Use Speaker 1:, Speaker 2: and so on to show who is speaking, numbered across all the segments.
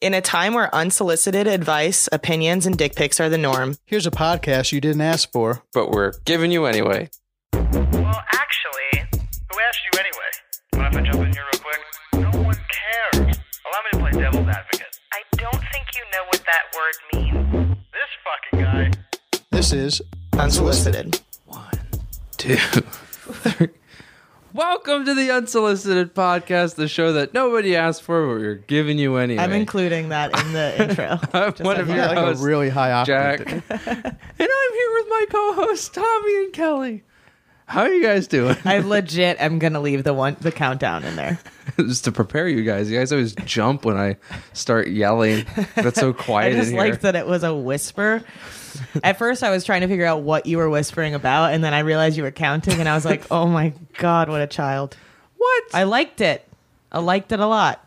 Speaker 1: In a time where unsolicited advice, opinions, and dick pics are the norm.
Speaker 2: Here's a podcast you didn't ask for,
Speaker 3: but we're giving you anyway.
Speaker 4: Well, actually, who asked you anyway? Mind if I jump in here real quick? No one cares. Allow me to play devil's advocate. I don't think you know what that word means. This fucking guy.
Speaker 2: This is
Speaker 1: Unsolicited.
Speaker 3: 1, 2, 3. Welcome to the Unsolicited Podcast, the show that nobody asked for, but we're giving you anyway.
Speaker 1: I'm including that in the intro.
Speaker 3: I'm one of your
Speaker 2: like a
Speaker 3: hosts,
Speaker 2: really high octane.
Speaker 3: Jack. And I'm here with my co-hosts, Tommy and Kelly. How are you guys doing?
Speaker 1: I legit am going to leave the countdown in there.
Speaker 3: Just to prepare you guys. You guys always jump when I start yelling. That's so quiet
Speaker 1: I just
Speaker 3: in here.
Speaker 1: liked that it was a whisper. At first, I was trying to figure out what you were whispering about, and then I realized you were counting, and I was like, oh my God, what a child.
Speaker 3: What?
Speaker 1: I liked it. I liked it a lot.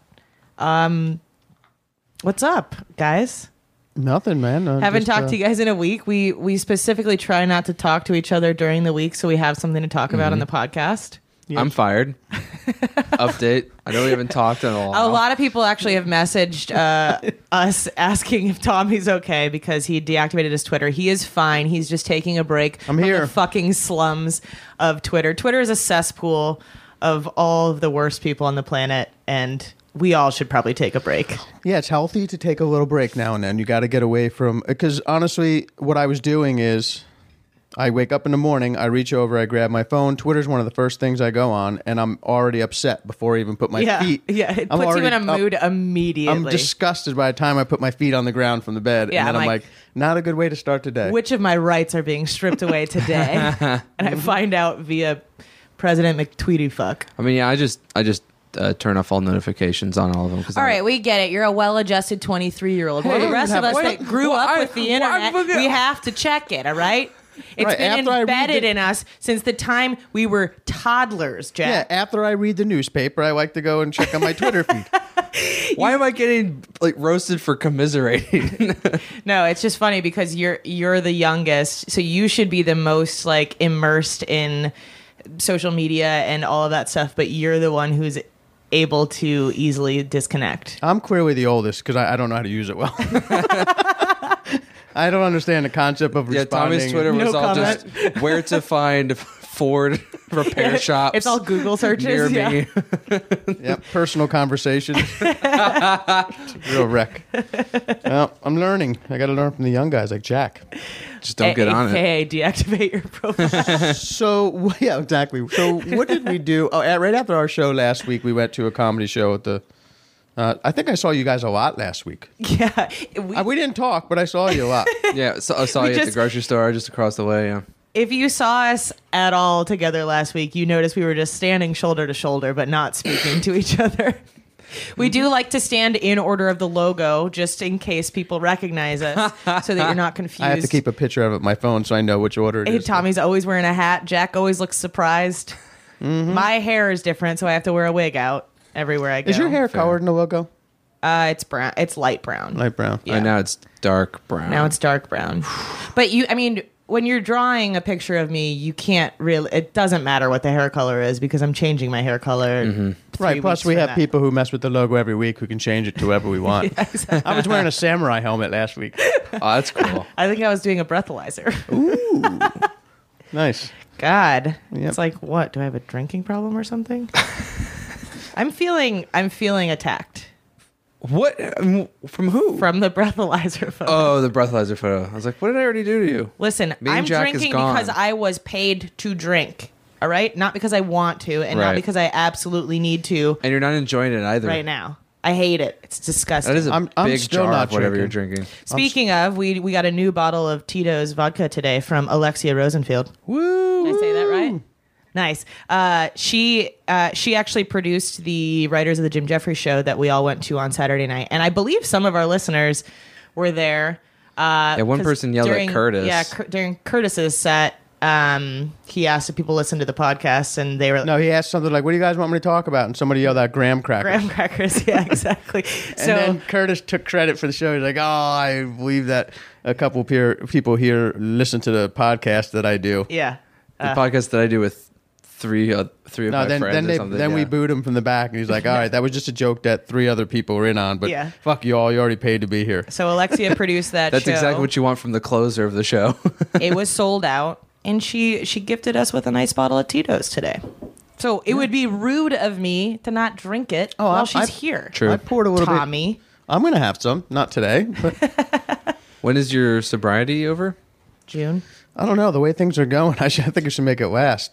Speaker 1: What's up, guys?
Speaker 2: Nothing, man.
Speaker 1: Haven't talked to you guys in a week. We specifically try not to talk to each other during the week so we have something to talk about on the podcast.
Speaker 2: Yep.
Speaker 3: I'm fired. Update. I know we haven't talked in a while.
Speaker 1: A lot of people actually have messaged us asking if Tommy's okay because he deactivated his Twitter. He is fine. He's just taking a break
Speaker 2: I'm
Speaker 1: from
Speaker 2: here.
Speaker 1: the fucking slums of Twitter. Twitter is a cesspool of all of the worst people on the planet, and we all should probably take a break.
Speaker 2: Yeah, it's healthy to take a little break now and then. You got to get away from... Because honestly, what I was doing is... I wake up in the morning, I reach over, I grab my phone. Twitter's one of the first things I go on, and I'm already upset before I even put my feet...
Speaker 1: Yeah, it
Speaker 2: I'm
Speaker 1: puts you in a
Speaker 2: already
Speaker 1: mood immediately.
Speaker 2: I'm disgusted by the time I put my feet on the ground from the bed.
Speaker 1: Yeah,
Speaker 2: and then
Speaker 1: I'm
Speaker 2: I'm
Speaker 1: like,
Speaker 2: like, not a good way to start the day.
Speaker 1: Which of my rights are being stripped away today? And I find out via President McTweetyfuck.
Speaker 3: I mean, yeah, I just turn off all notifications on all of them.
Speaker 1: All right, we get it. You're a well-adjusted 23-year-old. Well, the rest of us that grew up with the internet, we have to check it, all right? It's
Speaker 2: Right,
Speaker 1: been
Speaker 2: after I read
Speaker 1: embedded
Speaker 2: the-
Speaker 1: in us since the time we were toddlers,
Speaker 2: Yeah,
Speaker 1: Jack.
Speaker 2: after I read the newspaper, I like to go and check on my Twitter feed.
Speaker 3: Why am I getting like roasted for commiserating?
Speaker 1: No, it's just funny because you're the youngest, so you should be the most like immersed in social media and all of that stuff, but you're the one who's able to easily disconnect.
Speaker 2: I'm clearly the oldest because I don't know how to use it well. I don't understand the concept of
Speaker 3: Yeah,
Speaker 2: responding.
Speaker 3: Tommy's Twitter was
Speaker 1: No
Speaker 3: all
Speaker 1: comment.
Speaker 3: just where to find Ford repair shops.
Speaker 1: It's all Google searches.
Speaker 3: near
Speaker 1: Yeah.
Speaker 3: me.
Speaker 2: Yep, personal conversations. Real wreck. Well, I'm learning. I got to learn from the young guys like Jack.
Speaker 3: Just don't get on it.
Speaker 1: AKA deactivate your profile.
Speaker 2: So, yeah, exactly. So what did we do? Oh, right after our show last week, we went to a comedy show at the... I think I saw you guys a lot last week.
Speaker 1: Yeah.
Speaker 2: We didn't talk, but I saw you a lot.
Speaker 3: Yeah, so I saw
Speaker 1: We
Speaker 3: you at the
Speaker 1: just-
Speaker 3: grocery store just across the way. Yeah.
Speaker 1: If you saw us at all together last week, you noticed we were just standing shoulder to shoulder, but not speaking to each other. We do like to stand in order of the logo, just in case people recognize us, so that you're not confused.
Speaker 2: I have to keep a picture of it on my phone so I know which order it
Speaker 1: Hey,
Speaker 2: is.
Speaker 1: Tommy's always wearing a hat. Jack always looks surprised. My hair is different, so I have to wear a wig out everywhere I go.
Speaker 2: Is your hair colored in the logo?
Speaker 1: It's brown. It's light brown.
Speaker 2: Light brown.
Speaker 1: Yeah.
Speaker 3: Right now it's dark brown.
Speaker 1: Now it's dark brown. But when you're drawing a picture of me, you can't really, it doesn't matter what the hair color is because I'm changing my hair color. 3
Speaker 2: Right, plus
Speaker 1: weeks
Speaker 2: we
Speaker 1: from
Speaker 2: have
Speaker 1: now.
Speaker 2: people who mess with the logo every week who can change it to whoever we want. I was wearing a samurai helmet last week.
Speaker 3: Oh, that's cool.
Speaker 1: I think I was doing a breathalyzer.
Speaker 2: Nice.
Speaker 1: God.
Speaker 2: Yep.
Speaker 1: It's like, what? Do I have a drinking problem or something? I'm feeling attacked
Speaker 3: What? From who?
Speaker 1: from the breathalyzer photo.
Speaker 3: Oh, the breathalyzer photo. I was like, what did I already do to you?
Speaker 1: Listen,
Speaker 3: Me and
Speaker 1: I'm
Speaker 3: Jack is
Speaker 1: drinking
Speaker 3: gone.
Speaker 1: because I was paid to drink. All right? Not because I want to and not
Speaker 3: Right.
Speaker 1: because I absolutely need to
Speaker 3: And you're not enjoying it either.
Speaker 1: right now. I hate it. It's disgusting.
Speaker 3: That is a
Speaker 2: I'm
Speaker 3: big
Speaker 2: still
Speaker 3: jar
Speaker 2: not
Speaker 3: of whatever
Speaker 2: drinking.
Speaker 3: you're drinking.
Speaker 1: Speaking of, we got a new bottle of Tito's vodka today from Alexia Rosenfield.
Speaker 3: Woo!
Speaker 1: Did I say that right? Nice. She actually produced the Writers of the Jim Jeffries show that we all went to on Saturday night, and I believe some of our listeners were there.
Speaker 3: Yeah, one
Speaker 1: 'cause
Speaker 3: person yelled at Curtis.
Speaker 1: Yeah, during Curtis's set, he asked if people listened to the podcast, and they were
Speaker 2: No, he asked something like, what do you guys want me to talk about? And somebody yelled out graham crackers.
Speaker 1: graham crackers. Yeah, exactly.
Speaker 2: And
Speaker 1: So
Speaker 2: then Curtis took credit for the show. He's like, oh, I believe that a couple people here listen to the podcast that I do.
Speaker 1: yeah.
Speaker 3: The podcast that I do with three of
Speaker 2: No,
Speaker 3: my
Speaker 2: then
Speaker 3: friends
Speaker 2: then,
Speaker 3: or
Speaker 2: they,
Speaker 3: something.
Speaker 2: then we
Speaker 3: yeah.
Speaker 2: boot him from the back, and he's like, "All right, that was just a joke that 3 other people were in on, but
Speaker 1: Yeah.
Speaker 2: fuck you all. You already paid to be here."
Speaker 1: So Alexia produced that
Speaker 3: That's
Speaker 1: show.
Speaker 3: exactly what you want from the closer of the show.
Speaker 1: It was sold out, and she gifted us with a nice bottle of Tito's today. So it would be rude of me to not drink it while
Speaker 2: I-
Speaker 1: she's
Speaker 2: I-
Speaker 1: here.
Speaker 3: True.
Speaker 2: I poured a little bit.
Speaker 1: Tommy.
Speaker 2: I'm gonna have some, not today, but
Speaker 3: When is your sobriety over?
Speaker 1: June.
Speaker 2: I don't know the way things are going. I think I should make it last.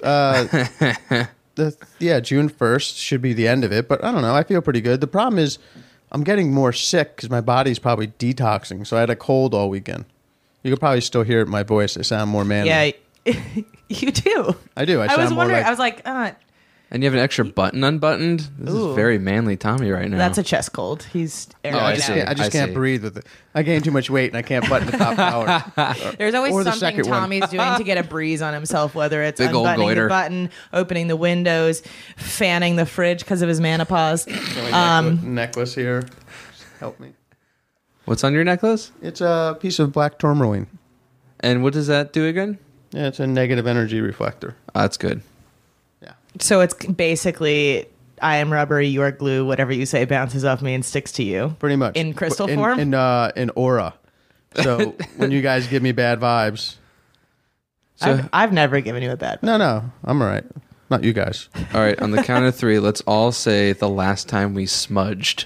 Speaker 2: June 1st should be the end of it, but I don't know. I feel pretty good. The problem is I'm getting more sick because my body's probably detoxing. So I had a cold all weekend. You could probably still hear it in my voice. I sound more manly.
Speaker 1: Yeah, you do.
Speaker 2: I do. I
Speaker 1: I
Speaker 2: sound
Speaker 1: was
Speaker 2: more
Speaker 1: wondering.
Speaker 2: like-
Speaker 1: I was like,
Speaker 3: And you have an extra button unbuttoned? This
Speaker 1: Ooh.
Speaker 3: is very manly Tommy right now.
Speaker 1: that's a chest cold. He's airing
Speaker 3: I
Speaker 1: it
Speaker 3: see.
Speaker 1: out.
Speaker 2: I just
Speaker 3: I
Speaker 2: can't
Speaker 3: see.
Speaker 2: breathe with it. I gained too much weight and I can't button the top power.
Speaker 1: There's always
Speaker 2: Or the
Speaker 1: something
Speaker 2: second one.
Speaker 1: Tommy's doing to get a breeze on himself, whether it's
Speaker 3: Big old
Speaker 1: unbuttoning the
Speaker 3: goiter.
Speaker 1: button, opening the windows, fanning the fridge because of his menopause.
Speaker 2: Necklace here. Help me.
Speaker 3: What's on your necklace?
Speaker 2: It's a piece of black tourmaline.
Speaker 3: And what does that do again?
Speaker 2: Yeah, it's a negative energy reflector.
Speaker 3: Oh, that's good.
Speaker 2: Yeah.
Speaker 1: So it's basically, I am rubber, you are glue. Whatever you say bounces off me and sticks to you.
Speaker 2: Pretty much.
Speaker 1: In crystal form?
Speaker 2: In aura. So when you guys give me bad vibes.
Speaker 3: So,
Speaker 1: I've never given you a bad.
Speaker 2: No, I'm all right. Not you guys.
Speaker 3: all right, on the count of 3, let's all say the last time we smudged.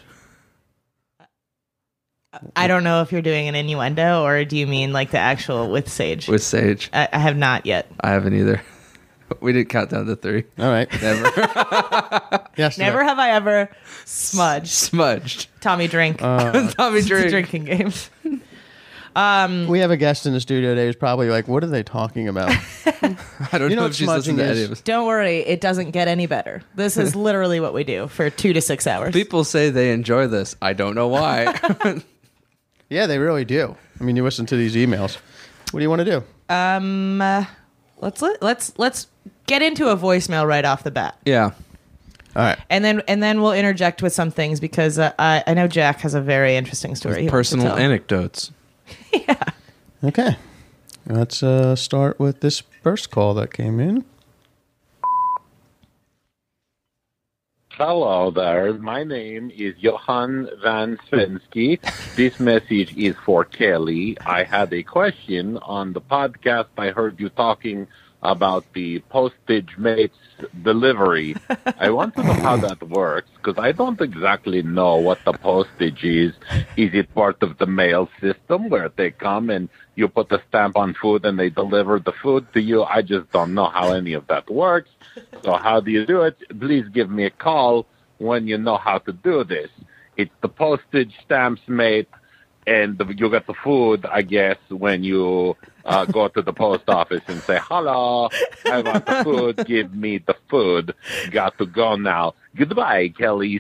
Speaker 1: I don't know if you're doing an innuendo or do you mean like the actual with sage?
Speaker 3: With Sage.
Speaker 1: I have not yet.
Speaker 3: I haven't either. We did count down to 3.
Speaker 2: All right.
Speaker 3: Never.
Speaker 2: Yes.
Speaker 1: Never have I ever smudged.
Speaker 3: Smudged.
Speaker 1: Tommy, drink.
Speaker 3: Tommy
Speaker 1: It's a
Speaker 3: drink.
Speaker 1: drinking game.
Speaker 2: We have a guest in the studio today who's probably like, what are they talking about?
Speaker 3: I don't
Speaker 2: You know
Speaker 3: know
Speaker 2: what
Speaker 3: if she's listening
Speaker 2: smudging
Speaker 3: to
Speaker 2: is?
Speaker 3: any of us.
Speaker 1: Don't worry, it doesn't get any better. This is literally what we do for 2 to 6 hours.
Speaker 3: People say they enjoy this. I don't know why.
Speaker 2: Yeah, they really do. I mean, you listen to these emails. What do you want to do?
Speaker 1: Let's get into a voicemail right off the bat.
Speaker 3: Yeah.
Speaker 2: All right.
Speaker 1: And then we'll interject with some things because I know Jack has a very interesting story. he wants to
Speaker 3: Personal
Speaker 1: tell.
Speaker 3: anecdotes.
Speaker 2: Okay. Let's start with this first call that came in.
Speaker 5: Hello there. My name is Johan Van Svensky. This message is for Kelly. I had a question on the podcast. I heard you talking about the postage mates delivery. I want to know how that works because I don't exactly know what the postage is. Is it part of the mail system where they come and you put the stamp on food and they deliver the food to you? I just don't know how any of that works. So how do you do it? Please give me a call when you know how to do this. It's the postage stamps mate, and you get the food, I guess, when you go to the post office and say, hello, I want the food, give me the food. Got to go now. Goodbye, Kelly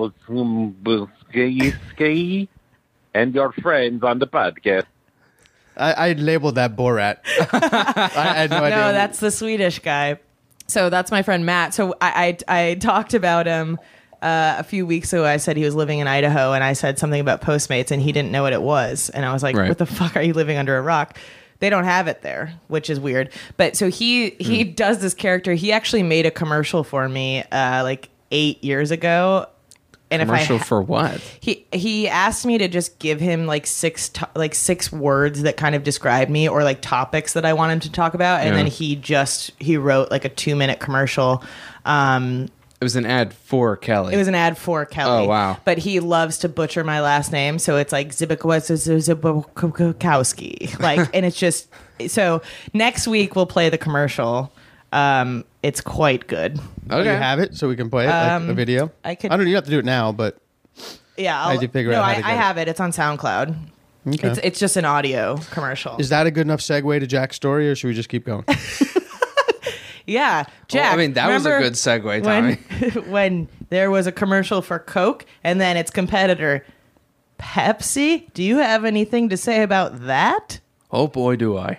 Speaker 5: Sibylski and your friends on the podcast.
Speaker 2: I labeled that Borat. I had no idea.
Speaker 1: No, that's the Swedish guy. So that's my friend Matt. So I talked about him a few weeks ago. I said he was living in Idaho, and I said something about Postmates, and he didn't know what it was. And I was like,
Speaker 3: Right.
Speaker 1: "What the fuck are you living under a rock?" They don't have it there, which is weird. But so he does this character. He actually made a commercial for me like 8 years ago. And
Speaker 3: Commercial
Speaker 1: if I
Speaker 3: for what?
Speaker 1: he asked me to just give him like six words that kind of describe me or like topics that I want him to talk about, and
Speaker 3: Yeah.
Speaker 1: then he wrote like a 2-minute commercial.
Speaker 3: It was an ad for Kelly.
Speaker 1: It was an ad for Kelly.
Speaker 3: Oh, wow.
Speaker 1: But he loves to butcher my last name, so it's like Zibikowski. Like, and it's just so. Next week we'll play the commercial. It's quite good.
Speaker 2: Do you have it so we can play it, like a video?
Speaker 1: I could-
Speaker 2: I don't. You have to do it now, but
Speaker 1: Yeah,
Speaker 2: How'd you figure
Speaker 1: no,
Speaker 2: out how to
Speaker 1: I
Speaker 2: get it?
Speaker 1: have it. It's on SoundCloud.
Speaker 2: okay.
Speaker 1: It's just an audio commercial.
Speaker 2: Is that a good enough segue to Jack's story, or should we just keep going?
Speaker 1: Yeah, Jack.
Speaker 3: Well, I mean, that was a
Speaker 1: remember
Speaker 3: good segue, Tommy.
Speaker 1: when there was a commercial for Coke and then its competitor, Pepsi. Do you have anything to say about that?
Speaker 3: Oh boy, do I.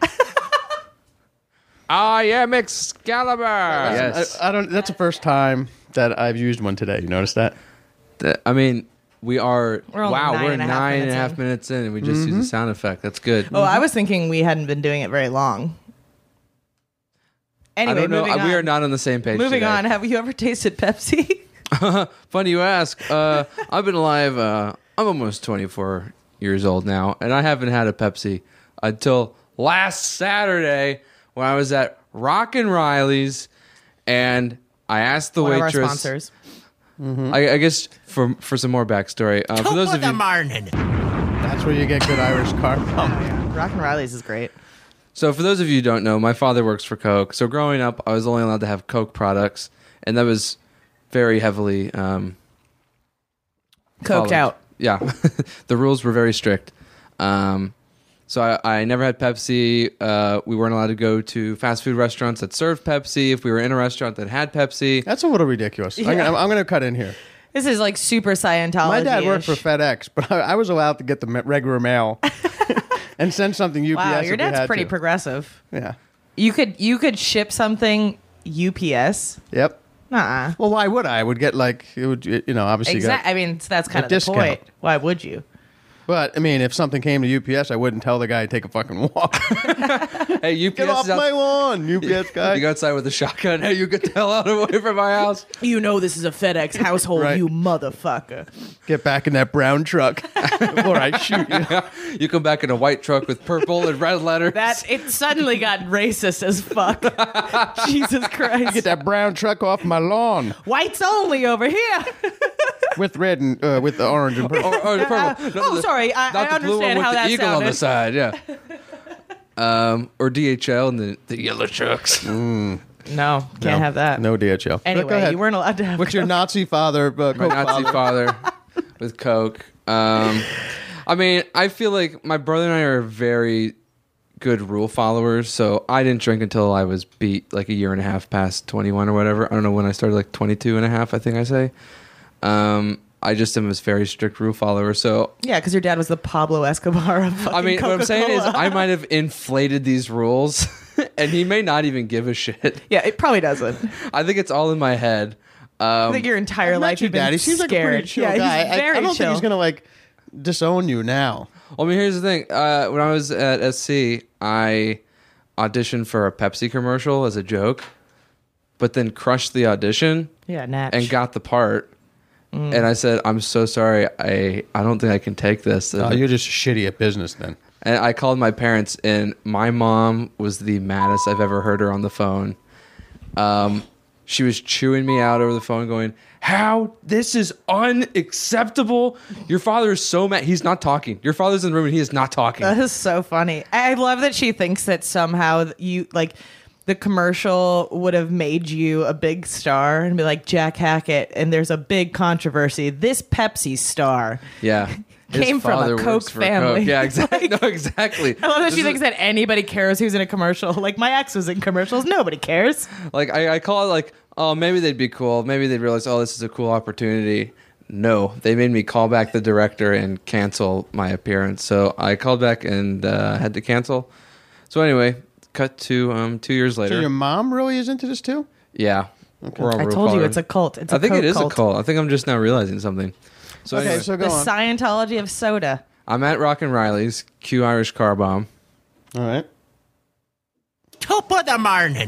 Speaker 3: I am Excalibur. Yes.
Speaker 2: I don't. That's the first time that I've used one today. You notice that?
Speaker 3: I mean, we are.
Speaker 1: We're only
Speaker 3: wow,
Speaker 1: nine
Speaker 3: we're
Speaker 1: and a half
Speaker 3: 9 and a
Speaker 1: minutes
Speaker 3: half
Speaker 1: in.
Speaker 3: minutes in, and we just use a sound effect. That's good.
Speaker 1: Oh, I was thinking we hadn't been doing it very long. Anyway,
Speaker 3: I don't know.
Speaker 1: moving on.
Speaker 3: We are not on the same page.
Speaker 1: Moving
Speaker 3: today.
Speaker 1: on. Have you ever tasted Pepsi?
Speaker 3: Funny you ask. I've been alive. I'm almost 24 years old now, and I haven't had a Pepsi until last Saturday when I was at Rockin' Riley's, and I asked the
Speaker 1: One of our
Speaker 3: waitress.
Speaker 1: sponsors.
Speaker 3: I guess for some more backstory. For those of you,
Speaker 2: That's where you get good Irish car pump.
Speaker 1: Rockin' Riley's is great.
Speaker 3: so for those of you who don't know, my father works for Coke. So growing up, I was only allowed to have Coke products, and that was very heavily
Speaker 1: Coked
Speaker 3: followed.
Speaker 1: out.
Speaker 3: Yeah, the rules were very strict. So I never had Pepsi. We weren't allowed to go to fast food restaurants that served Pepsi. If we were in a restaurant that had Pepsi,
Speaker 2: That's a little ridiculous. I'm going to cut in here.
Speaker 1: This is like super Scientology.
Speaker 2: My dad worked for FedEx, but I was allowed to get the regular mail and send something UPS.
Speaker 1: Wow,
Speaker 2: if
Speaker 1: your
Speaker 2: we
Speaker 1: dad's
Speaker 2: had
Speaker 1: pretty
Speaker 2: to.
Speaker 1: progressive.
Speaker 2: Yeah.
Speaker 1: You could ship something UPS.
Speaker 2: Yep.
Speaker 1: Nuh-uh.
Speaker 2: Well, why would I? I would get obviously.
Speaker 1: Exactly. I mean, that's kind
Speaker 2: a
Speaker 1: of the
Speaker 2: discount.
Speaker 1: point. Why would you?
Speaker 2: But I mean, if something came to UPS, I wouldn't tell the guy to take a fucking walk.
Speaker 3: hey, UPS
Speaker 2: Get off
Speaker 3: is out-
Speaker 2: my lawn, UPS guy.
Speaker 3: You go outside with a shotgun. Hey, you get the hell out away from my house.
Speaker 1: You know this is a FedEx household,
Speaker 2: Right.
Speaker 1: you motherfucker.
Speaker 2: Get back in that brown truck before I shoot you.
Speaker 3: You come back in a white truck with purple and red letters.
Speaker 1: That it suddenly got racist as fuck. Jesus Christ.
Speaker 2: Get that brown truck off my lawn
Speaker 1: Whites only over here.
Speaker 2: with red and with the orange and purple.
Speaker 3: or the purple.
Speaker 1: Oh, sorry.
Speaker 3: Not
Speaker 1: I
Speaker 3: the blue one
Speaker 1: understand
Speaker 3: with
Speaker 1: how
Speaker 3: the
Speaker 1: that
Speaker 3: eagle on the
Speaker 1: sounded.
Speaker 3: side. Yeah. Or DHL and the yellow trucks.
Speaker 1: No, can't have that.
Speaker 2: No DHL. Go
Speaker 1: Anyway,
Speaker 2: ahead.
Speaker 1: you weren't allowed to have.
Speaker 2: What's your Nazi father?
Speaker 3: My
Speaker 2: Coke
Speaker 3: Nazi father with Coke. I mean, I feel like my brother and I are very good rule followers, so I didn't drink until I was beat like a year and a half past 21 or whatever. I don't know when I started, like 22 and a half, I think I say. I just am a very strict rule follower, so
Speaker 1: Yeah, because your dad was the Pablo Escobar of fucking
Speaker 3: I mean, what I'm saying is
Speaker 1: Coca-Cola.
Speaker 3: I might have inflated these rules, and he may not even give a shit.
Speaker 1: Yeah, it probably doesn't.
Speaker 3: I think it's all in my head.
Speaker 1: I think your entire life you've been
Speaker 2: Dad. He seems like a
Speaker 1: scared.
Speaker 2: pretty chill
Speaker 1: yeah,
Speaker 2: guy.
Speaker 1: He's very
Speaker 2: I don't
Speaker 1: chill.
Speaker 2: think he's gonna disown you now.
Speaker 3: Well, I mean, here's the thing. When I was at SC, I auditioned for a Pepsi commercial as a joke, but then crushed the audition
Speaker 1: Yeah, Natch.
Speaker 3: and got the part. And I said, I'm so sorry. I don't think I can take this.
Speaker 2: Oh, you're just shitty at business then.
Speaker 3: And I called my parents, and my mom was the maddest I've ever heard her on the phone. She was chewing me out over the phone, going, "How? This is unacceptable. Your father is so mad. He's not talking. Your father's in the room, and he is not talking."
Speaker 1: That is so funny. I love that she thinks that somehow you like the commercial would have made you a big star and be like Jack Hackett, and there's a big controversy. This Pepsi star.
Speaker 3: Yeah. His
Speaker 1: Came from a
Speaker 3: father
Speaker 1: Coke
Speaker 3: works for
Speaker 1: family.
Speaker 3: Yeah, exactly. No, exactly.
Speaker 1: I love that she
Speaker 3: This
Speaker 1: thinks that anybody cares who's in a commercial. Like my ex was in commercials. Nobody cares.
Speaker 3: Like I call it like, oh, maybe they'd be cool. Maybe they'd realize, oh, this is a cool opportunity. No, they made me call back the director and cancel my appearance. So I called back and had to cancel. So anyway, cut to 2 years later.
Speaker 2: So your mom really is into this too?
Speaker 3: Yeah. We're all
Speaker 1: I
Speaker 3: real
Speaker 1: told you
Speaker 3: followers.
Speaker 1: it's a cult. It's a
Speaker 3: I think
Speaker 1: Coke
Speaker 3: it is
Speaker 1: cult.
Speaker 3: a cult. I think I'm just now realizing something. So
Speaker 2: Okay,
Speaker 3: anyway,
Speaker 2: so
Speaker 1: The
Speaker 2: go on.
Speaker 1: Scientology of soda.
Speaker 3: I'm at Rockin' Riley's, Q Irish Car Bomb.
Speaker 2: All right.
Speaker 6: Top of the morning.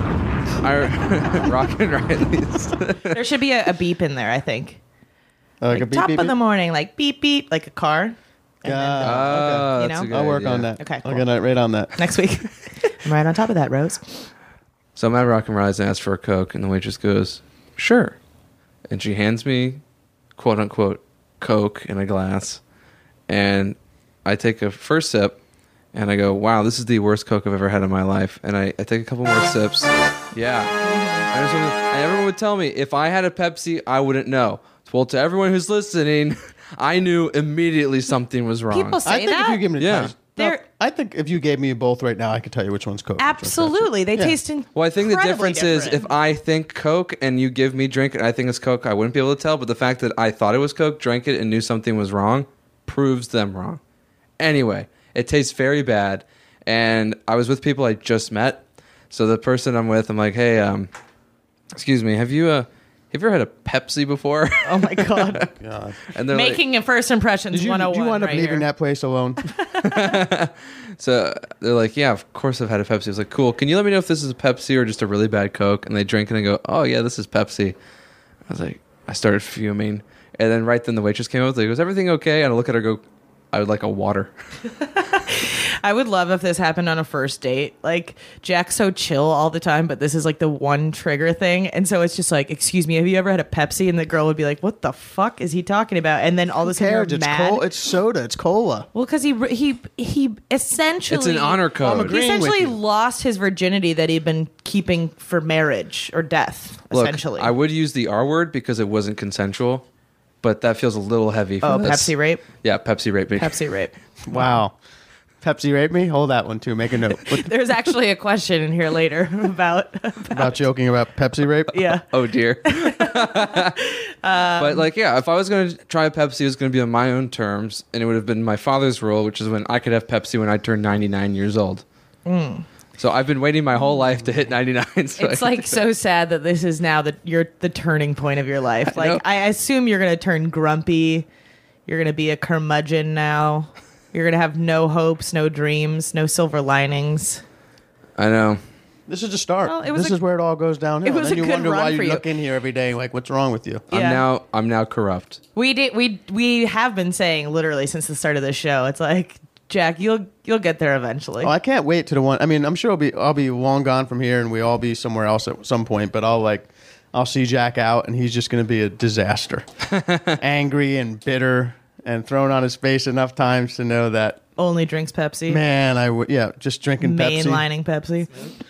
Speaker 3: Rockin' Riley's.
Speaker 1: There should be a beep in there, I think.
Speaker 2: Like a
Speaker 1: Like
Speaker 2: beep,
Speaker 1: top
Speaker 2: beep,
Speaker 1: of the
Speaker 2: beep?
Speaker 1: morning, like beep beep, like a car. And then,
Speaker 3: Oh,
Speaker 1: You
Speaker 3: that's
Speaker 1: know?
Speaker 3: a good
Speaker 2: I'll work
Speaker 3: idea.
Speaker 2: on that.
Speaker 1: Okay,
Speaker 2: I'll
Speaker 1: cool.
Speaker 2: get right on that.
Speaker 1: next week. I'm right on top of that, Rose.
Speaker 3: So I'm at Rockin' Riley's and ask for a Coke, and the waitress goes, "Sure," and she hands me, quote unquote, Coke in a glass, and I take a first sip, and I go, "Wow, this is the worst Coke I've ever had in my life." And I take a couple more sips. Yeah, and everyone would tell me if I had a Pepsi, I wouldn't know. Well, to everyone who's listening, I knew immediately something was wrong.
Speaker 1: People
Speaker 2: I
Speaker 1: say
Speaker 2: think
Speaker 1: that.
Speaker 2: if you give me
Speaker 3: Yeah.
Speaker 2: no, I think if you gave me both right now, I could tell you which one's Coke. which one's Pepsi.
Speaker 1: Absolutely, they
Speaker 2: Yeah.
Speaker 1: taste incredibly
Speaker 3: Well, I think the difference is
Speaker 1: different.
Speaker 3: if I think Coke and you give me drink and I think it's Coke, I wouldn't be able to tell. But the fact that I thought it was Coke, drank it, and knew something was wrong proves them wrong. Anyway, it tastes very bad. And I was with people I just met. So the person I'm with, I'm like, hey, excuse me, have you ever had a Pepsi before?
Speaker 1: Oh my god,
Speaker 2: God.
Speaker 3: And they're
Speaker 1: making a first impressions
Speaker 2: Did you
Speaker 1: 101.
Speaker 2: wind up
Speaker 1: right
Speaker 2: leaving
Speaker 1: here.
Speaker 2: that place alone?
Speaker 3: So they're like, yeah, of course I've had a Pepsi. I was like, cool. Can you let me know if this is a Pepsi or just a really bad Coke? And they drink it and go, oh yeah, this is Pepsi. I was like, I started fuming. And then right then the waitress came up. Like, was everything okay? And I look at her and go, I would like a water.
Speaker 1: I would love if this happened on a first date. Like, Jack's so chill all the time, but this is like the one trigger thing. And so it's just like, excuse me, have you ever had a Pepsi? And the girl would be like, what the fuck is he talking about? And then all of a sudden you're mad.
Speaker 2: It's soda. It's cola.
Speaker 1: Well, because he essentially...
Speaker 3: It's an honor code.
Speaker 2: I'm
Speaker 1: He
Speaker 2: agreeing with
Speaker 1: essentially
Speaker 2: you.
Speaker 1: lost his virginity that he'd been keeping for marriage or death,
Speaker 3: Look,
Speaker 1: essentially.
Speaker 3: I would use the R word because it wasn't consensual, but that feels a little heavy for this.
Speaker 1: Pepsi rape?
Speaker 3: Yeah, Pepsi rape me.
Speaker 1: Pepsi rape.
Speaker 2: Wow. Pepsi raped me? Hold that one too. Make a note.
Speaker 1: There's actually a question in here later about
Speaker 2: About joking about Pepsi rape?
Speaker 1: yeah.
Speaker 3: Oh dear. But like, yeah, if I was going to try a Pepsi, it was going to be on my own terms, and it would have been my father's rule, which is when I could have Pepsi when I turned 99 years old. So I've been waiting my whole life to hit 99. So
Speaker 1: It's like so sad that this is now the turning point of your life.
Speaker 3: know.
Speaker 1: Like I assume you're gonna turn grumpy. You're gonna be a curmudgeon now. You're gonna have no hopes, no dreams, no silver linings.
Speaker 3: I know.
Speaker 2: This is the start.
Speaker 1: Well, it was
Speaker 2: This
Speaker 1: a-
Speaker 2: is where it all goes downhill.
Speaker 1: it was
Speaker 2: Then
Speaker 1: a
Speaker 2: you
Speaker 1: good
Speaker 2: wonder why
Speaker 1: run
Speaker 2: you
Speaker 1: for you.
Speaker 2: look in here every day like, what's wrong with you?
Speaker 1: Yeah.
Speaker 3: I'm now corrupt.
Speaker 1: We have been saying literally since the start of this show. It's like, Jack, you'll get there eventually.
Speaker 2: Oh, I can't wait to the one. I mean, I'm sure I'll be long gone from here, and we all be somewhere else at some point. But I'll see Jack out, and he's just going to be a disaster, angry and bitter, and thrown on his face enough times to know that,
Speaker 1: Only drinks Pepsi.
Speaker 2: man, just drinking Pepsi.
Speaker 1: Mainlining Pepsi.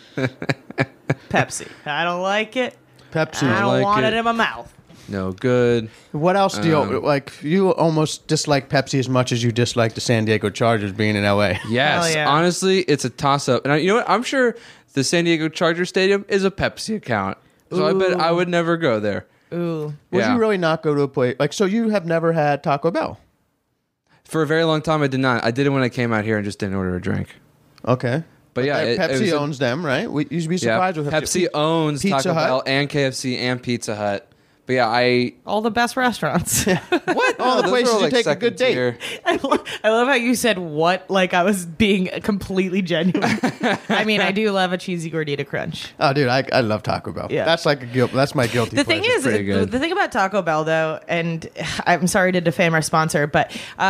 Speaker 1: Pepsi. I don't like it.
Speaker 2: Pepsi.
Speaker 1: I don't
Speaker 3: like
Speaker 1: want it
Speaker 3: it.
Speaker 1: in my mouth.
Speaker 3: No good.
Speaker 2: What else do you like? You almost dislike Pepsi as much as you dislike the San Diego Chargers being in LA.
Speaker 3: Yes.
Speaker 1: Hell yeah.
Speaker 3: Honestly, it's a toss-up. And you know what? I'm sure the San Diego Charger Stadium is a Pepsi account. So I bet I would never go there.
Speaker 1: Ooh.
Speaker 2: Would
Speaker 3: Yeah.
Speaker 2: you really not go to a place so you have never had Taco Bell?
Speaker 3: For a very long time, I did not. I did it when I came out here and just didn't order a drink.
Speaker 2: Okay.
Speaker 3: But yeah, it
Speaker 2: Pepsi
Speaker 3: was
Speaker 2: owns them, right? You should be
Speaker 3: Yeah,
Speaker 2: surprised with
Speaker 3: Pepsi owns
Speaker 2: Pizza
Speaker 3: Taco
Speaker 2: Hut?
Speaker 3: Bell and KFC and Pizza Hut. But yeah,
Speaker 1: All the best restaurants.
Speaker 3: what?
Speaker 2: All the
Speaker 3: those
Speaker 2: places
Speaker 3: are
Speaker 2: you
Speaker 3: like
Speaker 2: take a
Speaker 3: second
Speaker 2: good date.
Speaker 3: tier.
Speaker 1: I love how you said what like I was being completely genuine. I mean, I do love a cheesy gordita crunch.
Speaker 2: Oh, dude, I love Taco Bell.
Speaker 1: Yeah.
Speaker 2: That's like a guilt. That's my guilty.
Speaker 1: The thing
Speaker 2: pleasure.
Speaker 1: is,
Speaker 3: pretty good.
Speaker 1: the thing about Taco Bell though, and I'm sorry to defame our sponsor, but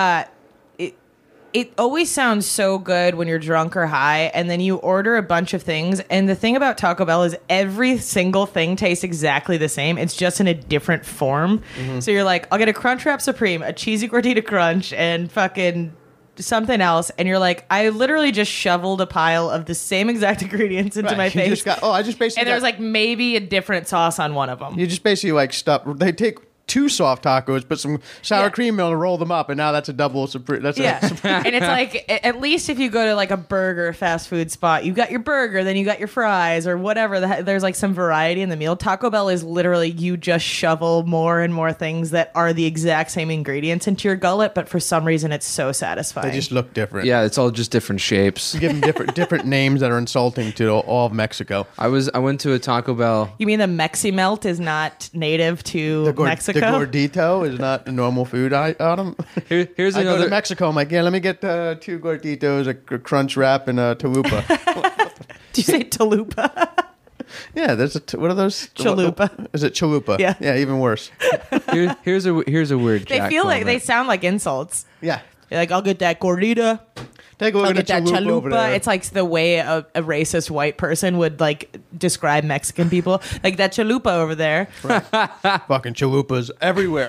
Speaker 1: it always sounds so good when you're drunk or high, and then you order a bunch of things. And the thing about Taco Bell is every single thing tastes exactly the same. It's just in a different form. So you're like, I'll get a Crunchwrap Supreme, a cheesy gordita crunch, and fucking something else. And you're like, I literally just shoveled a pile of the same exact ingredients into
Speaker 2: Right,
Speaker 1: my
Speaker 2: you
Speaker 1: face.
Speaker 2: just got. Oh, I just basically.
Speaker 1: And there's
Speaker 2: got-
Speaker 1: like maybe a different sauce on one of them.
Speaker 2: you just basically like stuff. They take two soft tacos, put some sour
Speaker 1: Yeah.
Speaker 2: cream in and roll them up, and now that's a double supreme. That's
Speaker 1: Yeah.
Speaker 2: a,
Speaker 1: And it's like, at least if you go to like a burger fast food spot, you got your burger, then you got your fries or whatever. There's like some variety in the meal. Taco Bell is literally you just shovel more and more things that are the exact same ingredients into your gullet, but for some reason it's so satisfying.
Speaker 2: they just look different.
Speaker 3: Yeah, it's all just different shapes.
Speaker 2: Give them different names that are insulting to all of Mexico.
Speaker 3: I went to a Taco Bell.
Speaker 1: You mean the Mexi Melt is not native to Mexico?
Speaker 2: The gordito is not a normal food item.
Speaker 3: Here's
Speaker 2: I go
Speaker 3: another.
Speaker 2: to Mexico. I'm like, yeah, let me get 2 gorditos, a crunch wrap, and a chalupa.
Speaker 1: Did you say Talupa?
Speaker 2: Yeah, there's what are those?
Speaker 1: Chalupa.
Speaker 2: Is it chalupa?
Speaker 1: Yeah.
Speaker 2: Yeah, even worse.
Speaker 3: Here's a weird.
Speaker 1: They
Speaker 3: Jack
Speaker 1: feel like they
Speaker 3: moment.
Speaker 1: sound like insults.
Speaker 2: Yeah.
Speaker 1: You're like, I'll get that gordita.
Speaker 2: Take a look
Speaker 1: I'll
Speaker 2: at
Speaker 1: get
Speaker 2: the
Speaker 1: that
Speaker 2: chalupa over
Speaker 1: chalupa.
Speaker 2: there.
Speaker 1: It's like the way a racist white person would like describe Mexican people. Like that chalupa over there.
Speaker 2: fucking chalupas everywhere.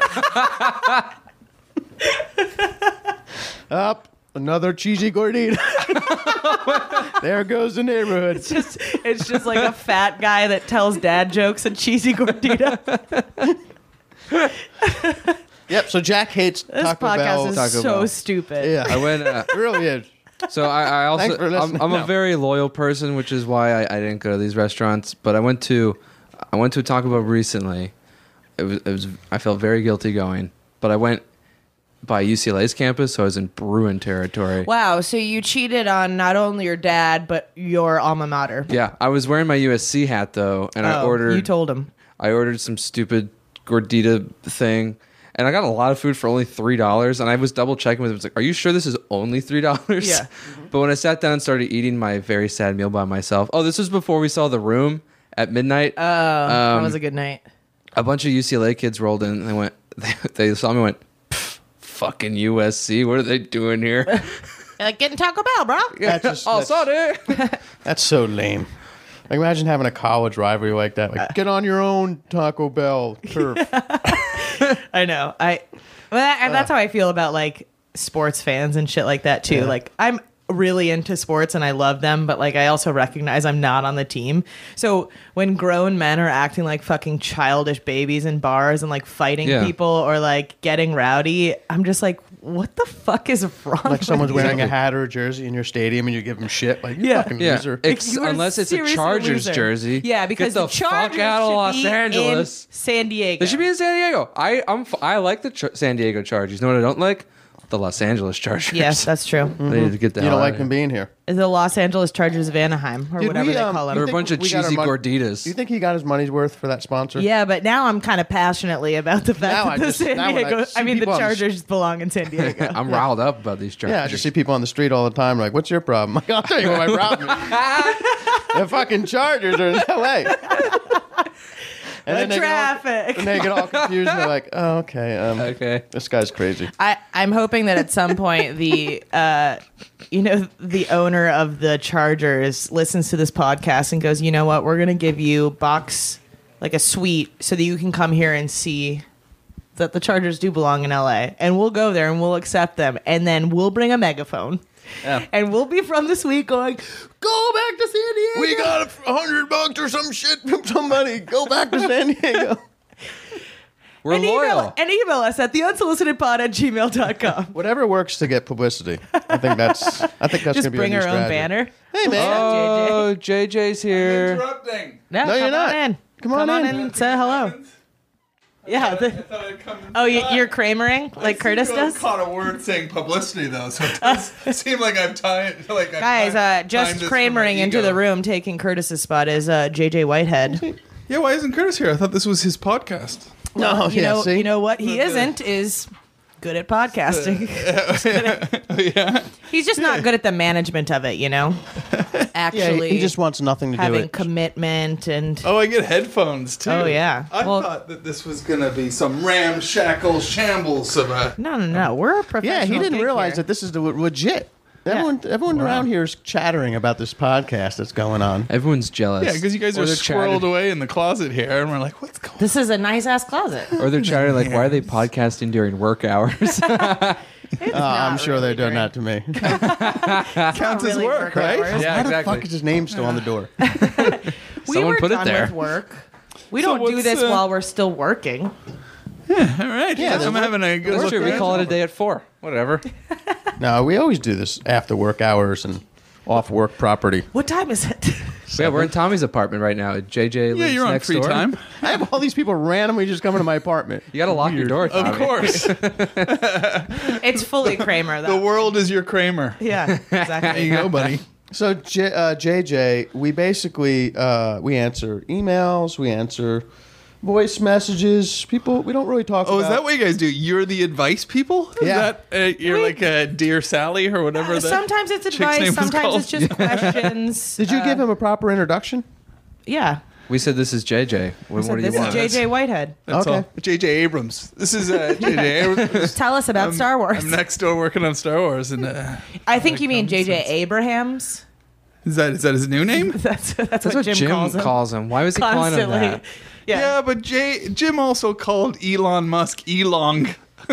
Speaker 2: Up. Another cheesy gordita. There goes the neighborhood.
Speaker 1: It's just like a fat guy that tells dad jokes and cheesy gordita.
Speaker 2: Yep. So Jack hates
Speaker 1: This
Speaker 2: Taco
Speaker 1: podcast
Speaker 2: Bell.
Speaker 1: is
Speaker 3: Taco
Speaker 1: so
Speaker 3: Bell.
Speaker 1: stupid.
Speaker 2: Yeah,
Speaker 3: I went.
Speaker 2: it really is.
Speaker 3: So I also
Speaker 2: Thanks for listening.
Speaker 3: I'm
Speaker 2: No.
Speaker 3: a very loyal person, which is why I didn't go to these restaurants. But I went to a Taco Bell recently. It was I felt very guilty going, but I went by UCLA's campus, so I was in Bruin territory.
Speaker 1: Wow, so you cheated on not only your dad but your alma mater.
Speaker 3: Yeah, I was wearing my USC hat though, and I ordered.
Speaker 1: You told him.
Speaker 3: I ordered some stupid gordita thing, And I got a lot of food for only $3, and I was double checking with him. It's like, are you sure this is only $3?
Speaker 1: Yeah.
Speaker 3: But when I sat down and started eating my very sad meal by myself, this was before we saw The Room at midnight.
Speaker 1: That was a good night.
Speaker 3: A bunch of UCLA kids rolled in, and they went, they saw me and went, fucking USC, what are they doing here?
Speaker 1: You're like, getting Taco Bell, bro.
Speaker 3: Sorry.
Speaker 2: That's so lame. Like, imagine having a college rivalry like that. Like, get on your own Taco Bell turf.
Speaker 1: I know. That's how I feel about like sports fans and shit like that too.
Speaker 2: Yeah.
Speaker 1: Like I'm really into sports and I love them, but like I also recognize I'm not on the team. So when grown men are acting like fucking childish babies in bars and like fighting people or like getting rowdy, I'm just like, what the fuck is wrong?
Speaker 2: Like someone's
Speaker 1: with you?
Speaker 2: wearing a hat or a jersey in your stadium and you give them shit. Like, you fucking
Speaker 3: Yeah,
Speaker 2: loser.
Speaker 1: You're
Speaker 3: unless it's a
Speaker 1: seriously
Speaker 3: Chargers
Speaker 1: loser.
Speaker 3: jersey.
Speaker 1: Yeah, because
Speaker 3: get the
Speaker 1: Chargers
Speaker 3: fuck out of
Speaker 1: should
Speaker 3: Los
Speaker 1: be
Speaker 3: Angeles.
Speaker 1: in San Diego.
Speaker 3: They should be in San Diego. I like the San Diego Chargers. You know what I don't like? The Los Angeles Chargers.
Speaker 1: Yes, that's true.
Speaker 3: They need to get the
Speaker 2: You
Speaker 3: hell
Speaker 2: don't
Speaker 3: out
Speaker 2: like
Speaker 3: of
Speaker 2: them
Speaker 3: here.
Speaker 2: being here.
Speaker 1: The Los Angeles Chargers of Anaheim or
Speaker 2: Dude,
Speaker 1: whatever
Speaker 2: we,
Speaker 1: they call them.
Speaker 3: They're a
Speaker 2: think
Speaker 3: bunch of
Speaker 2: we got our
Speaker 3: cheesy
Speaker 2: mon-
Speaker 3: gorditas.
Speaker 2: Do you think he got his money's worth for that sponsor?
Speaker 1: Yeah, but now I'm kind of passionately about the fact
Speaker 2: Now
Speaker 1: that
Speaker 2: I
Speaker 1: the
Speaker 2: just-
Speaker 1: San
Speaker 2: now when I
Speaker 1: Diego.
Speaker 2: see
Speaker 1: I mean, the
Speaker 2: people on the
Speaker 1: Chargers belong in San Diego.
Speaker 3: I'm riled up about these Chargers.
Speaker 2: Yeah, I just see people on the street all the time like, what's your problem? Like, I'll tell you what my problem is. The fucking Chargers are in L.A. And then
Speaker 1: The
Speaker 2: they get all-
Speaker 1: traffic.
Speaker 2: and they get all confused and they're like, oh, okay.
Speaker 3: Okay.
Speaker 2: This guy's crazy.
Speaker 1: I'm hoping that at some point the the owner of the Chargers listens to this podcast and goes, you know what, we're gonna give you like a suite so that you can come here and see that the Chargers do belong in LA, and we'll go there and we'll accept them, and then we'll bring a megaphone.
Speaker 2: Yeah.
Speaker 1: And we'll be from this week going, go back to San Diego.
Speaker 2: We got $100 or some shit from somebody. Go back to San Diego.
Speaker 3: We're loyal.
Speaker 1: Email us at theunsolicitedpod@gmail.com.
Speaker 2: Whatever works to get publicity. I think that's
Speaker 1: Just
Speaker 2: going to be
Speaker 1: bring
Speaker 2: a
Speaker 1: our
Speaker 2: new
Speaker 1: own
Speaker 2: strategy.
Speaker 1: banner.
Speaker 2: Hey, man.
Speaker 3: Oh, JJ's here.
Speaker 7: Interrupting.
Speaker 1: No,
Speaker 2: No, you're
Speaker 1: come
Speaker 2: not.
Speaker 1: on in.
Speaker 2: Come on in.
Speaker 1: and say hello. Yeah. You're Kramering like Curtis does?
Speaker 7: Caught a word saying publicity though, so it does seem like I'm tying. Like
Speaker 1: Guys, just Kramering into the room, taking Curtis's spot is JJ Whitehead.
Speaker 7: Yeah, why isn't Curtis here? I thought this was his podcast.
Speaker 2: No, see?
Speaker 1: You know what he isn't is good at podcasting.
Speaker 7: Yeah.
Speaker 1: He's just not good at the management of it,
Speaker 2: Yeah,
Speaker 1: Actually,
Speaker 2: he just wants nothing to do
Speaker 1: having
Speaker 2: with it.
Speaker 1: commitment and
Speaker 7: Oh, I get headphones too.
Speaker 1: Oh, yeah.
Speaker 7: I
Speaker 1: Well-
Speaker 7: thought that this was gonna be some ramshackle shambles of a.
Speaker 1: no. We're a professional.
Speaker 2: Yeah, he didn't
Speaker 1: gig
Speaker 2: realize
Speaker 1: here.
Speaker 2: that this is the legit. Everyone around here is chattering about this podcast that's going on.
Speaker 3: Everyone's jealous.
Speaker 7: Yeah, because you guys
Speaker 3: Or
Speaker 7: are
Speaker 3: they're
Speaker 7: squirreled
Speaker 3: chatting-
Speaker 7: away in the closet here, and we're like, "What's going?"
Speaker 1: This is a nice ass closet.
Speaker 3: Or they're chatting like, why are they podcasting during work hours?
Speaker 2: I'm sure they're doing that to me.
Speaker 7: Counts as work, right?
Speaker 3: Yeah,
Speaker 2: Why the fuck is his name still on the door?
Speaker 1: We
Speaker 3: Someone
Speaker 1: were
Speaker 3: put it
Speaker 1: done
Speaker 3: there.
Speaker 1: with work. We
Speaker 7: So
Speaker 1: don't do
Speaker 7: what's,
Speaker 1: this while we're still working.
Speaker 7: All right. Yeah, I'm having a good
Speaker 3: That's
Speaker 7: look.
Speaker 3: true. We
Speaker 7: around.
Speaker 3: call it a day at 4. Whatever.
Speaker 2: No, we always do this after work hours and off work property.
Speaker 1: What time is it?
Speaker 3: Yeah, we're in Tommy's apartment right now. JJ lives
Speaker 7: Yeah, you're on
Speaker 3: next
Speaker 7: free
Speaker 3: door.
Speaker 7: time.
Speaker 2: I have all these people randomly just coming to my apartment.
Speaker 3: You got to lock your door, Tommy.
Speaker 7: Of course.
Speaker 1: It's fully Kramer, though.
Speaker 7: The world is your Kramer.
Speaker 1: Yeah,
Speaker 7: There
Speaker 1: exactly.
Speaker 7: you go, buddy.
Speaker 2: So JJ, we basically we answer emails, we answer voice messages. People, we don't really talk.
Speaker 7: Oh,
Speaker 2: about...
Speaker 7: is that what you guys do? You're the advice people? Is
Speaker 2: Yeah.
Speaker 7: that you're like Dear Sally or whatever? that
Speaker 1: Sometimes it's
Speaker 7: chick's
Speaker 1: advice,
Speaker 7: name was
Speaker 1: sometimes
Speaker 7: called?
Speaker 1: it's just questions.
Speaker 2: Did you give him a proper introduction?
Speaker 1: Yeah.
Speaker 3: We said this is JJ. What,
Speaker 1: So
Speaker 3: what do
Speaker 1: this
Speaker 3: you
Speaker 1: is
Speaker 3: want?
Speaker 1: JJ Whitehead.
Speaker 7: That's
Speaker 2: Okay.
Speaker 7: all. J.J. Abrams. This is J.J. Abrams.
Speaker 1: Tell us about Star Wars.
Speaker 7: I'm next door working on Star Wars, and
Speaker 1: I think you mean JJ Abrahams.
Speaker 7: is that his new name?
Speaker 1: That's
Speaker 3: That's what Jim calls him. Why was he calling him
Speaker 1: Constantly.
Speaker 3: that?
Speaker 1: Yeah.
Speaker 7: But Jim also called Elon Musk Elong.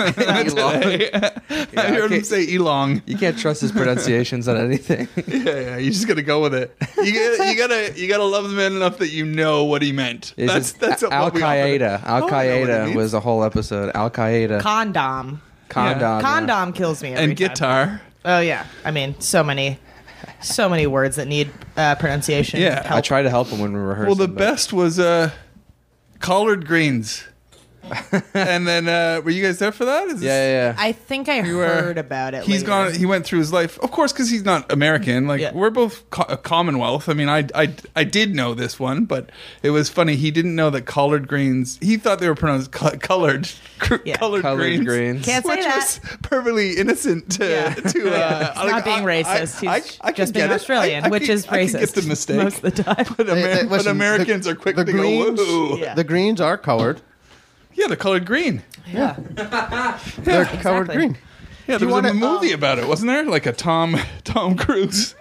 Speaker 7: I heard him say Elong.
Speaker 3: You can't trust his pronunciations on anything.
Speaker 7: Yeah, you just gotta go with it. You gotta love the man enough that you know what he meant.
Speaker 3: It's
Speaker 7: That's
Speaker 3: Al
Speaker 7: what we often-
Speaker 3: Qaeda. Al
Speaker 7: Oh, I know what it
Speaker 3: Qaeda
Speaker 7: means.
Speaker 3: was a whole episode. Al Qaeda.
Speaker 1: Condom.
Speaker 3: Condom.
Speaker 1: Condom kills me every
Speaker 7: and
Speaker 1: time.
Speaker 7: guitar.
Speaker 1: Oh, yeah. I mean, so many words that need pronunciation.
Speaker 7: Yeah.
Speaker 3: I
Speaker 1: help.
Speaker 3: tried to help him when we rehearsed.
Speaker 7: Well, the best was collard greens. And then were you guys there for that? Is this-
Speaker 3: Yeah.
Speaker 1: I think I
Speaker 7: were-
Speaker 1: heard about it.
Speaker 7: He's
Speaker 1: later.
Speaker 7: gone. He went through his life, of course, because he's not American. Like
Speaker 1: Yeah.
Speaker 7: we're both Commonwealth. I mean, I did know this one, but it was funny. He didn't know that collard greens. He thought they were pronounced colored.
Speaker 1: Yeah.
Speaker 7: Colored greens.
Speaker 1: Can't say
Speaker 7: which
Speaker 1: that.
Speaker 7: was perfectly innocent to.
Speaker 1: Yeah.
Speaker 7: to
Speaker 1: It's not being racist. He's
Speaker 7: I can
Speaker 1: just being
Speaker 7: get it.
Speaker 1: Australian, which is
Speaker 7: I can
Speaker 1: racist
Speaker 7: get the mistake.
Speaker 1: most of the time.
Speaker 7: But,
Speaker 2: Listen,
Speaker 7: but Americans are quick to go, woo.
Speaker 1: Yeah.
Speaker 2: The greens are colored.
Speaker 7: Yeah, they're colored green.
Speaker 1: Yeah.
Speaker 2: They're colored
Speaker 1: Exactly.
Speaker 2: green.
Speaker 7: Yeah,
Speaker 2: Do
Speaker 7: there
Speaker 2: you
Speaker 7: was a
Speaker 2: wanna-
Speaker 7: movie about it, wasn't there? Like a Tom Cruise.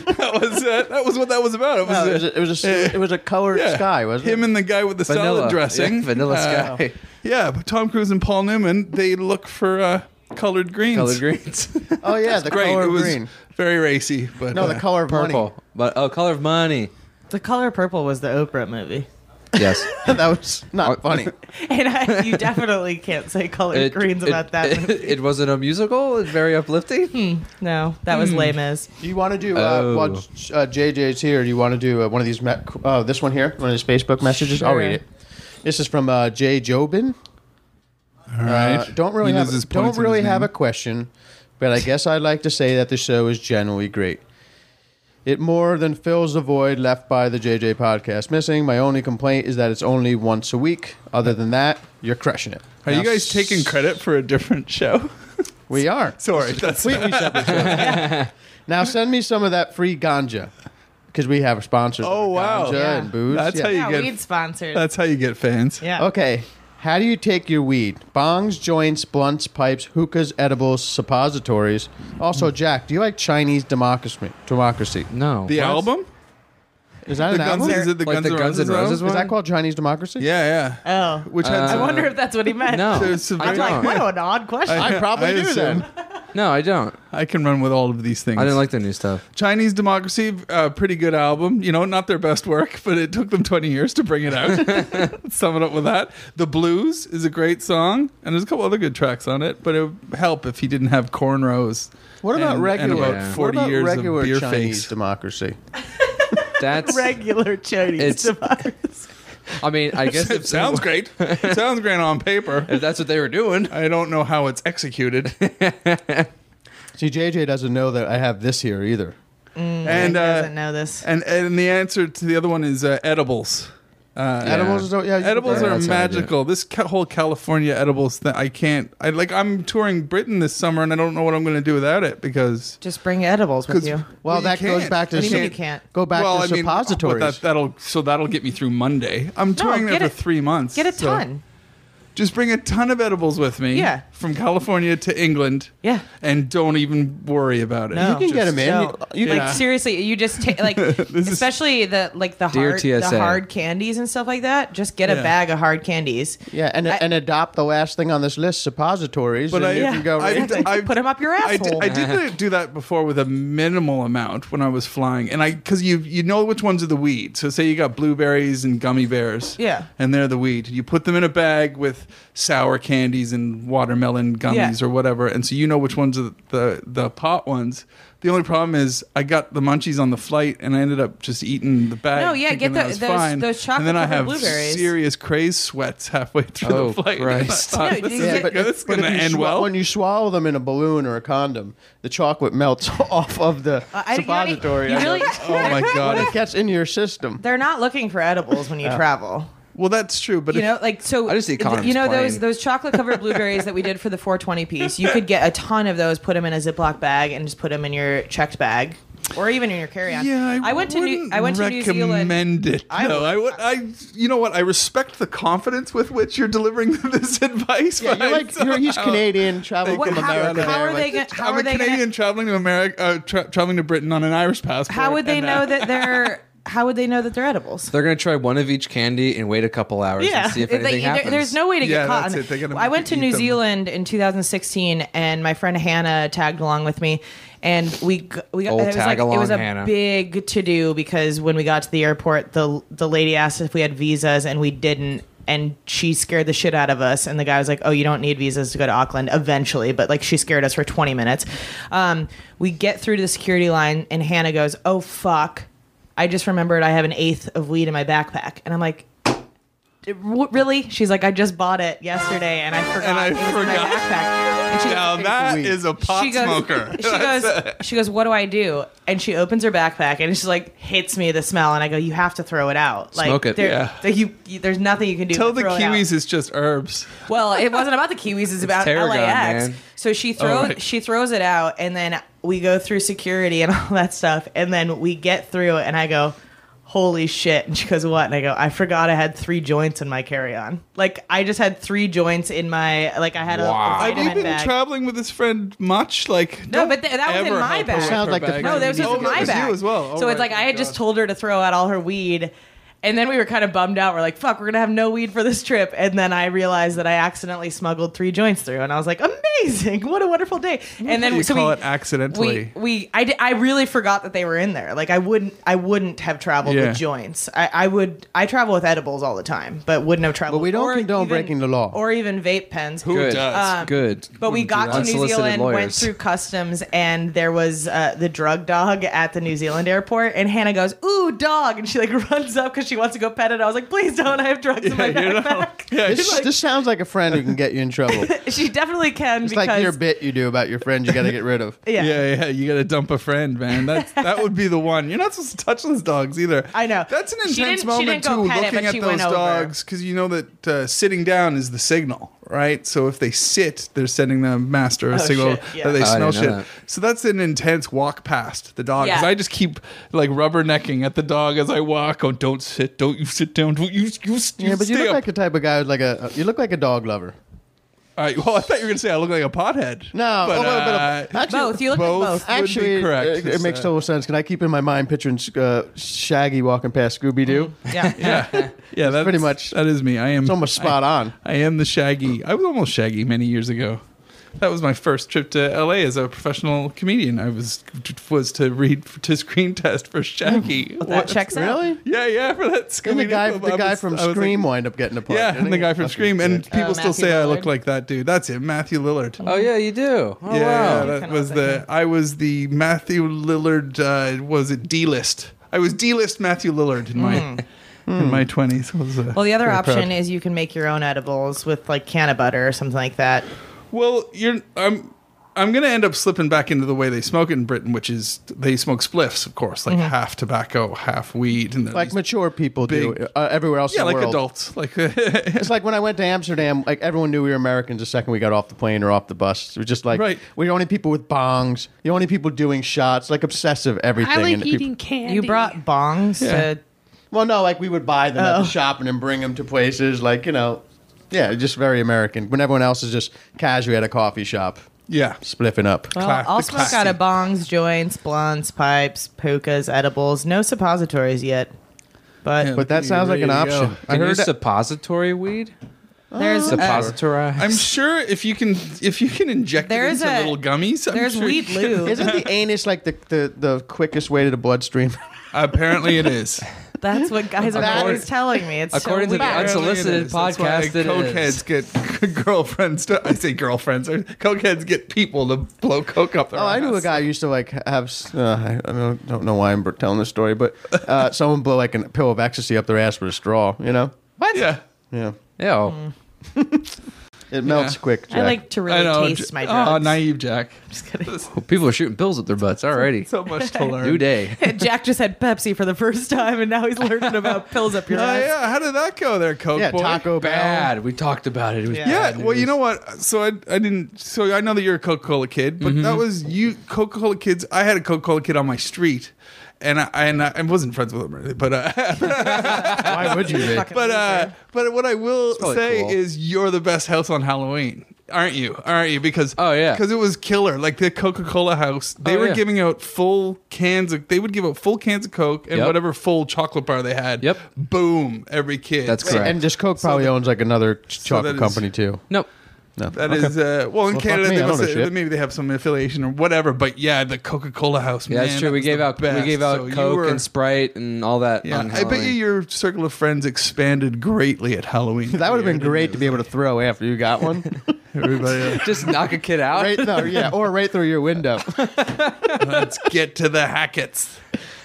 Speaker 7: That was what that was about. It was,
Speaker 2: No, it was a colored
Speaker 7: yeah,
Speaker 2: sky, wasn't
Speaker 7: him
Speaker 2: it?
Speaker 7: and the guy with the salad dressing.
Speaker 3: Yeah, Vanilla Sky.
Speaker 7: Yeah, but Tom Cruise and Paul Newman, they look for colored greens.
Speaker 3: Colored greens.
Speaker 2: Oh yeah, the
Speaker 7: Great.
Speaker 2: color
Speaker 7: It
Speaker 2: of
Speaker 7: was
Speaker 2: green.
Speaker 7: very racy, but
Speaker 2: No, the color of money.
Speaker 3: Purple. But color of money.
Speaker 1: The Color Purple was the Oprah movie.
Speaker 3: Yes.
Speaker 2: That was not funny.
Speaker 1: And you definitely can't say colored greens about that movie.
Speaker 3: It wasn't a musical. It's very uplifting.
Speaker 1: No, that was Les Mis.
Speaker 2: Do you want to do
Speaker 3: Oh.
Speaker 2: while JJ's here? Do you want to do one of these? This one here, one of his Facebook messages. I'll
Speaker 1: Sure.
Speaker 2: read it. This is from Jay Jobin.
Speaker 7: all right.
Speaker 2: Don't really
Speaker 7: He
Speaker 2: have
Speaker 7: loses points in his
Speaker 2: a
Speaker 7: name.
Speaker 2: question, but I guess I'd like to say that the show is generally great. It more than fills the void left by the JJ podcast missing. My only complaint is that it's only once a week. Other than that, you're crushing it.
Speaker 7: Are you
Speaker 2: Now,
Speaker 7: guys taking credit for a different show?
Speaker 2: We are.
Speaker 7: Sorry, that's
Speaker 2: Completely separate show. Now send me some of that free ganja because we have sponsors.
Speaker 7: Oh,
Speaker 2: for
Speaker 7: wow.
Speaker 2: ganja
Speaker 1: Yeah.
Speaker 2: and booze.
Speaker 7: That's
Speaker 2: Yeah.
Speaker 7: how you
Speaker 1: Yeah,
Speaker 7: get.
Speaker 1: weed sponsored.
Speaker 7: That's how you get fans.
Speaker 1: Yeah.
Speaker 2: Okay. How do you take your weed? Bongs, joints, blunts, pipes, hookahs, edibles, suppositories. Also, Jack, do you like Chinese democracy?
Speaker 3: No.
Speaker 7: The
Speaker 3: What?
Speaker 7: album?
Speaker 2: Is that
Speaker 7: The
Speaker 2: an
Speaker 7: Guns,
Speaker 2: album?
Speaker 7: is it the
Speaker 3: Like
Speaker 7: Guns
Speaker 3: the
Speaker 7: N'
Speaker 3: Guns N'
Speaker 7: Roses
Speaker 3: Roses
Speaker 7: album?
Speaker 2: Is
Speaker 3: one?
Speaker 2: that called Chinese democracy?
Speaker 7: Yeah, yeah.
Speaker 1: Oh.
Speaker 7: Which had
Speaker 1: I
Speaker 7: some,
Speaker 1: wonder if that's what he meant.
Speaker 3: No.
Speaker 7: there's some
Speaker 3: I
Speaker 1: I'm
Speaker 7: very-
Speaker 1: like, what an odd question.
Speaker 2: I probably do
Speaker 7: assume.
Speaker 2: then.
Speaker 3: No, I don't.
Speaker 7: I can run with all of these things.
Speaker 3: I didn't like the new stuff.
Speaker 7: Chinese Democracy, pretty good album. You know, not their best work, but it took them 20 years to bring it out. Let's sum it up with that. The Blues is a great song, and there's a couple other good tracks on it, but it would help if he didn't have cornrows.
Speaker 2: What about
Speaker 7: and
Speaker 2: regular?
Speaker 7: about
Speaker 3: Yeah.
Speaker 7: 40
Speaker 2: what about
Speaker 7: years
Speaker 2: regular
Speaker 7: of beer
Speaker 2: Chinese
Speaker 7: face?
Speaker 2: democracy?
Speaker 3: That's.
Speaker 1: Regular Chinese
Speaker 3: It's-
Speaker 1: democracy.
Speaker 3: I mean, I guess
Speaker 7: It sounds great. It sounds great on paper.
Speaker 3: If that's what they were doing.
Speaker 7: I don't know how it's executed.
Speaker 2: See, JJ doesn't know that I have this here either.
Speaker 7: And
Speaker 1: He doesn't know this.
Speaker 7: and the answer to the other one is edibles.
Speaker 2: Edibles is
Speaker 7: Edibles
Speaker 3: Yeah,
Speaker 7: are
Speaker 3: that's how I do it.
Speaker 7: magical. This whole California edibles thing, I can't. I'm touring Britain this summer, and I don't know what I'm going to do without it because.
Speaker 1: Just bring edibles with
Speaker 7: 'Cause-
Speaker 1: you.
Speaker 2: Well,
Speaker 7: you
Speaker 2: that goes
Speaker 7: can't.
Speaker 2: back to
Speaker 1: What do you mean
Speaker 2: sup-
Speaker 1: you can't?
Speaker 2: go back
Speaker 7: well,
Speaker 2: to
Speaker 7: I mean,
Speaker 2: suppositories.
Speaker 7: but that'll get me through Monday. I'm touring
Speaker 1: get
Speaker 7: there for
Speaker 1: it-
Speaker 7: 3 months.
Speaker 1: Get a
Speaker 7: so
Speaker 1: ton.
Speaker 7: just bring a ton of edibles with me.
Speaker 1: Yeah.
Speaker 7: From California to England.
Speaker 1: Yeah.
Speaker 7: And don't even worry about it.
Speaker 1: No.
Speaker 2: you can get them in.
Speaker 1: No.
Speaker 2: You can,
Speaker 7: Yeah.
Speaker 1: Like seriously, you just take like especially the
Speaker 3: Dear
Speaker 1: hard
Speaker 3: TSA.
Speaker 1: hard candies and stuff like that. Just get a
Speaker 7: Yeah.
Speaker 1: bag of hard candies.
Speaker 2: yeah, and adopt the last thing on this list, suppositories.
Speaker 7: But
Speaker 2: and
Speaker 7: I-
Speaker 2: you
Speaker 1: Yeah.
Speaker 2: can go.
Speaker 1: Exactly. Put 'em up your asshole.
Speaker 7: I did do that before with a minimal amount when I was flying, and because you know which ones are the weed. So say you got blueberries and gummy bears,
Speaker 1: Yeah.
Speaker 7: and they're the weed. You put them in a bag with sour candies and watermelon gummies
Speaker 1: Yeah.
Speaker 7: or whatever, and so you know which ones are the pot ones. The only problem is I got the munchies on the flight, and I ended up just eating the bag.
Speaker 1: No, yeah,
Speaker 7: thinking
Speaker 1: get
Speaker 7: I was
Speaker 1: those
Speaker 7: fine.
Speaker 1: chocolate
Speaker 7: and then I have
Speaker 1: covered blueberries.
Speaker 7: serious craze sweats halfway through
Speaker 3: Oh,
Speaker 7: the flight.
Speaker 3: Christ.
Speaker 7: I thought,
Speaker 1: No,
Speaker 7: this
Speaker 1: yeah,
Speaker 7: is
Speaker 2: but
Speaker 7: this is going to
Speaker 2: if you
Speaker 7: end well.
Speaker 2: when you swallow them in a balloon or a condom, the chocolate melts off of the suppository.
Speaker 1: You really,
Speaker 7: Oh my
Speaker 2: When
Speaker 7: god.
Speaker 2: it gets into your system.
Speaker 1: they're not looking for edibles when you travel.
Speaker 7: Well, that's true, but
Speaker 1: You
Speaker 7: if,
Speaker 1: know, like so.
Speaker 3: I just eat condoms
Speaker 1: You know
Speaker 3: plain.
Speaker 1: those chocolate covered blueberries that we did for the 420 piece. You could get a ton of those, put them in a Ziploc bag, and just put them in your checked bag, or even in your carry-on.
Speaker 7: yeah, I
Speaker 1: went to New Zealand.
Speaker 7: recommend it. You know what? I respect the confidence with which you're delivering this advice.
Speaker 2: Yeah,
Speaker 7: but
Speaker 2: he's Canadian, traveling
Speaker 1: What-
Speaker 2: from
Speaker 1: how-
Speaker 2: America.
Speaker 1: how
Speaker 2: there,
Speaker 1: are
Speaker 2: like,
Speaker 1: they? How
Speaker 7: I'm
Speaker 1: are
Speaker 7: a
Speaker 1: they
Speaker 7: Canadian
Speaker 1: gonna?
Speaker 7: traveling to America, traveling to Britain on an Irish passport.
Speaker 1: How would they
Speaker 7: and,
Speaker 1: know that they're? How would they know that they're edibles?
Speaker 3: They're going to try one of each candy and wait a couple hours and see if anything happens.
Speaker 1: There's no way to
Speaker 7: Yeah,
Speaker 1: get caught.
Speaker 7: that's it. They gotta
Speaker 1: I went to
Speaker 7: eat
Speaker 1: New
Speaker 7: them.
Speaker 1: Zealand in 2016, and my friend Hannah tagged along with me, and we got
Speaker 3: Old
Speaker 1: it was like it
Speaker 3: tag-along
Speaker 1: was a
Speaker 3: Hannah.
Speaker 1: big to do because when we got to the airport, the lady asked if we had visas, and we didn't. And she scared the shit out of us. And the guy was like, "Oh, you don't need visas to go to Auckland eventually." But like, she scared us for 20 minutes. We get through to the security line, and Hannah goes, "Oh fuck! I just remembered I have an eighth of weed in my backpack." And I'm like, Really? She's like, I just bought it yesterday and I forgot it was in my backpack. And she
Speaker 7: Now
Speaker 1: goes,
Speaker 7: that is a pot
Speaker 1: she goes,
Speaker 7: smoker.
Speaker 1: she goes, what do I do? And she opens her backpack and she like hits me the smell, and I go, you have to throw it out. Like,
Speaker 3: Smoke it.
Speaker 1: There's nothing you can do.
Speaker 7: Tell
Speaker 1: but
Speaker 7: the
Speaker 1: throw it out.
Speaker 7: kiwis it's just herbs.
Speaker 1: Well, it wasn't about the Kiwis. It's about
Speaker 3: tarragon,
Speaker 1: LAX.
Speaker 3: man.
Speaker 1: So she
Speaker 7: right.
Speaker 1: throws it out, and then we go through security and all that stuff, and then we get through it, and I go, holy shit. And she goes, what? And I go, I forgot I had 3 joints in my carry-on. Like, I just had 3 joints in my, like, I had a
Speaker 7: Have you
Speaker 1: vitamin
Speaker 7: been
Speaker 1: bag.
Speaker 7: traveling with this friend much? Like,
Speaker 1: No,
Speaker 7: don't
Speaker 1: but that was in
Speaker 7: ever
Speaker 1: my
Speaker 7: help her
Speaker 1: bag.
Speaker 7: with
Speaker 2: Sounds
Speaker 7: her
Speaker 2: like the
Speaker 7: bag.
Speaker 2: friend
Speaker 1: No, this
Speaker 2: you
Speaker 1: was
Speaker 2: need
Speaker 1: in
Speaker 2: to
Speaker 1: my
Speaker 7: it was
Speaker 1: bag.
Speaker 7: you as well.
Speaker 1: So
Speaker 7: Oh,
Speaker 1: it's like
Speaker 7: right.
Speaker 1: I had just told her to throw out all her weed. And then we were kind of bummed out. We're like, fuck, we're going to have no weed for this trip. And then I realized that I accidentally smuggled 3 joints through. And I was like, amazing. What a wonderful day. And then
Speaker 7: you
Speaker 1: so
Speaker 7: call
Speaker 1: we,
Speaker 7: it accidentally.
Speaker 1: I really forgot that they were in there. Like I wouldn't have traveled
Speaker 7: Yeah.
Speaker 1: with joints. I travel with edibles all the time, but wouldn't have traveled.
Speaker 2: But we don't
Speaker 1: or
Speaker 2: condone
Speaker 1: even-
Speaker 2: breaking the law.
Speaker 1: Or even vape pens.
Speaker 7: Who
Speaker 3: Good.
Speaker 7: does?
Speaker 3: Good.
Speaker 1: But we got to New
Speaker 3: Unsolicited
Speaker 1: Zealand, went
Speaker 3: lawyers.
Speaker 1: through customs, and there was the drug dog at the New Zealand airport. And Hannah goes, "Ooh, dog!" And she like runs up because she wants to go pet it. I was like, "Please don't! I have drugs in my
Speaker 7: you know?
Speaker 1: backpack."
Speaker 7: Yeah,
Speaker 2: This sounds like a friend who can get you in trouble. It's
Speaker 1: She definitely can because
Speaker 2: like your bit you do about your friends you got to get rid of.
Speaker 1: yeah.
Speaker 7: you got to dump a friend, man. That would be the one. You're not supposed to touch those dogs either.
Speaker 1: I know.
Speaker 7: That's an
Speaker 1: She
Speaker 7: intense
Speaker 1: didn't- she
Speaker 7: moment
Speaker 1: didn't go
Speaker 7: too.
Speaker 1: pet it,
Speaker 7: Looking
Speaker 1: but
Speaker 7: at
Speaker 1: she
Speaker 7: those
Speaker 1: went over.
Speaker 7: dogs, because you know that sitting down is the signal, right? So if they sit, they're sending the master a signal
Speaker 1: shit, yeah.
Speaker 7: that they
Speaker 3: Oh, I
Speaker 7: smell
Speaker 3: didn't know
Speaker 7: shit.
Speaker 3: that.
Speaker 7: So that's an intense walk past the dog. Because
Speaker 1: Yeah.
Speaker 7: I just keep like rubbernecking at the dog as I walk. Oh, don't sit! Don't you sit down! Don't you
Speaker 2: Yeah, but
Speaker 7: stay
Speaker 2: you look
Speaker 7: up.
Speaker 2: like the type of guy who's like you look like a dog lover.
Speaker 7: All right, well, I thought you were going to say I look like a pothead.
Speaker 2: No,
Speaker 7: but,
Speaker 2: a little bit of actually,
Speaker 1: Both. You look like both.
Speaker 7: would be
Speaker 2: Actually,
Speaker 7: correct.
Speaker 2: it makes total sense. Can I keep in my mind picturing Shaggy walking past Scooby Doo?
Speaker 1: Yeah.
Speaker 7: Yeah, that's
Speaker 2: pretty much-
Speaker 7: that is me. I am.
Speaker 2: It's almost spot on.
Speaker 7: I am the Shaggy. I was almost Shaggy many years ago. That was my first trip to LA as a professional comedian. I was to read to screen test for Shaggy.
Speaker 1: That checks out.
Speaker 2: Really?
Speaker 7: Yeah, for that Scooby.
Speaker 2: And the guy from Scream wind up getting a part.
Speaker 7: Yeah,
Speaker 2: didn't
Speaker 7: and the
Speaker 2: he?
Speaker 7: guy from
Speaker 2: Okay,
Speaker 7: Scream, and
Speaker 2: good.
Speaker 7: people still
Speaker 1: Matthew
Speaker 7: say I
Speaker 1: Lillard.
Speaker 7: look like that dude. That's it, Matthew Lillard.
Speaker 3: Oh yeah, you do. Oh
Speaker 7: Yeah,
Speaker 3: wow.
Speaker 7: that
Speaker 1: kinda
Speaker 7: was
Speaker 1: look like
Speaker 7: I was the Matthew Lillard. Was it D-list? I was D-list Matthew Lillard in my in my 20s.
Speaker 1: Well, the other
Speaker 7: very
Speaker 1: option
Speaker 7: proud.
Speaker 1: is you can make your own edibles with like can of butter or something like that.
Speaker 7: Well, I'm going to end up slipping back into the way they smoke it in Britain, which is they smoke spliffs, of course, like half tobacco, half weed, and they're
Speaker 2: Like
Speaker 7: these-
Speaker 2: mature people
Speaker 7: big-
Speaker 2: do everywhere else
Speaker 7: yeah,
Speaker 2: in the
Speaker 7: like
Speaker 2: world.
Speaker 7: adults, like
Speaker 2: It's like when I went to Amsterdam, like everyone knew we were Americans the second we got off the plane or off the bus. It was just like,
Speaker 7: Right.
Speaker 2: we're the only people with bongs, the only people doing shots, like obsessive everything. and people-
Speaker 6: candy.
Speaker 1: You brought bongs
Speaker 7: Yeah.
Speaker 1: to.
Speaker 2: well, no, like we would buy them at
Speaker 1: Oh.
Speaker 2: the shop and then bring them to places, like, yeah, just very American. When everyone else is just casually at a coffee shop,
Speaker 7: yeah.
Speaker 2: spliffing up.
Speaker 1: Well, I'll
Speaker 7: the
Speaker 1: smoke out
Speaker 7: classy.
Speaker 1: of bongs, joints, blunts, pipes, pukas, edibles. No suppositories yet, but
Speaker 7: Yeah.
Speaker 2: But that sounds like an
Speaker 7: Ready to go.
Speaker 2: option. I
Speaker 3: Can you
Speaker 2: heard that.
Speaker 3: suppository weed?
Speaker 1: there's
Speaker 3: Suppository.
Speaker 7: I'm sure if you can inject it
Speaker 1: There's
Speaker 7: into
Speaker 1: a-
Speaker 7: little gummies, I'm
Speaker 1: there's
Speaker 7: sure
Speaker 1: weed lube.
Speaker 2: Isn't the anus like the quickest way to the bloodstream?
Speaker 7: Apparently, it is.
Speaker 1: That's what guys are
Speaker 2: According-
Speaker 1: always telling me. It's
Speaker 3: according
Speaker 1: so
Speaker 3: to the
Speaker 1: weird.
Speaker 3: unsolicited
Speaker 7: That's why
Speaker 3: podcast, it is.
Speaker 7: cokeheads get girlfriends. I say girlfriends. Or cokeheads get people to blow coke up their
Speaker 2: Oh, I knew a
Speaker 7: ass.
Speaker 2: guy who used to like have. I don't know why I'm telling this story, but someone blow like a pill of ecstasy up their ass with a straw. You know?
Speaker 1: What?
Speaker 7: Yeah.
Speaker 2: Yeah,
Speaker 3: Yo.
Speaker 2: it melts
Speaker 7: Yeah.
Speaker 2: quick. Jack.
Speaker 1: I like to really
Speaker 7: I know.
Speaker 1: taste my
Speaker 7: Oh,
Speaker 1: drugs.
Speaker 7: naive Jack.
Speaker 1: Just kidding.
Speaker 3: People are shooting pills at their butts already.
Speaker 7: So much to learn.
Speaker 3: New day.
Speaker 1: Jack just had Pepsi for the first time, and now he's learning about pills up your
Speaker 7: Oh
Speaker 1: ass.
Speaker 7: yeah, how did that go there, Coke
Speaker 2: Yeah,
Speaker 7: boy?
Speaker 2: Taco Bell.
Speaker 3: Bad. We talked about it. It was
Speaker 1: Yeah.
Speaker 7: Yeah,
Speaker 3: bad
Speaker 7: well, you
Speaker 3: news.
Speaker 7: know what? So I didn't. So I know that you're a Coca-Cola kid, but that was you. Coca-Cola kids. I had a Coca-Cola kid on my street, and I wasn't friends with him, or anything, but
Speaker 2: Why would you be?
Speaker 1: Fucking
Speaker 7: but what I will
Speaker 3: probably
Speaker 7: say
Speaker 3: cool.
Speaker 7: is you're the best house on Halloween. Aren't you? Because
Speaker 3: Oh, yeah.
Speaker 7: because it was killer. Like the Coca-Cola house, they
Speaker 3: Oh,
Speaker 7: were
Speaker 3: yeah.
Speaker 7: giving out full cans of. They would give out full cans of Coke and
Speaker 3: Yep.
Speaker 7: whatever full chocolate bar they had.
Speaker 3: Yep.
Speaker 7: Boom, every kid.
Speaker 3: That's correct.
Speaker 2: And just Coke probably owns like another
Speaker 7: that
Speaker 2: chocolate
Speaker 7: is-
Speaker 2: company too.
Speaker 3: Nope.
Speaker 2: No,
Speaker 7: That
Speaker 2: Okay.
Speaker 7: is well in
Speaker 2: fuck
Speaker 7: Canada
Speaker 2: me,
Speaker 7: they
Speaker 2: I don't
Speaker 7: must
Speaker 2: know
Speaker 7: say,
Speaker 2: shit.
Speaker 7: maybe they have some affiliation or whatever. But yeah, the Coca-Cola house.
Speaker 3: Yeah, that's
Speaker 7: man,
Speaker 3: true.
Speaker 7: that
Speaker 3: We
Speaker 7: was
Speaker 3: gave
Speaker 7: the
Speaker 3: out
Speaker 7: best. So you
Speaker 3: Coke
Speaker 7: were-
Speaker 3: and Sprite and all that.
Speaker 7: Yeah,
Speaker 3: on
Speaker 7: I bet you
Speaker 3: Halloween.
Speaker 7: your circle of friends expanded greatly at Halloween.
Speaker 2: That would have been great to be able to throw after you got one.
Speaker 7: Everybody,
Speaker 3: just knock a kid out.
Speaker 2: right, no, yeah, or right through your window.
Speaker 7: let's get to the Hacketts.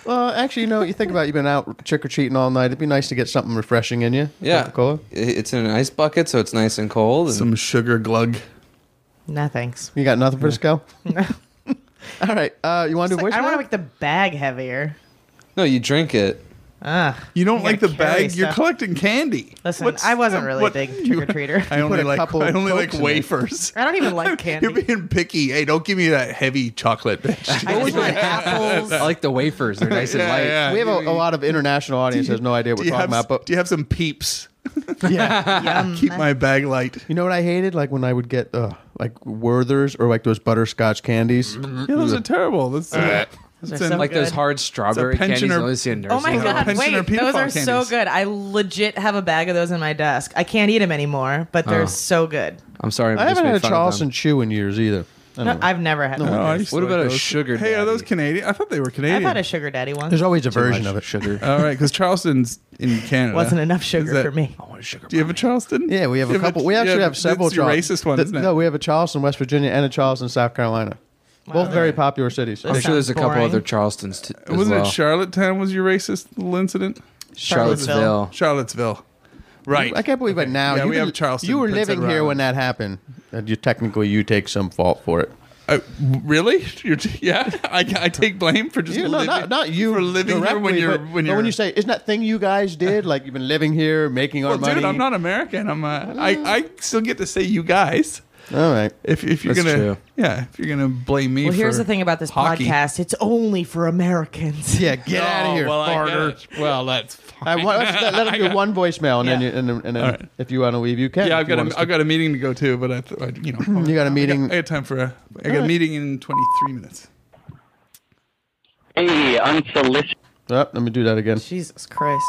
Speaker 2: Well, actually, you know, you think about it, you've been out trick or treating all night. It'd be nice to get something refreshing in you.
Speaker 3: Yeah.
Speaker 2: Coca-Cola.
Speaker 3: It's in an ice bucket, so it's nice and cold. And
Speaker 7: Some sugar glug.
Speaker 1: No, thanks.
Speaker 2: You got nothing for the scale? All right. You want to do voice?
Speaker 1: I don't want to make the bag heavier.
Speaker 3: no, you drink it.
Speaker 1: Ugh.
Speaker 7: You don't
Speaker 1: You
Speaker 7: like the
Speaker 1: gotta carry
Speaker 7: bag? You're
Speaker 1: stuff.
Speaker 7: collecting candy.
Speaker 1: Listen, I wasn't really a big trick-or-treater.
Speaker 7: I only
Speaker 2: put a
Speaker 7: like
Speaker 2: couple
Speaker 7: I only like
Speaker 2: Cokes in there.
Speaker 7: wafers.
Speaker 1: I don't even like candy.
Speaker 7: You're being picky. Hey, don't give me that heavy chocolate, bitch.
Speaker 1: I just want apples.
Speaker 8: I like the wafers. They're nice and light.
Speaker 2: We have a lot of international audience that has no idea what
Speaker 7: do
Speaker 2: we're
Speaker 7: you
Speaker 2: talking
Speaker 7: have,
Speaker 2: about. But
Speaker 7: do you have some peeps?
Speaker 1: Yum.
Speaker 7: Keep my bag light.
Speaker 2: you know what I hated? Like when I would get like Werther's or like those butterscotch candies.
Speaker 7: Yeah, those are terrible. That's,
Speaker 1: Those are
Speaker 7: it's
Speaker 1: so
Speaker 7: an-
Speaker 8: Like those
Speaker 1: good.
Speaker 8: hard strawberry candies.
Speaker 7: pensioner-
Speaker 8: You only see in
Speaker 1: Oh my
Speaker 8: nursing
Speaker 1: god!
Speaker 8: homes.
Speaker 7: pensioner
Speaker 1: Wait,
Speaker 7: pedophile
Speaker 1: those are so
Speaker 7: candies.
Speaker 1: good. I legit have a bag of those in my desk. I can't eat them anymore, but they're
Speaker 3: Oh.
Speaker 1: so good.
Speaker 3: I'm sorry.
Speaker 2: I
Speaker 3: just
Speaker 2: haven't
Speaker 3: made
Speaker 2: had a
Speaker 3: fun of them.
Speaker 2: Charleston Chew in years either. I don't
Speaker 1: No,
Speaker 2: know.
Speaker 1: I've never had
Speaker 7: Oh,
Speaker 1: one.
Speaker 7: I used to
Speaker 3: What
Speaker 7: like
Speaker 3: about a
Speaker 7: those.
Speaker 3: sugar
Speaker 7: Hey, are those
Speaker 3: daddy?
Speaker 7: Canadian? I thought they were Canadian.
Speaker 1: I've had a sugar daddy one.
Speaker 2: There's always a
Speaker 3: Too
Speaker 2: version
Speaker 3: much
Speaker 2: of it.
Speaker 3: sugar.
Speaker 7: All right, because Charleston's in Canada.
Speaker 1: Wasn't enough sugar
Speaker 7: Is that-
Speaker 1: for me.
Speaker 7: Do you have a Charleston?
Speaker 2: Yeah, we have
Speaker 7: You
Speaker 2: a couple. We actually have several.
Speaker 7: It's your racist one, isn't it?
Speaker 2: No, we have a Charleston, West Virginia, and a Charleston, South Carolina. Both very popular cities.
Speaker 3: I'm
Speaker 1: That
Speaker 3: sure there's a
Speaker 1: sounds
Speaker 3: couple
Speaker 1: boring.
Speaker 3: other Charlestons as
Speaker 7: Wasn't
Speaker 3: well.
Speaker 7: it Charlottetown was your racist little incident?
Speaker 3: Charlottesville.
Speaker 7: Charlottesville. Right.
Speaker 2: I can't believe it now.
Speaker 7: Yeah,
Speaker 2: You
Speaker 7: we
Speaker 2: didn't-
Speaker 7: have Charleston,
Speaker 2: You were
Speaker 7: Prince
Speaker 2: living
Speaker 7: Edward
Speaker 2: here when
Speaker 7: Island.
Speaker 2: that happened. You technically you take some fault for it.
Speaker 7: Really? Yeah, I take blame for just
Speaker 2: You, no,
Speaker 7: living,
Speaker 2: not you
Speaker 7: for living here when
Speaker 2: directly,
Speaker 7: you're
Speaker 2: but,
Speaker 7: when
Speaker 2: but
Speaker 7: you're.
Speaker 2: when you say isn't that thing you guys did like you've been living here making our
Speaker 7: well,
Speaker 2: money?
Speaker 7: dude, I'm not American. I still get to say you guys.
Speaker 2: All right.
Speaker 7: If you're
Speaker 3: That's
Speaker 7: gonna
Speaker 3: true.
Speaker 7: if you're gonna blame me.
Speaker 1: Well, here's
Speaker 7: for
Speaker 1: the thing about this
Speaker 7: hockey.
Speaker 1: podcast: it's only for Americans.
Speaker 2: Yeah, get out of here, farter.
Speaker 7: Well, that's fine.
Speaker 2: Let him do one voicemail, and then,
Speaker 1: Yeah.
Speaker 2: and then
Speaker 7: All right.
Speaker 2: if you want to leave, you can.
Speaker 7: Yeah,
Speaker 2: If you want us
Speaker 7: I've
Speaker 2: to.
Speaker 7: got a meeting to go to, but you
Speaker 2: got a meeting.
Speaker 7: I got time for I got a meeting in 23 minutes.
Speaker 9: Hey, unsolicited.
Speaker 2: Oh, let me do that again.
Speaker 1: Jesus Christ!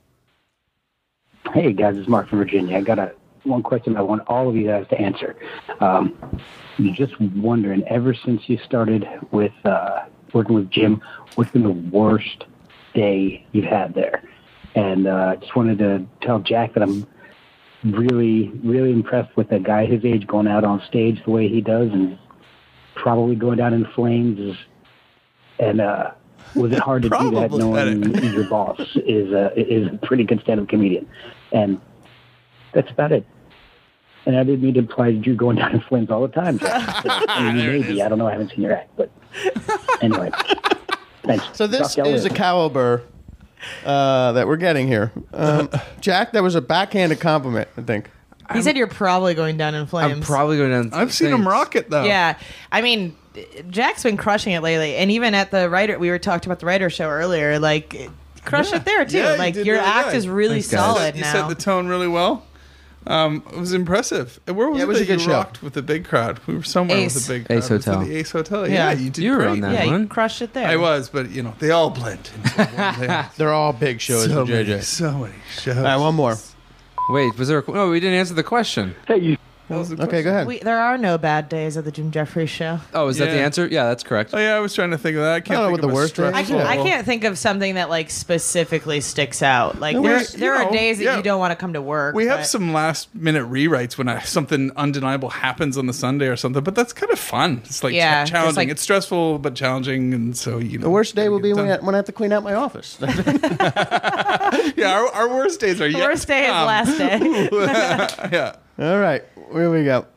Speaker 9: Hey guys, it's Mark from Virginia. I got one question I want all of you guys to answer. Just wondering, ever since you started with working with Jim, what's been the worst day you've had there? And just wanted to tell Jack that I'm really, really impressed with a guy his age going out on stage the way he does, and probably going down in flames. And was it hard to do that knowing your boss is a pretty good stand-up comedian? And that's about it. And I didn't mean to imply that you're going down in flames all the time, Jack. I mean, maybe. I don't know. I haven't seen your act. But anyway, thanks.
Speaker 2: So this
Speaker 9: Talk to y'all
Speaker 2: is the
Speaker 9: later.
Speaker 2: caliber that we're getting here. Jack, that was a backhanded compliment, I think.
Speaker 1: He said you're probably going down in flames.
Speaker 3: I'm probably going down.
Speaker 7: I've seen him rock it though.
Speaker 1: Yeah, I mean, Jack's been crushing it lately, and even at the writer, we were talked about the writer show earlier. Like, crush it there too.
Speaker 7: Yeah, you
Speaker 1: like
Speaker 7: did
Speaker 1: your
Speaker 7: really
Speaker 1: act
Speaker 7: good.
Speaker 1: is really
Speaker 3: Thanks, guys.
Speaker 1: solid
Speaker 7: You
Speaker 1: now.
Speaker 7: set the tone really well. It was impressive. And where was
Speaker 2: Yeah,
Speaker 7: it
Speaker 2: it was
Speaker 7: that
Speaker 2: a good
Speaker 7: you
Speaker 2: show.
Speaker 7: rocked with the big crowd? We were somewhere
Speaker 1: Ace.
Speaker 7: with the big crowd.
Speaker 3: Ace
Speaker 7: Was it
Speaker 3: Hotel.
Speaker 7: The Ace Hotel.
Speaker 1: Yeah.
Speaker 7: Yeah, you did
Speaker 3: You were
Speaker 7: great.
Speaker 3: on that
Speaker 1: yeah, you
Speaker 3: one.
Speaker 1: crushed it there.
Speaker 7: I was, but they all blend into one day.
Speaker 2: They're all big shows
Speaker 7: so
Speaker 2: for
Speaker 7: many,
Speaker 2: JJ.
Speaker 7: so many shows.
Speaker 2: All right, one more.
Speaker 3: Wait, was there? No, we didn't answer the question.
Speaker 9: Hey, you.
Speaker 7: That was the
Speaker 2: Okay, go
Speaker 7: question.
Speaker 2: ahead.
Speaker 1: There are no bad days at the Jim Jeffries show.
Speaker 3: Oh, is that the
Speaker 7: Yeah.
Speaker 3: answer? Yeah, that's correct.
Speaker 7: Oh yeah, I was trying to think of that. I can't
Speaker 2: I don't know
Speaker 7: think
Speaker 2: what
Speaker 7: of
Speaker 2: the
Speaker 7: a
Speaker 2: worst day is.
Speaker 7: stressful-
Speaker 1: I can't think of something that like specifically sticks out. Like
Speaker 2: No,
Speaker 1: there,
Speaker 2: we-
Speaker 1: there
Speaker 7: you
Speaker 1: are
Speaker 7: know,
Speaker 1: days that
Speaker 7: yeah.
Speaker 1: you don't want to come to work.
Speaker 7: We have
Speaker 1: but-
Speaker 7: some last minute rewrites when something undeniable happens on the Sunday or something, but that's kind of fun. It's like
Speaker 1: Yeah, just
Speaker 7: challenging.
Speaker 1: like-
Speaker 7: it's stressful but challenging, and so you know.
Speaker 2: The worst day will be
Speaker 7: gotta
Speaker 2: when I,
Speaker 7: get
Speaker 2: when I have to clean out my office.
Speaker 7: done. Yeah, our worst days are
Speaker 1: The
Speaker 7: yet
Speaker 1: worst
Speaker 7: to
Speaker 1: day is
Speaker 7: come.
Speaker 1: last day.
Speaker 7: Yeah.
Speaker 2: All right, here we go.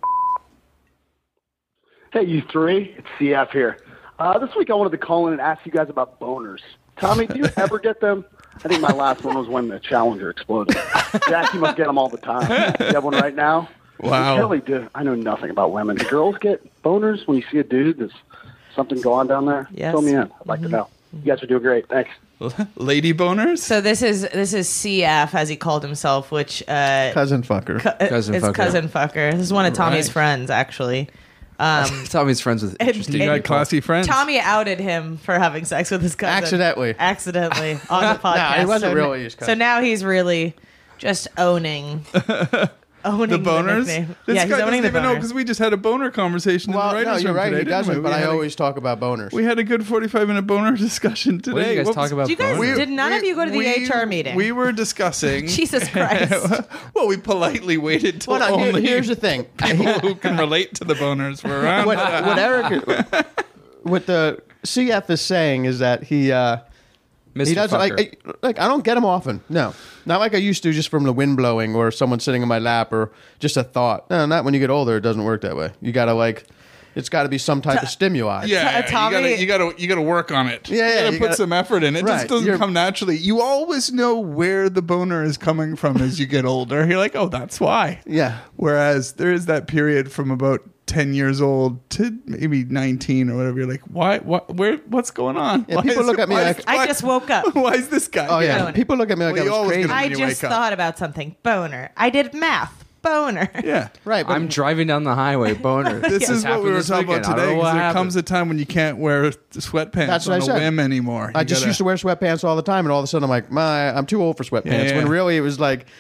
Speaker 10: Hey, you three. It's CF here. This week I wanted to call in and ask you guys about boners. Tommy, do you ever get them? I think my last one was when the Challenger exploded. Jack, you must get them all the time. You have one right now?
Speaker 7: Wow.
Speaker 10: Kelly, I know nothing about women. Do girls get boners when you see a dude? There's something going on down there?
Speaker 1: Yes.
Speaker 10: Fill me in. I'd like to know. You guys are doing great. Thanks.
Speaker 7: Lady boners?
Speaker 1: So this is CF as he called himself, which
Speaker 2: Cousin fucker.
Speaker 3: Cousin
Speaker 1: is
Speaker 3: fucker.
Speaker 1: cousin fucker. This is one of Tommy's
Speaker 7: Right.
Speaker 1: friends, actually.
Speaker 3: Tommy's friends with interesting
Speaker 7: You got
Speaker 3: people.
Speaker 7: classy friends.
Speaker 1: Tommy outed him for having sex with his cousin
Speaker 2: Accidentally.
Speaker 1: on the podcast.
Speaker 2: it wasn't
Speaker 1: So
Speaker 2: really his
Speaker 1: So
Speaker 2: cousin.
Speaker 1: now he's really just owning
Speaker 7: the boners?
Speaker 1: nickname.
Speaker 7: This
Speaker 1: Yeah,
Speaker 7: guy
Speaker 1: he's
Speaker 7: doesn't
Speaker 1: owning the
Speaker 7: even know
Speaker 1: boners.
Speaker 7: because we just had a boner conversation
Speaker 2: Well,
Speaker 7: in the
Speaker 2: no,
Speaker 7: writers'
Speaker 2: you're
Speaker 7: room
Speaker 2: right.
Speaker 7: today,
Speaker 2: He
Speaker 7: didn't
Speaker 2: doesn't,
Speaker 7: we?
Speaker 2: but
Speaker 7: We
Speaker 2: I
Speaker 7: had a-
Speaker 2: always talk about boners.
Speaker 7: We had a good 45-minute boner discussion today.
Speaker 3: What did you guys
Speaker 7: What
Speaker 3: talk
Speaker 7: was-
Speaker 3: about?
Speaker 1: Do you guys
Speaker 3: boners?
Speaker 1: did none of you go to the HR meeting?
Speaker 7: We were discussing.
Speaker 1: Jesus Christ.
Speaker 7: Well, we politely waited till
Speaker 2: Well, no,
Speaker 7: only
Speaker 2: here's the thing.
Speaker 7: people who can relate to the boners were around.
Speaker 2: what Eric with the CF is saying is that he
Speaker 3: Mr.
Speaker 2: doesn't like I don't get him often. No, not like I used to, just from the wind blowing or someone sitting in my lap or just a thought. No, not when you get older. It doesn't work that way. You gotta it's got to be some type of stimuli.
Speaker 7: Yeah,
Speaker 1: Tommy-
Speaker 7: you gotta work on it.
Speaker 2: Yeah,
Speaker 7: you gotta
Speaker 2: you
Speaker 7: put
Speaker 2: gotta-
Speaker 7: some effort in. It
Speaker 2: Right,
Speaker 7: just doesn't
Speaker 2: you're-
Speaker 7: come naturally. You always know where the boner is coming from as you get older. You're like, oh, that's why.
Speaker 2: Yeah.
Speaker 7: Whereas there is that period from about 10 years old to maybe 19 or whatever. You're like, why? What? Where? What's going on?
Speaker 2: Yeah,
Speaker 7: Why
Speaker 2: people
Speaker 7: is-
Speaker 2: look at me
Speaker 7: why
Speaker 2: like-
Speaker 7: is-
Speaker 1: I
Speaker 7: why-
Speaker 1: just woke up.
Speaker 7: Why is this guy?
Speaker 2: Oh yeah.
Speaker 1: Boner.
Speaker 2: People look at me like
Speaker 7: Well, you
Speaker 2: I was
Speaker 7: always
Speaker 2: crazy.
Speaker 7: get
Speaker 1: I
Speaker 7: when you
Speaker 1: just
Speaker 7: wake up.
Speaker 1: thought about something. Boner. I did math. Boner.
Speaker 7: Yeah.
Speaker 2: Right. But
Speaker 3: I'm driving down the highway, boner.
Speaker 7: This is what we were talking about today. 'Cause there comes
Speaker 3: a
Speaker 7: a time when you can't wear sweatpants
Speaker 2: That's what
Speaker 7: on
Speaker 2: I
Speaker 7: a
Speaker 2: said.
Speaker 7: whim anymore.
Speaker 2: I
Speaker 7: You
Speaker 2: just
Speaker 7: gotta-
Speaker 2: used to wear sweatpants all the time, and all of a sudden I'm like, I'm too old for sweatpants.
Speaker 7: Yeah.
Speaker 2: When really it was like,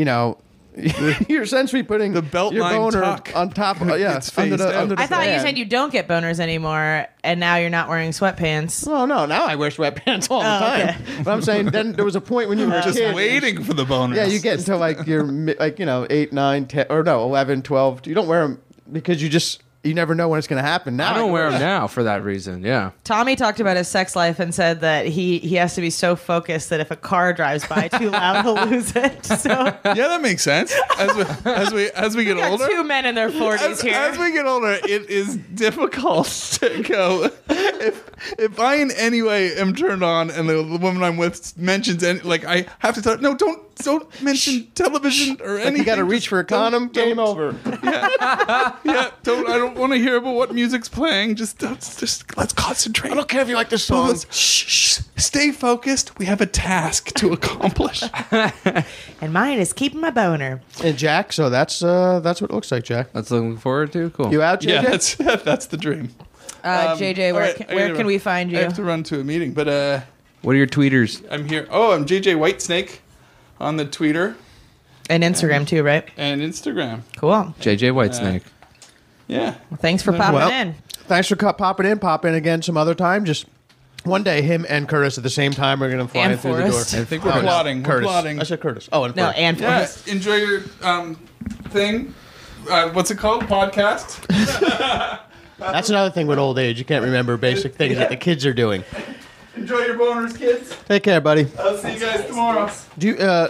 Speaker 2: you're essentially putting
Speaker 7: The belt
Speaker 2: your
Speaker 7: line
Speaker 2: boner
Speaker 7: tuck
Speaker 2: on top. Under
Speaker 7: gets
Speaker 2: the
Speaker 7: phased out.
Speaker 2: under the
Speaker 1: I thought you
Speaker 2: fan.
Speaker 1: said you don't get boners anymore, and now you're not wearing sweatpants.
Speaker 2: Oh no! Now I wear sweatpants all the
Speaker 1: Oh,
Speaker 2: time.
Speaker 1: okay.
Speaker 2: But I'm saying then there was a point when you were a
Speaker 7: just
Speaker 2: kid.
Speaker 7: waiting for the bonus.
Speaker 2: Yeah, you get until like you're 8, 9, 10, or no, 11, 12. You don't wear them because you never know when it's going to happen. Now
Speaker 3: I don't wear them now for that reason. Yeah.
Speaker 1: Tommy talked about his sex life and said that he has to be so focused that if a car drives by too loud, he'll lose it. So
Speaker 7: Yeah, that makes sense. As we get
Speaker 1: we got
Speaker 7: older,
Speaker 1: two men in their 40s here.
Speaker 7: as we get older, it is difficult to go. If I in any way am turned on and the woman I'm with mentions any, like I have to tell her, no, don't mention television or anything.
Speaker 2: You got to reach for a condom. Game over.
Speaker 7: Yeah, I don't want to hear about what music's playing. Just let's concentrate.
Speaker 2: I don't care if you like this song.
Speaker 7: Shh. Stay focused. We have a task to accomplish.
Speaker 1: And mine is keeping my boner.
Speaker 2: And Jack, so that's what it looks like, Jack.
Speaker 3: That's looking forward to. Cool.
Speaker 2: You out, JJ?
Speaker 7: Yeah, that's the dream.
Speaker 1: JJ,
Speaker 7: all right,
Speaker 1: where can we find
Speaker 7: I
Speaker 1: you?
Speaker 7: have to run to a meeting, but
Speaker 3: What are your tweeters?
Speaker 7: I'm here. Oh, I'm JJ Whitesnake on the Twitter
Speaker 1: And Instagram too, right?
Speaker 7: and Instagram.
Speaker 1: Cool.
Speaker 3: JJ Whitesnake.
Speaker 7: Yeah.
Speaker 1: Well, thanks for popping
Speaker 2: Well,
Speaker 1: in.
Speaker 2: Thanks for popping in. Pop in again some other time. Just one day, him and Curtis at the same time are going to fly
Speaker 1: And
Speaker 2: in through
Speaker 1: Forrest.
Speaker 2: the door.
Speaker 7: I think we're plotting. We're
Speaker 2: Curtis.
Speaker 7: plotting.
Speaker 2: I said Curtis. Oh, and
Speaker 1: No,
Speaker 2: Forrest.
Speaker 1: and
Speaker 7: Yeah.
Speaker 1: Forrest.
Speaker 7: Enjoy your thing. What's it called? Podcast.
Speaker 2: That's another thing with old age. You can't remember basic things that the kids are doing.
Speaker 7: Enjoy your boners, kids.
Speaker 2: Take care, buddy.
Speaker 7: I'll see you guys tomorrow.
Speaker 2: Do you,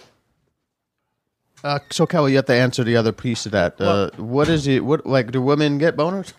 Speaker 2: so Kelly, you have to answer the other piece of that. What is it? What do women get boners?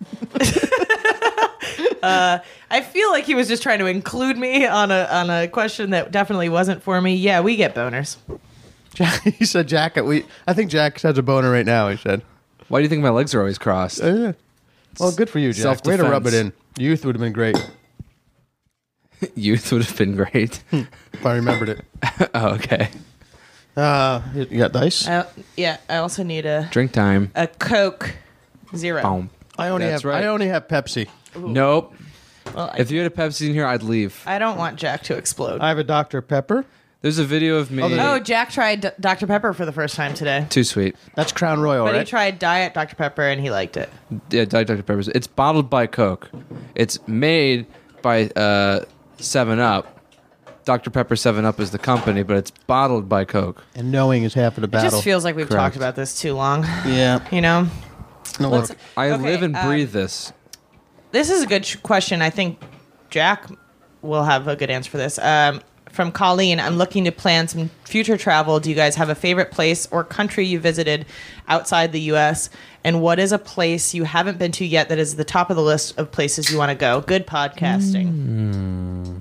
Speaker 1: I feel like he was just trying to include me on a question that definitely wasn't for me. Yeah, we get boners.
Speaker 2: He said, "Jack, I think Jack has a boner right now." He said,
Speaker 3: Why do you think my legs are always crossed?
Speaker 2: "Well, good for you, Jack. Way to rub it in. Youth would have been great
Speaker 3: Youth would have been great.
Speaker 2: if I remembered it."
Speaker 3: Oh, okay.
Speaker 2: You got dice?
Speaker 1: Yeah, I also need a
Speaker 3: Drink time.
Speaker 1: Coke Zero.
Speaker 3: Boom.
Speaker 2: I only
Speaker 3: That's
Speaker 2: have
Speaker 3: right.
Speaker 2: I only have Pepsi.
Speaker 3: Nope.
Speaker 1: Well,
Speaker 3: If you had a Pepsi in here, I'd leave.
Speaker 1: I don't want Jack to explode.
Speaker 2: I have a Dr. Pepper.
Speaker 3: There's a video of me.
Speaker 1: Oh, Jack tried Dr. Pepper for the first time today.
Speaker 3: Too sweet.
Speaker 2: That's Crown Royal,
Speaker 1: But he
Speaker 2: right?
Speaker 1: tried Diet Dr. Pepper and he liked it.
Speaker 3: Yeah, Diet Dr. Pepper's. It's bottled by Coke. It's made by 7-Up. Dr. Pepper 7-Up is the company, but it's bottled by Coke.
Speaker 2: And knowing is half of the
Speaker 1: It
Speaker 2: battle.
Speaker 1: just feels like we've
Speaker 3: Correct.
Speaker 1: talked about this too long.
Speaker 2: Yeah.
Speaker 1: You know?
Speaker 2: No,
Speaker 1: Let's-
Speaker 2: look.
Speaker 3: I
Speaker 1: Okay,
Speaker 3: live and breathe this.
Speaker 1: This is a good question. I think Jack will have a good answer for this. From Colleen, I'm looking to plan some future travel. Do you guys have a favorite place or country you visited outside the U.S.? And what is a place you haven't been to yet that is the top of the list of places you want to go? Good podcasting.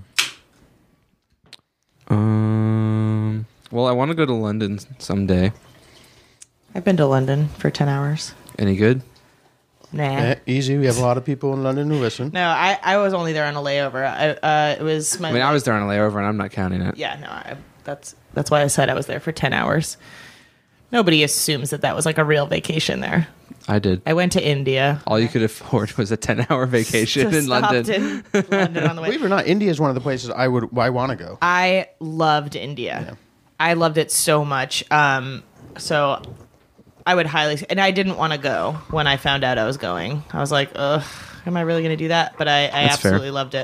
Speaker 3: Well, I want to go to London someday.
Speaker 1: I've been to London for 10 hours.
Speaker 3: Any good?
Speaker 1: Nah.
Speaker 2: Yeah, easy. We have a lot of people in London who listen.
Speaker 1: No, I was only there on a layover. It was my.
Speaker 3: I mean, I was there on a layover, and I'm not counting it.
Speaker 1: Yeah, no, that's why I said I was there for 10 hours. Nobody assumes that was like a real vacation there.
Speaker 3: I did.
Speaker 1: I went to India.
Speaker 3: All you could afford was a 10-hour vacation in
Speaker 1: Stopped
Speaker 3: London.
Speaker 1: in London on the way.
Speaker 2: Believe it or not, India is one of the places I want to go.
Speaker 1: I loved India.
Speaker 2: Yeah.
Speaker 1: I loved it so much. So I would highly, and I didn't want to go when I found out I was going. I was like, ugh, am I really going to do that? But I absolutely
Speaker 3: fair.
Speaker 1: loved it.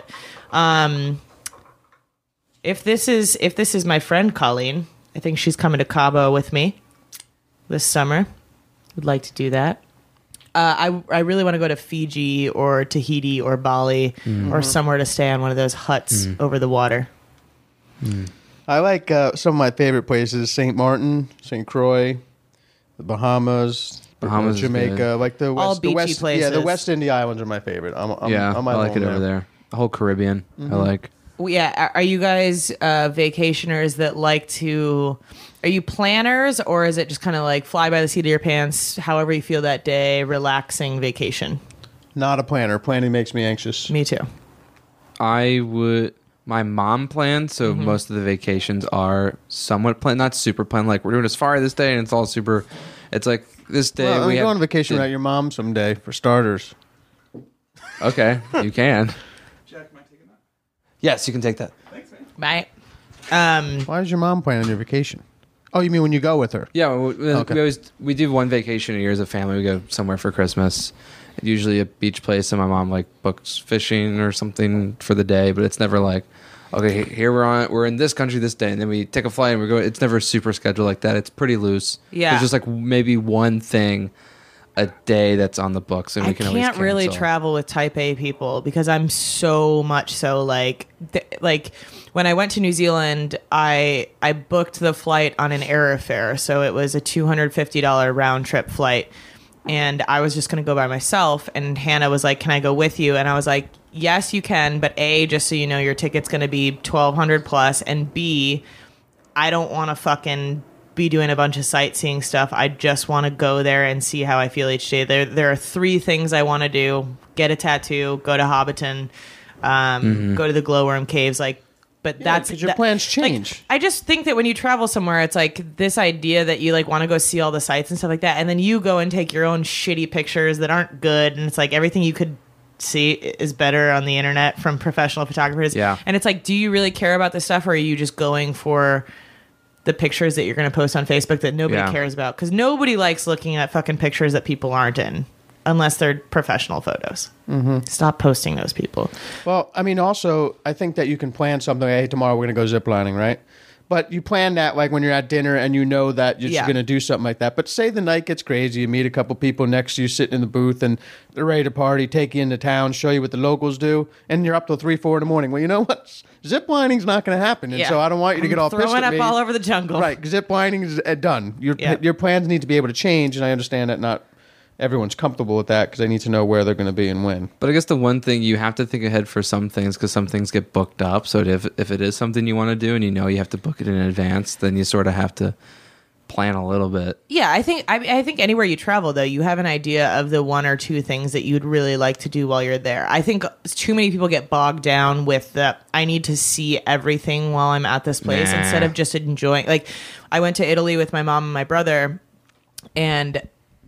Speaker 1: If this is my friend Colleen, I think she's coming to Cabo with me this summer. Would like to do that. I really want to go to Fiji or Tahiti or Bali or somewhere to stay on one of those huts over the water.
Speaker 2: I like some of my favorite places: St. Martin, St. Croix, the Bahamas,
Speaker 3: Bahamas is
Speaker 2: Jamaica,
Speaker 3: good.
Speaker 2: like the
Speaker 1: All
Speaker 2: West, the
Speaker 1: beachy
Speaker 2: West,
Speaker 1: places.
Speaker 2: Yeah, the West India Islands are my favorite. I
Speaker 3: I like it over there. The whole Caribbean, I like.
Speaker 1: Well, yeah, are you guys vacationers that like to? Are you planners, or is it just kind of like fly by the seat of your pants, however you feel that day, relaxing vacation?
Speaker 2: Not a planner. Planning makes me anxious.
Speaker 1: Me too.
Speaker 3: My mom planned, so most of the vacations are somewhat planned, not super planned. Like we're doing a safari this day, and it's all super. It's like this day
Speaker 2: Well,
Speaker 3: we
Speaker 2: go
Speaker 3: have-
Speaker 2: on vacation without your mom someday, for starters.
Speaker 3: Okay, you can. Yes, you can take that.
Speaker 1: Bye.
Speaker 2: Why does your mom plan on your vacation? Oh, you mean when you go with her?
Speaker 3: Yeah, we do one vacation a year as a family. We go somewhere for Christmas, usually a beach place, and my mom like books fishing or something for the day. But it's never like, okay, here we're in this country this day, and then we take a flight and we go. It's never super scheduled like that. It's pretty loose.
Speaker 1: Yeah.
Speaker 3: There's just like maybe one thing a day that's on the books, and
Speaker 1: I
Speaker 3: we can always
Speaker 1: can't really
Speaker 3: cancel.
Speaker 1: travel with Type A people because I'm so much so like when I went to New Zealand, I booked the flight on an Airfare, so it was a $250 round trip flight, and I was just going to go by myself. And Hannah was like, "Can I go with you?" And I was like, "Yes, you can, but A, just so you know, your ticket's going to be $1,200 plus, and B, I don't want to fucking be doing a bunch of sightseeing stuff. I just want to go there and see how I feel each day. There are 3 things I want to do: get a tattoo, go to Hobbiton, go to the glowworm caves. Like, but that's
Speaker 2: because your plans change.
Speaker 1: Like, I just think that when you travel somewhere, it's like this idea that you like want to go see all the sights and stuff like that, and then you go and take your own shitty pictures that aren't good, and it's like everything you could see is better on the internet from professional photographers.
Speaker 3: Yeah.
Speaker 1: And it's like, do you really care about this stuff, or are you just going for the pictures that you're going to post on Facebook that nobody cares about? Because nobody likes looking at fucking pictures that people aren't in, unless they're professional photos. Stop posting those people.
Speaker 2: Well, I mean, also, I think that you can plan something. Hey, tomorrow we're going to go ziplining, right? But you plan that like when you're at dinner and you know that you're just going to do something like that. But say the night gets crazy, you meet a couple people next to you sitting in the booth and they're ready to party, take you into town, show you what the locals do, and you're up till 3, 4 in the morning. Well, you know what? Ziplining's not going to happen. And so I don't want you to get all pissed
Speaker 1: throwing
Speaker 2: at
Speaker 1: up
Speaker 2: me.
Speaker 1: all over the jungle.
Speaker 2: Right, ziplining is done. Your plans need to be able to change, and I understand that not everyone's comfortable with that because they need to know where they're going to be and when.
Speaker 3: But I guess the one thing you have to think ahead for some things, because some things get booked up. So if it is something you want to do and you know you have to book it in advance, then you sort of have to plan a little bit.
Speaker 1: Yeah, I think anywhere you travel, though, you have an idea of the 1 or 2 things that you'd really like to do while you're there. I think too many people get bogged down with the, I need to see everything while I'm at this place instead of just enjoying. Like, I went to Italy with my mom and my brother, and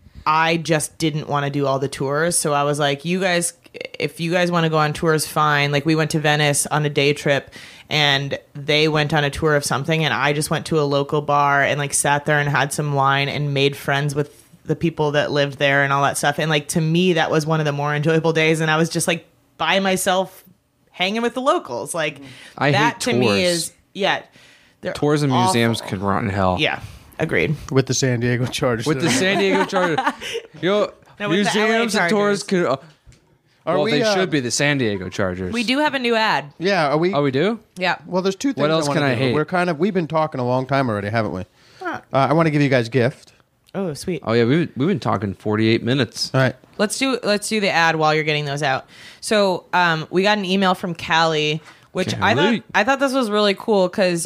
Speaker 1: I just didn't want to do all the tours. So I was like, you guys, if you guys want to go on tours, fine. Like, we went to Venice on a day trip and they went on a tour of something, and I just went to a local bar and like sat there and had some wine and made friends with the people that lived there and all that stuff. And like, to me, that was one of the more enjoyable days. And I was just like by myself hanging with the locals. Like,
Speaker 3: I
Speaker 1: that
Speaker 3: hate
Speaker 1: to
Speaker 3: tours.
Speaker 1: me is, they're
Speaker 3: Tours and museums
Speaker 1: awful.
Speaker 3: can rot in hell.
Speaker 1: Yeah, agreed.
Speaker 2: With the San Diego Chargers.
Speaker 3: With the San Diego Chargers.
Speaker 1: No, with the
Speaker 3: Museums
Speaker 1: LA
Speaker 3: and tours
Speaker 1: Chargers.
Speaker 3: could... well, they should be the San Diego Chargers.
Speaker 1: We do have a new ad.
Speaker 2: Yeah, are we?
Speaker 3: Oh, we do?
Speaker 1: Yeah.
Speaker 2: Well, there's 2 things.
Speaker 3: What else
Speaker 2: wanna
Speaker 3: can I
Speaker 2: do.
Speaker 3: hate?
Speaker 2: We've been talking a long time already, haven't we? I want to give you guys a gift.
Speaker 1: Oh, sweet.
Speaker 3: Oh, yeah, we've been talking 48 minutes.
Speaker 2: All right.
Speaker 1: Let's do the ad while you're getting those out. So we got an email from Callie, which
Speaker 3: Callie.
Speaker 1: I thought this was really cool because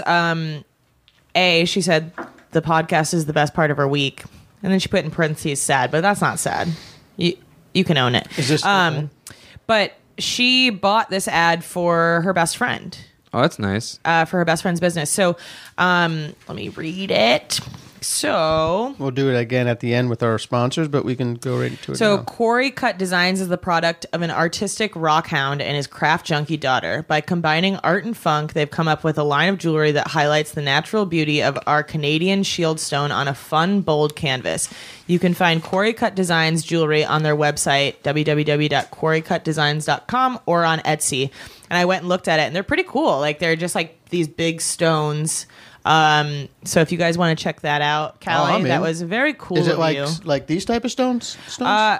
Speaker 1: she said the podcast is the best part of her week, and then she put in parentheses sad, but that's not sad. You can own it.
Speaker 2: Is this okay?
Speaker 1: But she bought this ad for her best friend.
Speaker 3: Oh, that's nice.
Speaker 1: For her best friend's business. So let me read it. So
Speaker 2: We'll do it again at the end with our sponsors, but we can go right to it
Speaker 1: So
Speaker 2: now.
Speaker 1: Corey Cut Designs is the product of an artistic rock hound and his craft junkie daughter. By combining art and funk, they've come up with a line of jewelry that highlights the natural beauty of our Canadian shield stone on a fun, bold canvas. You can find Corey Cut Designs jewelry on their website, www.coreycutdesigns.com, or on Etsy. And I went and looked at it, and they're pretty cool. Like, they're just like these big stones. So if you guys want to check that out, Callie,
Speaker 2: I'm
Speaker 1: that
Speaker 2: in.
Speaker 1: was very cool
Speaker 2: Is it
Speaker 1: of
Speaker 2: like
Speaker 1: you.
Speaker 2: like these type of stones?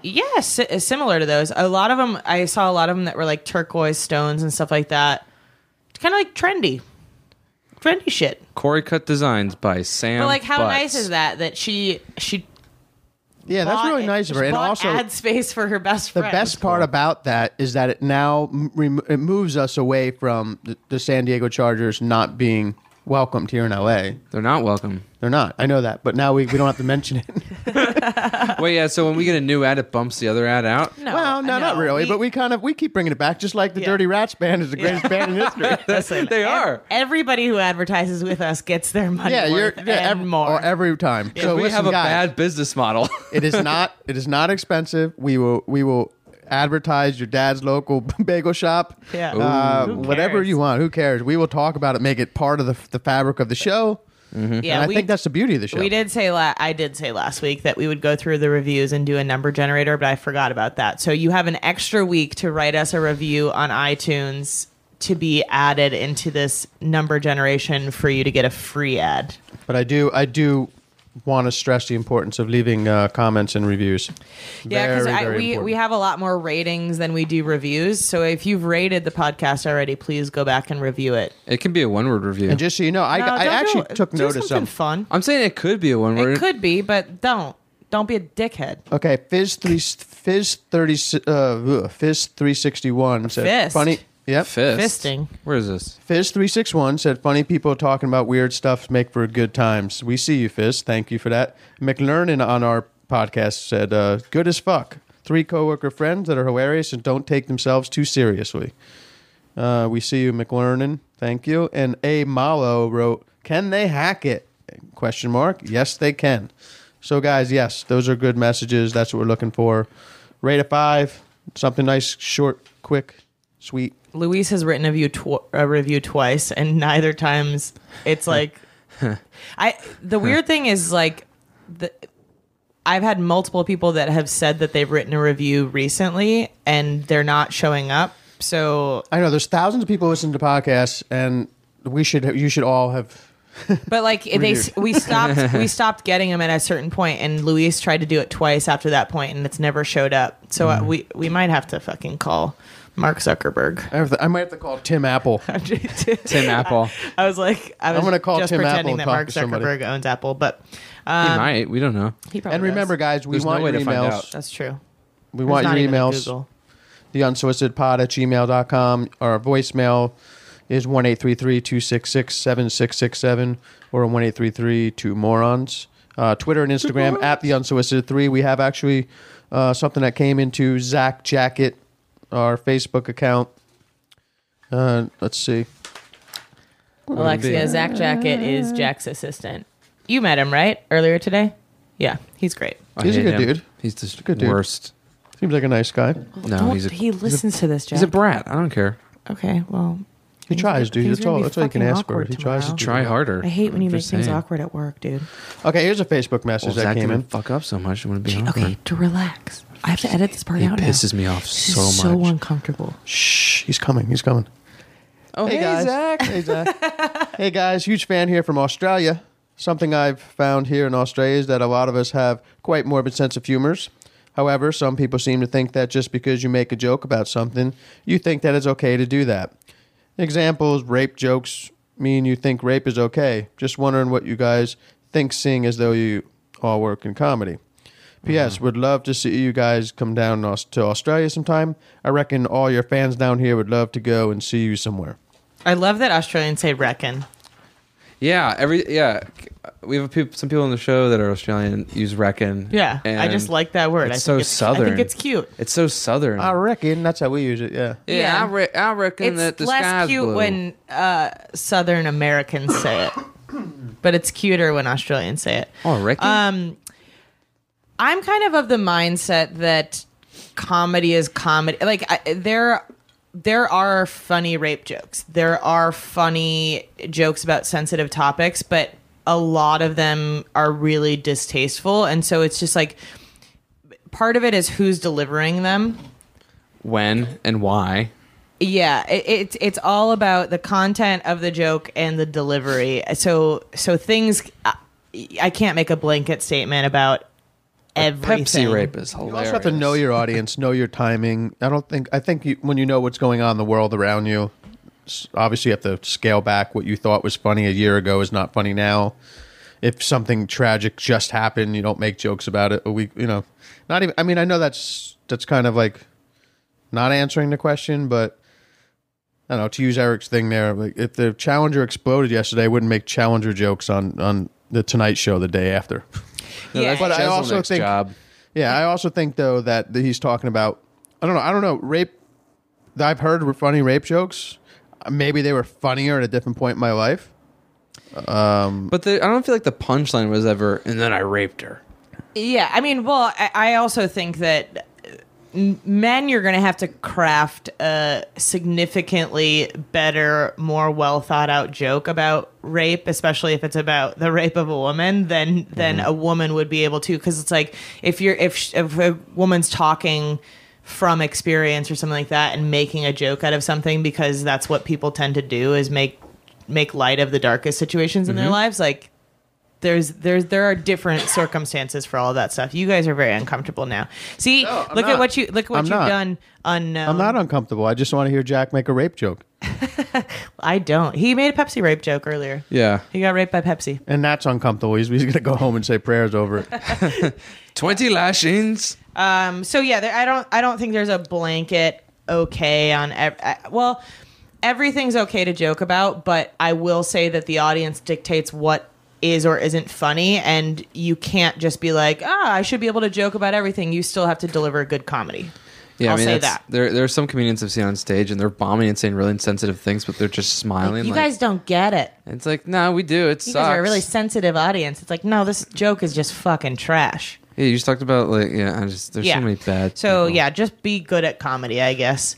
Speaker 1: Yes, similar to those. A lot of them, I saw a lot of them that were like turquoise stones and stuff like that. Kind of like trendy shit.
Speaker 3: Corey Cut Designs by Sam.
Speaker 1: But like, how
Speaker 3: Butts.
Speaker 1: nice is that she
Speaker 2: Yeah, that's
Speaker 1: bought-
Speaker 2: really nice of her.
Speaker 1: she
Speaker 2: And
Speaker 1: bought
Speaker 2: also,
Speaker 1: ad space for her best
Speaker 2: the
Speaker 1: friend.
Speaker 2: best part about that is that it now it moves us away from the San Diego Chargers not being welcomed here in LA.
Speaker 3: They're not welcome.
Speaker 2: They're not. I know that, but now we don't have to mention it.
Speaker 3: Wait, yeah. So when we get a new ad, it bumps the other ad out.
Speaker 1: No,
Speaker 2: Well, no, not really, but we keep bringing it back, just like the
Speaker 1: Yeah.
Speaker 2: Dirty Rats band is the greatest band in history.
Speaker 1: Listen,
Speaker 3: They are.
Speaker 1: Everybody who advertises with us gets their money
Speaker 2: Yeah,
Speaker 1: worth and more.
Speaker 2: every time. So
Speaker 3: we
Speaker 2: listen,
Speaker 3: have a
Speaker 2: guys,
Speaker 3: bad business model.
Speaker 2: It is not expensive. We will advertise your dad's local bagel shop.
Speaker 1: Yeah. Who
Speaker 2: Whatever
Speaker 1: cares?
Speaker 2: you want. Who cares? We will talk about it. Make it part of the fabric of the show.
Speaker 1: Yeah,
Speaker 2: And I think that's the beauty of the show.
Speaker 1: We did say I did say last week that we would go through the reviews and do a number generator, but I forgot about that. So you have an extra week to write us a review on iTunes to be added into this number generation for you to get a free ad.
Speaker 2: But I do want to stress the importance of leaving comments and reviews.
Speaker 1: Yeah,
Speaker 2: Very,
Speaker 1: because
Speaker 2: very
Speaker 1: we
Speaker 2: important.
Speaker 1: have a lot more ratings than we do reviews. So if you've rated the podcast already, please go back and review it.
Speaker 3: It can be a one-word review.
Speaker 2: And just so you know, I
Speaker 1: No, don't
Speaker 2: actually
Speaker 1: do-
Speaker 2: took
Speaker 1: do
Speaker 2: notice
Speaker 1: something
Speaker 2: of.
Speaker 1: fun.
Speaker 3: I'm saying it could be a one-word.
Speaker 1: It could be, but don't be a dickhead.
Speaker 2: Okay, Fizz 361 said
Speaker 1: Fist.
Speaker 2: funny. Yep.
Speaker 3: Fist.
Speaker 1: Fisting.
Speaker 3: Where is this?
Speaker 2: Fizz361 said funny people talking about weird stuff make for good times. We see you, Fizz. Thank you for that. McLernan on our podcast said good as fuck. 3 coworker friends that are hilarious and don't take themselves too seriously. We see you, McLernan. Thank you. And A. Malo wrote, can they hack it? Question mark. Yes, they can. So, guys, yes, those are good messages. That's what we're looking for. Rate a 5. Something nice, short, quick, sweet.
Speaker 1: Luis has written a review twice, and neither times it's like the weird thing is like I've had multiple people that have said that they've written a review recently and they're not showing up. So
Speaker 2: I know there's thousands of people listening to podcasts, and you should all have.
Speaker 1: but like we stopped getting them at a certain point, and Luis tried to do it twice after that point, and it's never showed up. So we might have to fucking call Mark Zuckerberg.
Speaker 2: I might have to call Tim Apple.
Speaker 3: Tim Apple.
Speaker 1: I was
Speaker 2: gonna call
Speaker 1: just
Speaker 2: Tim
Speaker 1: pretending
Speaker 2: Apple and
Speaker 1: that
Speaker 2: talk
Speaker 1: Mark
Speaker 2: to somebody.
Speaker 1: Zuckerberg owns Apple, but
Speaker 3: He might. We don't know.
Speaker 1: he probably
Speaker 2: And remember,
Speaker 1: does.
Speaker 2: guys, we
Speaker 3: There's no
Speaker 2: want
Speaker 3: way
Speaker 2: your
Speaker 3: to find
Speaker 2: emails.
Speaker 3: out.
Speaker 1: That's true.
Speaker 2: We
Speaker 1: There's
Speaker 2: want
Speaker 1: not
Speaker 2: your
Speaker 1: even a
Speaker 2: emails.
Speaker 1: Google.
Speaker 2: The unsolicitedpod@gmail.com. Our voicemail is 1-833-266-7667 or 1-833-2morons. Twitter and Instagram at the unsolicited3. We have actually something that came into Zach Jacket, our Facebook account. Let's see.
Speaker 1: Alexia, Zach Jacket is Jack's assistant. You met him, right? Earlier today? Yeah, he's great.
Speaker 3: I
Speaker 2: He's a
Speaker 3: hate
Speaker 2: good
Speaker 3: him.
Speaker 2: dude.
Speaker 3: He's just
Speaker 2: a good dude.
Speaker 3: worst.
Speaker 2: Seems like a nice guy.
Speaker 3: No,
Speaker 1: He listens to this, Jack.
Speaker 3: He's a brat. I don't care.
Speaker 1: Okay, well.
Speaker 2: He tries, dude.
Speaker 1: things
Speaker 2: That's
Speaker 1: are
Speaker 2: all.
Speaker 1: gonna be
Speaker 2: That's all you can
Speaker 1: fucking
Speaker 2: ask for.
Speaker 1: awkward
Speaker 2: He tries to
Speaker 1: tomorrow.
Speaker 2: do
Speaker 3: Try
Speaker 2: that.
Speaker 3: harder.
Speaker 1: I hate when you
Speaker 3: I'm
Speaker 1: make
Speaker 3: just
Speaker 1: things
Speaker 3: saying.
Speaker 1: awkward at work, dude.
Speaker 2: Okay, here's a Facebook message
Speaker 3: Well,
Speaker 2: that
Speaker 3: Zach
Speaker 2: came in.
Speaker 3: didn't fuck up so much. It wouldn't be awkward.
Speaker 1: Okay, to relax. I have to edit this part
Speaker 3: He
Speaker 1: out now.
Speaker 3: pisses me off
Speaker 1: This
Speaker 3: so
Speaker 1: is so
Speaker 3: much.
Speaker 1: uncomfortable.
Speaker 2: Shh, he's coming. He's coming.
Speaker 3: Oh,
Speaker 2: Hey, guys.
Speaker 3: Zach.
Speaker 2: Hey, Zach. Hey, guys. Huge fan here from Australia. Something I've found here in Australia is that a lot of us have quite morbid sense of humors. However, some people seem to think that just because you make a joke about something, you think that it's okay to do that. Examples, rape jokes mean you think rape is okay. Just wondering what you guys think, seeing as though you all work in comedy. P.S. Would love to see you guys come down to Australia sometime. I reckon all your fans down here would love to go and see you somewhere.
Speaker 1: I love that Australians say reckon.
Speaker 3: Yeah, we have some people on the show that are Australian use reckon.
Speaker 1: Yeah, I
Speaker 3: and
Speaker 1: just like that word.
Speaker 3: It's
Speaker 1: I
Speaker 3: so
Speaker 1: think
Speaker 3: southern.
Speaker 1: I think it's cute.
Speaker 3: It's so southern.
Speaker 2: I reckon that's how we use it, yeah.
Speaker 3: yeah,
Speaker 1: Yeah.
Speaker 3: I reckon that
Speaker 1: It's
Speaker 3: the
Speaker 1: less
Speaker 3: sky's
Speaker 1: cute
Speaker 3: blue.
Speaker 1: when Southern Americans say it, but it's cuter when Australians say it.
Speaker 3: Oh, I reckon.
Speaker 1: I'm kind of the mindset that comedy is comedy. Like there are funny rape jokes. There are funny jokes about sensitive topics, but a lot of them are really distasteful. And so it's just like part of it is who's delivering them.
Speaker 3: When and why.
Speaker 1: Yeah, it's all about the content of the joke and the delivery. So things I can't make a blanket statement about everything.
Speaker 3: Pepsi rape is
Speaker 2: You
Speaker 3: hilarious.
Speaker 2: also have to know your audience, know your timing. I think when you know what's going on in the world around you, obviously you have to scale back. What you thought was funny a year ago is not funny now. If something tragic just happened, you don't make jokes about it. Not even. I mean, I know that's kind of like not answering the question, but I don't know. To use Eric's thing there, like if the Challenger exploded yesterday, I wouldn't make Challenger jokes on the Tonight Show the day after.
Speaker 3: No, that's
Speaker 2: but I also
Speaker 3: Jeselnik's
Speaker 2: think,
Speaker 3: job.
Speaker 2: yeah, I also think though that he's talking about. I don't know. Rape. I've heard funny rape jokes. Maybe they were funnier at a different point in my life.
Speaker 3: But I don't feel like the punchline was ever, and then I raped her.
Speaker 1: Yeah, I mean, well, I also think that men, you're going to have to craft a significantly better, more well thought out joke about rape, especially if it's about the rape of a woman, than a woman would be able to. Because it's like if a woman's talking from experience or something like that and making a joke out of something, because that's what people tend to do, is make light of the darkest situations in their lives. Like there are different circumstances for all of that stuff. You guys are very uncomfortable now. See, look at what you've done.
Speaker 2: I'm not uncomfortable. I just want to hear Jack make a rape joke,
Speaker 1: I don't. He made a Pepsi rape joke earlier.
Speaker 3: Yeah.
Speaker 1: He got raped by Pepsi.
Speaker 2: and that's uncomfortable. He's going to go home and say prayers over it.
Speaker 3: 20 lashings.
Speaker 1: So yeah, I don't think there's a blanket okay on. Well, everything's okay to joke about, but I will say that the audience dictates what is or isn't funny, and you can't just be like, I should be able to joke about everything. You still have to deliver a good comedy.
Speaker 3: Yeah,
Speaker 1: I'll
Speaker 3: I mean,
Speaker 1: say that.
Speaker 3: There are some comedians I've seen on stage, and they're bombing and saying really insensitive things, but they're just smiling.
Speaker 1: You guys don't get it.
Speaker 3: It's like, no, we do. It
Speaker 1: You
Speaker 3: sucks.
Speaker 1: guys are a really sensitive audience. It's like, no, this joke is just fucking trash.
Speaker 3: Yeah, you just talked about there's so many bad.
Speaker 1: So
Speaker 3: people.
Speaker 1: yeah, just be good at comedy, I guess.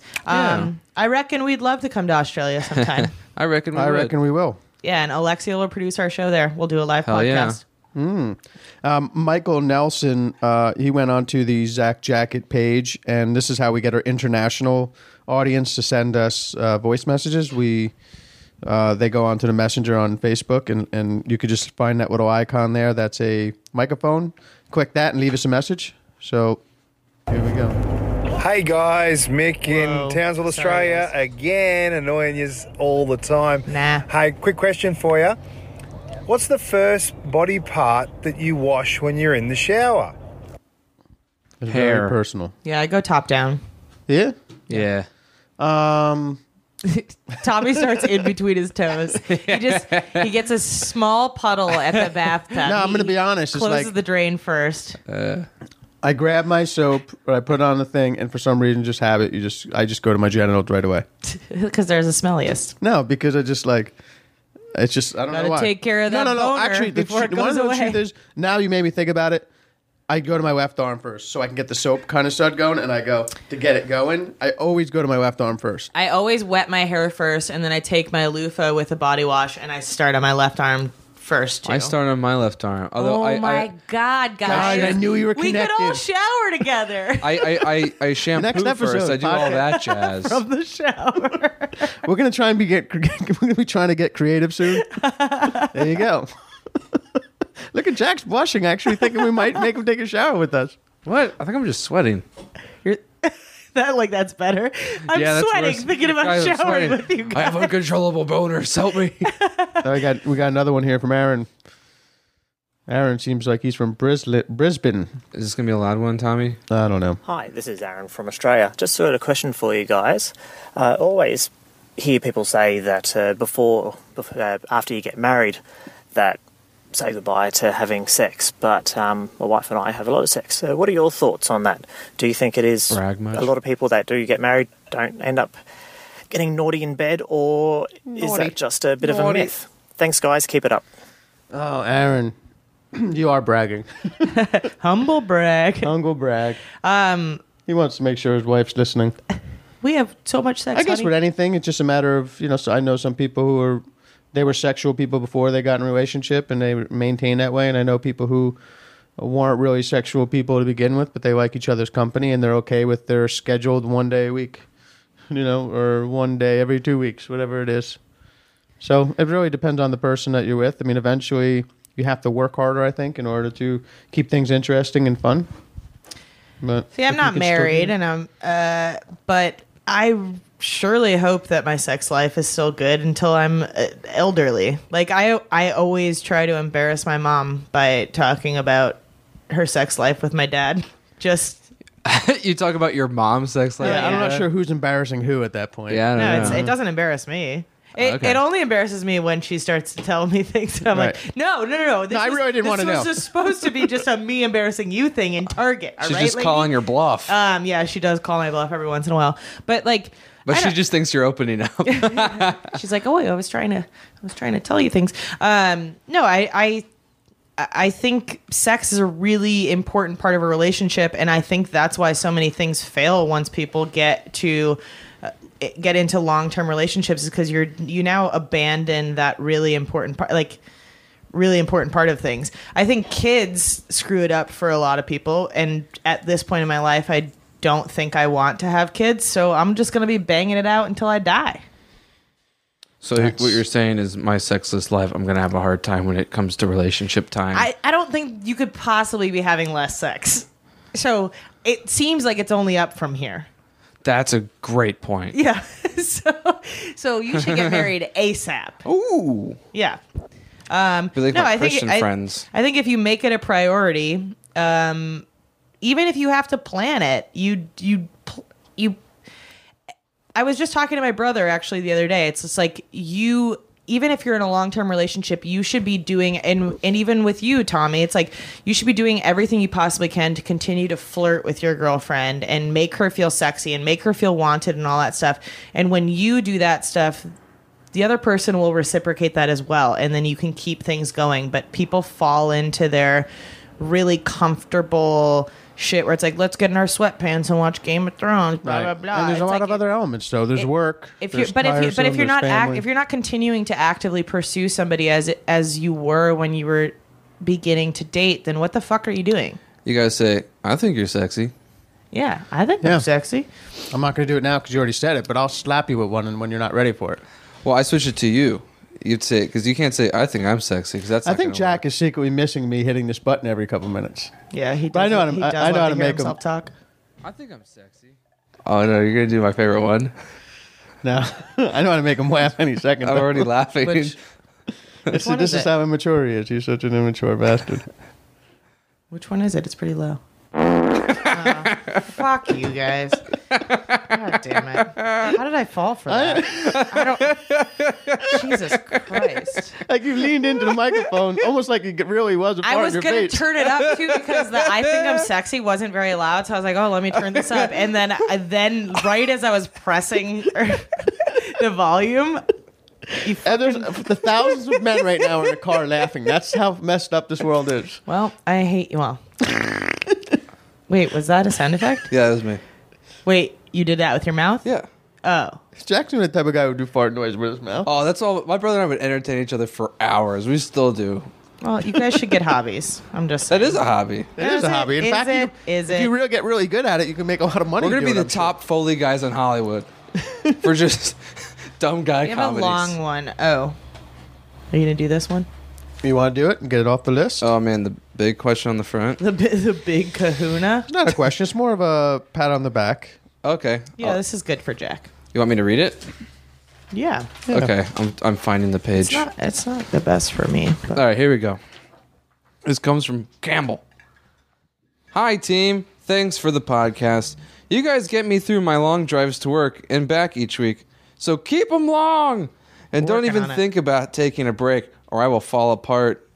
Speaker 1: I reckon we'd love to come to Australia sometime.
Speaker 3: I reckon
Speaker 2: we will.
Speaker 1: Yeah, and Alexia will produce our show there. We'll do a live
Speaker 3: Hell yeah.
Speaker 1: podcast.
Speaker 2: Michael Nelson, he went on to the Zach Jacket page, and this is how we get our international audience to send us voice messages. They go onto the Messenger on Facebook, and you could just find that little icon there. That's a microphone. Click that and leave us a message. So here we go.
Speaker 11: Hey guys, Mick in
Speaker 1: Whoa.
Speaker 11: Townsville,
Speaker 1: Sorry,
Speaker 11: Australia, again, annoying you all the time.
Speaker 1: Nah.
Speaker 11: Hey, quick question for you. What's the first body part that you wash when you're in the shower?
Speaker 2: It's
Speaker 3: Hair.
Speaker 2: very personal.
Speaker 1: Yeah, I go top down.
Speaker 2: Yeah.
Speaker 3: Yeah.
Speaker 1: Tommy starts in between his toes. He gets a small puddle at the bathtub.
Speaker 2: No, I'm gonna be honest, it's
Speaker 1: Closes
Speaker 2: like-
Speaker 1: the drain first.
Speaker 2: I grab my soap, or I put it on the thing, and for some reason, just have it. I just go to my genitals right away.
Speaker 1: Because there's the smelliest.
Speaker 2: No, because I just like. It's just I don't
Speaker 1: Gotta
Speaker 2: know why.
Speaker 1: take care of that
Speaker 2: No.
Speaker 1: boner
Speaker 2: Actually,
Speaker 1: before it
Speaker 2: one
Speaker 1: goes
Speaker 2: of the
Speaker 1: away.
Speaker 2: truth is now you made me think about it. I go to my left arm first, so I can get the soap kind of start going, and I go to get it going. I always go to my left arm first.
Speaker 1: I always wet my hair first, and then I take my loofah with a body wash, and I start on my left arm first, too.
Speaker 3: I start on my left arm. Although
Speaker 1: Oh my God, guys.
Speaker 2: I knew you were
Speaker 1: We could all
Speaker 2: connected.
Speaker 1: shower together
Speaker 3: I shampoo
Speaker 2: Next episode,
Speaker 3: first. I do all that jazz.
Speaker 1: from the shower.
Speaker 2: We're gonna try and we're gonna be trying to get creative soon. There you go. Look at Jack's blushing, actually thinking we might make him take a shower with us.
Speaker 3: What? I think I'm just sweating.
Speaker 1: That's better. I'm
Speaker 3: Yeah, that's
Speaker 1: sweating
Speaker 3: worse.
Speaker 1: thinking about
Speaker 3: Guys, I'm
Speaker 1: showering
Speaker 3: sweating.
Speaker 1: with you
Speaker 3: I
Speaker 1: guys.
Speaker 3: have uncontrollable boners. Help me.
Speaker 2: We got another one here from Aaron. Aaron seems like he's from Brisbane.
Speaker 3: Is this gonna be a loud one, Tommy?
Speaker 2: I don't know.
Speaker 12: Hi, this is Aaron from Australia. Just sort of a question for you guys. I always hear people say that after you get married, that say goodbye to having sex. But my wife and I have a lot of sex. So what are your thoughts on that? Do you think it is
Speaker 3: Brag much?
Speaker 12: a lot of people that do get married don't end up getting naughty in bed, or is that just a bit of a myth? Thanks, guys. Keep it up.
Speaker 2: Oh, Aaron, you are bragging.
Speaker 1: Humble brag.
Speaker 2: Humble brag. He wants to make sure his wife's listening.
Speaker 1: We have so much sex,
Speaker 2: I guess
Speaker 1: honey.
Speaker 2: with anything, it's just a matter of, so I know some people who were sexual people before they got in a relationship and they maintain that way. And I know people who weren't really sexual people to begin with, but they like each other's company and they're okay with their scheduled one day a week, or one day every 2 weeks, whatever it is. So it really depends on the person that you're with. I mean, eventually you have to work harder, I think, in order to keep things interesting and fun. But
Speaker 1: See, I'm
Speaker 2: if you
Speaker 1: not
Speaker 2: can still do
Speaker 1: married,
Speaker 2: it-
Speaker 1: and but I surely hope that my sex life is still good until I'm elderly. Like I always try to embarrass my mom by talking about her sex life with my dad. Just
Speaker 8: You talk about your mom's sex life.
Speaker 2: I'm not sure who's embarrassing who at that point.
Speaker 8: Yeah, I don't
Speaker 1: no,
Speaker 8: know.
Speaker 1: it doesn't embarrass me.
Speaker 8: Okay.
Speaker 1: It only embarrasses me when she starts to tell me things, and I'm
Speaker 2: Right.
Speaker 1: like, no. This
Speaker 2: I really didn't wanna
Speaker 1: This
Speaker 2: know.
Speaker 1: was just supposed to be just a me embarrassing you thing in Target. All
Speaker 8: She's
Speaker 1: right,
Speaker 8: just
Speaker 1: lady?
Speaker 8: calling your bluff.
Speaker 1: Yeah, she does call my bluff every once in a while, but like.
Speaker 8: But
Speaker 1: I
Speaker 8: she
Speaker 1: don't-
Speaker 8: just thinks you're opening up.
Speaker 1: She's like, "Oh, I was trying to tell you things." No, I think sex is a really important part of a relationship, and I think that's why so many things fail once people get into long-term relationships, is because you now abandon that really important part, really important part of things. I think kids screw it up for a lot of people, and at this point in my life, I don't think I want to have kids, so I'm just going to be banging it out until I die.
Speaker 3: So what you're saying is my sexless life, I'm going to have a hard time when it comes to relationship time.
Speaker 1: I don't think you could possibly be having less sex. So it seems like it's only up from here.
Speaker 3: That's a great point.
Speaker 1: Yeah. So you should get married ASAP.
Speaker 3: Ooh.
Speaker 1: Yeah.
Speaker 3: Be like my
Speaker 1: I think
Speaker 3: Christian friends.
Speaker 1: I think if you make it a priority, even if you have to plan it, you. I was just talking to my brother actually the other day. It's just like even if you're in a long-term relationship, you should be doing, and even with you, Tommy, it's like you should be doing everything you possibly can to continue to flirt with your girlfriend and make her feel sexy and make her feel wanted and all that stuff. And when you do that stuff, the other person will reciprocate that as well, and then you can keep things going. But people fall into their really comfortable shit where it's like, let's get in our sweatpants and watch Game of Thrones, blah blah
Speaker 2: Right.
Speaker 1: blah.
Speaker 2: And there's a
Speaker 1: It's
Speaker 2: lot
Speaker 1: like,
Speaker 2: of other elements, though. There's work.
Speaker 1: if you're
Speaker 2: there's
Speaker 1: but if
Speaker 2: tiresome,
Speaker 1: you're
Speaker 2: there's
Speaker 1: not
Speaker 2: family.
Speaker 1: if you're not continuing to actively pursue somebody as you were when you were beginning to date, then what the fuck are you doing?
Speaker 3: You guys say, I think you're sexy.
Speaker 1: Yeah, I think
Speaker 2: Yeah.
Speaker 1: I'm sexy.
Speaker 2: I'm not going to do it now because you already said it, but I'll slap you with one when you're not ready for it.
Speaker 3: Well, I switch it to you. You'd say, because you can't say, I think I'm sexy, because that's
Speaker 2: I
Speaker 3: not
Speaker 2: think
Speaker 3: gonna
Speaker 2: Jack is secretly missing me hitting this button every couple minutes.
Speaker 1: Yeah, he does.
Speaker 2: But I know how to-
Speaker 1: he does
Speaker 2: I know
Speaker 1: love
Speaker 2: how
Speaker 1: to
Speaker 2: to
Speaker 1: hear
Speaker 2: make him-
Speaker 1: himself talk.
Speaker 3: I think I'm sexy. Oh, no, you're going to do my favorite one.
Speaker 2: No, I know how to make him laugh any second.
Speaker 3: I'm already laughing.
Speaker 1: Which
Speaker 2: This
Speaker 1: one
Speaker 2: is
Speaker 1: is it?
Speaker 2: how immature he is. He's such an immature bastard.
Speaker 1: Which one is it? It's pretty low. Fuck you guys. God damn it. How did I fall for that? I don't. Jesus Christ.
Speaker 2: Like you leaned into the microphone almost like it really was a part
Speaker 1: I was
Speaker 2: of your
Speaker 1: going to
Speaker 2: face.
Speaker 1: turn it up too because the I think I'm sexy wasn't very loud. So I was like, oh, let me turn this up. And then right as I was pressing the volume,
Speaker 2: And there's the thousands of men right now in the car laughing. That's how messed up this world is.
Speaker 1: well, I hate you all. Wait, was that a sound effect?
Speaker 3: Yeah, that was me.
Speaker 1: Wait, you did that with your mouth?
Speaker 3: Yeah.
Speaker 1: Oh.
Speaker 2: Jackson the type of guy who would do fart noise with his mouth.
Speaker 3: Oh, that's all. My brother and I would entertain each other for hours. We still do.
Speaker 1: Well, you guys should get hobbies. I'm just
Speaker 3: That
Speaker 1: saying.
Speaker 3: is a hobby.
Speaker 2: It is a hobby. In fact,
Speaker 1: Is
Speaker 2: if
Speaker 1: it?
Speaker 2: you really get really good at it, you can make a lot of money.
Speaker 3: We're going to be
Speaker 2: doing
Speaker 3: the
Speaker 2: it, I'm
Speaker 3: top Foley guys in Hollywood for just dumb guy
Speaker 1: We have
Speaker 3: comedies.
Speaker 1: a long one. Oh. Are you going to do this one?
Speaker 2: sure. You want to do it and get it off the list?
Speaker 3: Oh, man, the big question on the front.
Speaker 1: The big kahuna?
Speaker 2: It's not a question. It's more of a pat on the back.
Speaker 3: Okay.
Speaker 1: Yeah,
Speaker 3: Oh,
Speaker 1: this is good for Jack.
Speaker 3: you want me to read it?
Speaker 1: Yeah.
Speaker 3: Okay, I'm finding the page.
Speaker 1: It's not the best for me. But.
Speaker 3: All right, here we go. This comes from Campbell. Hi, team. Thanks for the podcast. You guys get me through my long drives to work and back each week. So keep them long. And don't
Speaker 1: Working
Speaker 3: even
Speaker 1: on it.
Speaker 3: think about taking a break or I will fall apart.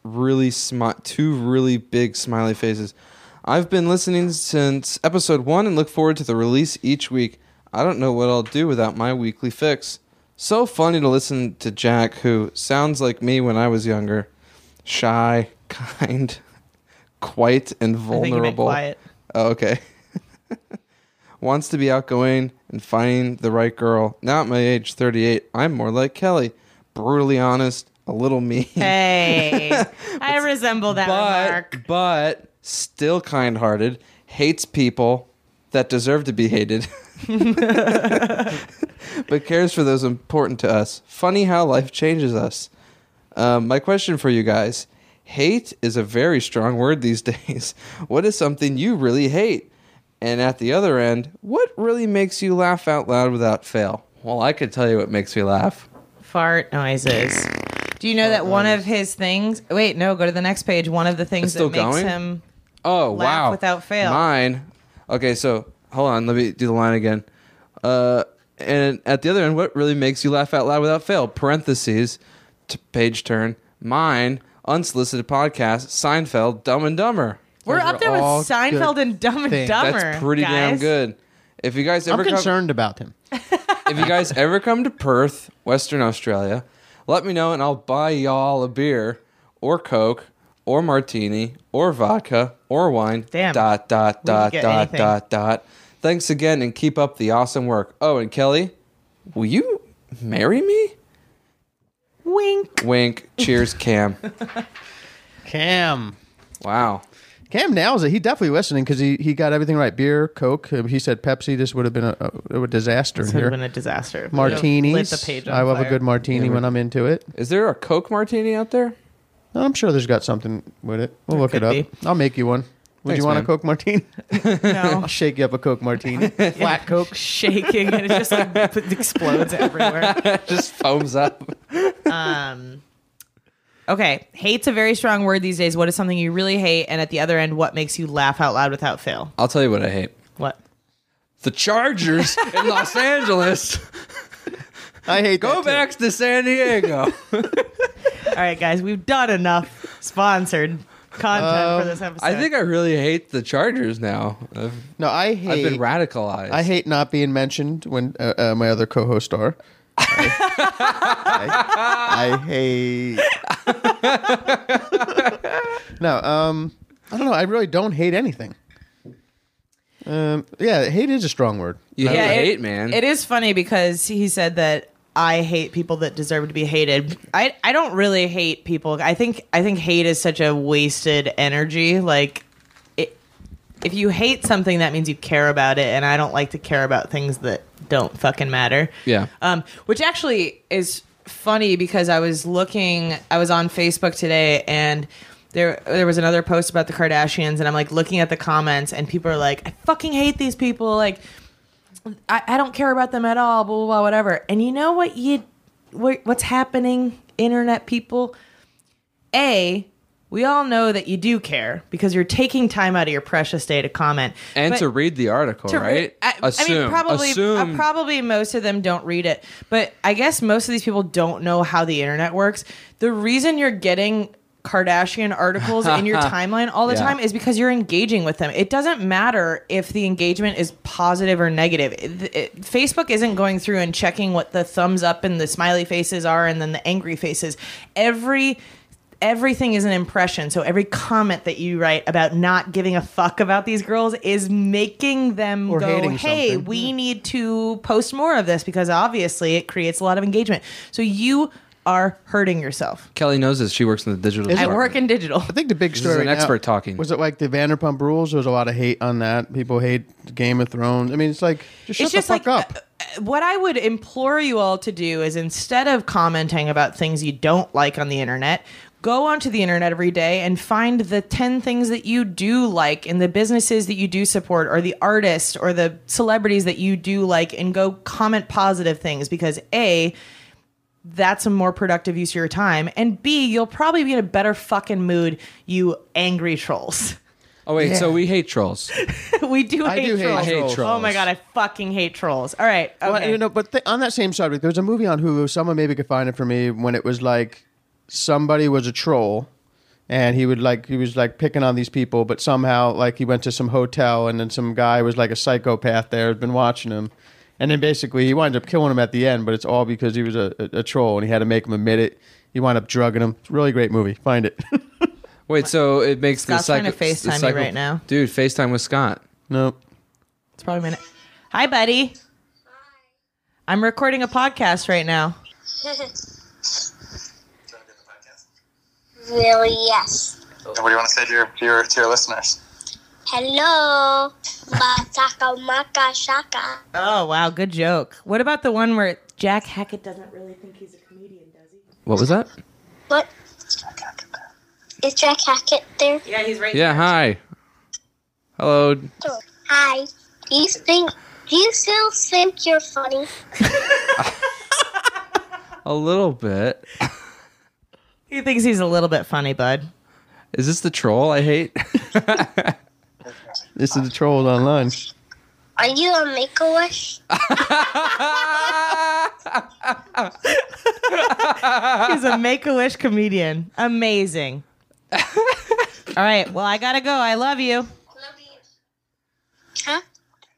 Speaker 3: Two really big smiley faces. I've been listening since episode 1 and look forward to the release each week. I don't know what I'll do without my weekly fix. So funny to listen to Jack, who sounds like me when I was younger. Shy, kind, quiet, and
Speaker 1: I think you meant
Speaker 3: vulnerable.
Speaker 1: quiet.
Speaker 3: Oh, okay. Wants to be outgoing and finding the right girl. Now at my age 38, I'm more like Kelly. Brutally honest, a little mean.
Speaker 1: Hey, I resemble that remark.
Speaker 3: But still kind-hearted, hates people that deserve to be hated, but cares for those important to us. Funny how life changes us. My question for you guys, Hate is a very strong word these days. What is something you really hate? And at the other end, what really makes you laugh out loud without fail? Well, I could tell you what makes me laugh.
Speaker 1: Fart noises. Do you know that one of his things... Wait, no, go to the next page. One of the things that makes him laugh without fail.
Speaker 3: Mine. Okay, so hold on. Let me do the line again. And at the other end, what really makes you laugh out loud without fail? Parentheses, page turn. Mine, unsolicited podcast, Seinfeld, Dumb and Dumber.
Speaker 1: We're up there with Seinfeld and Dumb and Dumber.
Speaker 3: That's pretty damn good. If you guys ever
Speaker 2: I'm concerned about him.
Speaker 3: If you guys ever come to Perth, Western Australia, let me know and I'll buy y'all a beer or Coke or martini or vodka or wine.
Speaker 1: Damn.
Speaker 3: Dot. Thanks again and keep up the awesome work. Oh, and Kelly, will you marry me?
Speaker 1: Wink.
Speaker 3: Wink. Cheers, Cam.
Speaker 2: Cam.
Speaker 3: Wow.
Speaker 2: Cam nails it. He definitely listening because he got everything right. Beer, Coke. He said Pepsi. This would have been a disaster
Speaker 1: This
Speaker 2: in
Speaker 1: would
Speaker 2: here.
Speaker 1: have been a disaster.
Speaker 2: Martinis.
Speaker 1: Lit the page on
Speaker 2: I love
Speaker 1: fire.
Speaker 2: a good martini when I'm into it.
Speaker 3: Is there a Coke martini out there?
Speaker 2: I'm sure there's got something with it. We'll look it
Speaker 1: could
Speaker 2: up. I'll make you one. Would
Speaker 3: Thanks,
Speaker 2: you want
Speaker 3: man.
Speaker 2: a Coke martini?
Speaker 1: No.
Speaker 2: I'll shake you up a Coke martini. Flat Coke.
Speaker 1: Shaking and it just like explodes everywhere.
Speaker 3: Just foams up.
Speaker 1: Okay. Hate's a very strong word these days. What is something you really hate? And at the other end, what makes you laugh out loud without fail?
Speaker 3: I'll tell you what I hate.
Speaker 1: What?
Speaker 3: The Chargers in Los Angeles.
Speaker 2: I hate
Speaker 3: Go back to San Diego.
Speaker 1: All right, guys, we've done enough sponsored content for this episode.
Speaker 3: I think I really hate the Chargers now.
Speaker 2: No,
Speaker 3: I've been radicalized.
Speaker 2: I hate not being mentioned when my other co-hosts are. I hate. No, I don't know. I really don't hate anything. Hate is a strong word.
Speaker 3: You hate, man.
Speaker 1: It is funny because he said that I hate people that deserve to be hated. I don't really hate people. I think hate is such a wasted energy. Like, if you hate something, that means you care about it, and I don't like to care about things that don't fucking matter.
Speaker 3: Yeah.
Speaker 1: Which actually is funny because I was on Facebook today and there was another post about the Kardashians, and I'm like looking at the comments and people are like, I fucking hate these people. Like, I don't care about them at all, blah, blah, blah, whatever. And you know what's happening, internet people? We all know that you do care because you're taking time out of your precious day to comment.
Speaker 3: And
Speaker 1: But
Speaker 3: to read the article, right?
Speaker 1: Probably most of them don't read it. But I guess most of these people don't know how the internet works. The reason you're getting Kardashian articles in your timeline all the time is because you're engaging with them. It doesn't matter if the engagement is positive or negative. Facebook isn't going through and checking what the thumbs up and the smiley faces are and then the angry faces. Everything is an impression. So every comment that you write about not giving a fuck about these girls is making them
Speaker 2: Or
Speaker 1: go,
Speaker 2: hating
Speaker 1: hey,
Speaker 2: something.
Speaker 1: we need to post more of this because obviously it creates a lot of engagement. So you are hurting yourself.
Speaker 3: Kelly knows this. She works in the digital
Speaker 1: I
Speaker 3: department.
Speaker 1: work in digital.
Speaker 2: I think the big
Speaker 3: This
Speaker 2: story
Speaker 3: is an
Speaker 2: right now-
Speaker 3: expert talking.
Speaker 2: Was it like the Vanderpump Rules? There was a lot of hate on that. People hate Game of Thrones. I mean, it's like, just shut the fuck up.
Speaker 1: What I would implore you all to do is instead of commenting about things you don't like on the internet, go onto the internet every day and find the 10 things that you do like in the businesses that you do support or the artists or the celebrities that you do like and go comment positive things because that's a more productive use of your time. And B, you'll probably be in a better fucking mood, you angry trolls.
Speaker 3: Oh, wait. So we hate trolls.
Speaker 1: We do
Speaker 2: I
Speaker 1: hate
Speaker 2: do hate
Speaker 1: trolls.
Speaker 3: I hate trolls.
Speaker 1: Oh my God, I fucking hate trolls. All right. Okay.
Speaker 2: Well, but on that same subject, there was a movie on Hulu. Someone maybe could find it for me when it was like somebody was a troll. And he was like picking on these people, but somehow like he went to some hotel and then some guy was like a psychopath there, had been watching him. And then basically he wound up killing him at the end, but it's all because he was a troll and he had to make him admit it. He wound up drugging him. It's a really great movie. Find it.
Speaker 3: Wait, so it makes
Speaker 1: Scott's trying to FaceTime me right now.
Speaker 3: Dude, FaceTime with Scott.
Speaker 2: Nope.
Speaker 1: It's probably a minute. Hi, buddy. I'm recording a podcast right now.
Speaker 13: Really, yes.
Speaker 14: What do you want to say to your listeners?
Speaker 13: Hello. Mataka maka shaka.
Speaker 1: Oh, wow. Good joke. What about the one where Jack Hackett doesn't really think he's a comedian, does he?
Speaker 3: What was that?
Speaker 13: What? Is Jack Hackett there?
Speaker 1: Yeah, he's right
Speaker 3: Yeah, hi. Hello.
Speaker 13: Hi. Do you still think you're funny?
Speaker 3: A little bit.
Speaker 1: He thinks he's a little bit funny, bud.
Speaker 3: Is this the troll I hate?
Speaker 2: This is the trolls online.
Speaker 13: Are you a Make-A-Wish?
Speaker 1: He's a Make-A-Wish comedian. Amazing. All right. Well, I gotta go. I love you.
Speaker 13: Huh?